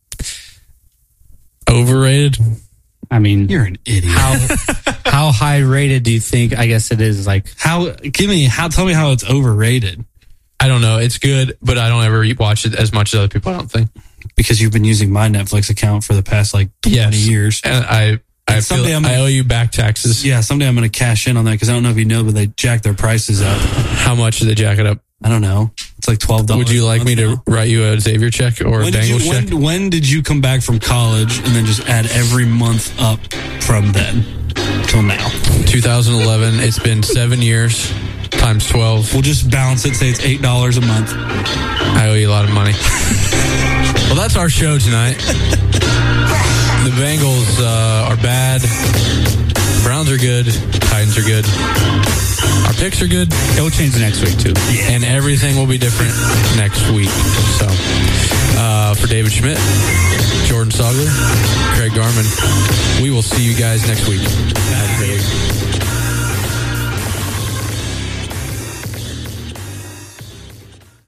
Overrated. I mean, You're an idiot. how how high rated do you think? I guess it is like How? Give me how? Tell me how it's overrated. I don't know. It's good, but I don't ever watch it as much as other people. I don't think. Because you've been using my Netflix account for the past like twenty Yes. years. And I, I And feel someday I'm I gonna- owe you back taxes. Yeah, someday I'm going to cash in on that because I don't know if you know, but they jack their prices up. How much did they jack it up? I don't know. It's like twelve dollars. Would you like me to write you a Xavier check or a When did, you, Dangles check? when, when did you come back from college and then just add every month up from then till now? twenty eleven. It's been seven years times twelve. We'll just balance it. Say it's eight dollars a month. I owe you a lot of money. Well, that's our show tonight. The Bengals uh, are bad. Browns are good. Titans are good. Our picks are good. it will change the next week too. And everything will be different next week. So, uh, for David Schmidt, Jordan Sogler, Craig Garman, we will see you guys next week. Have a good week.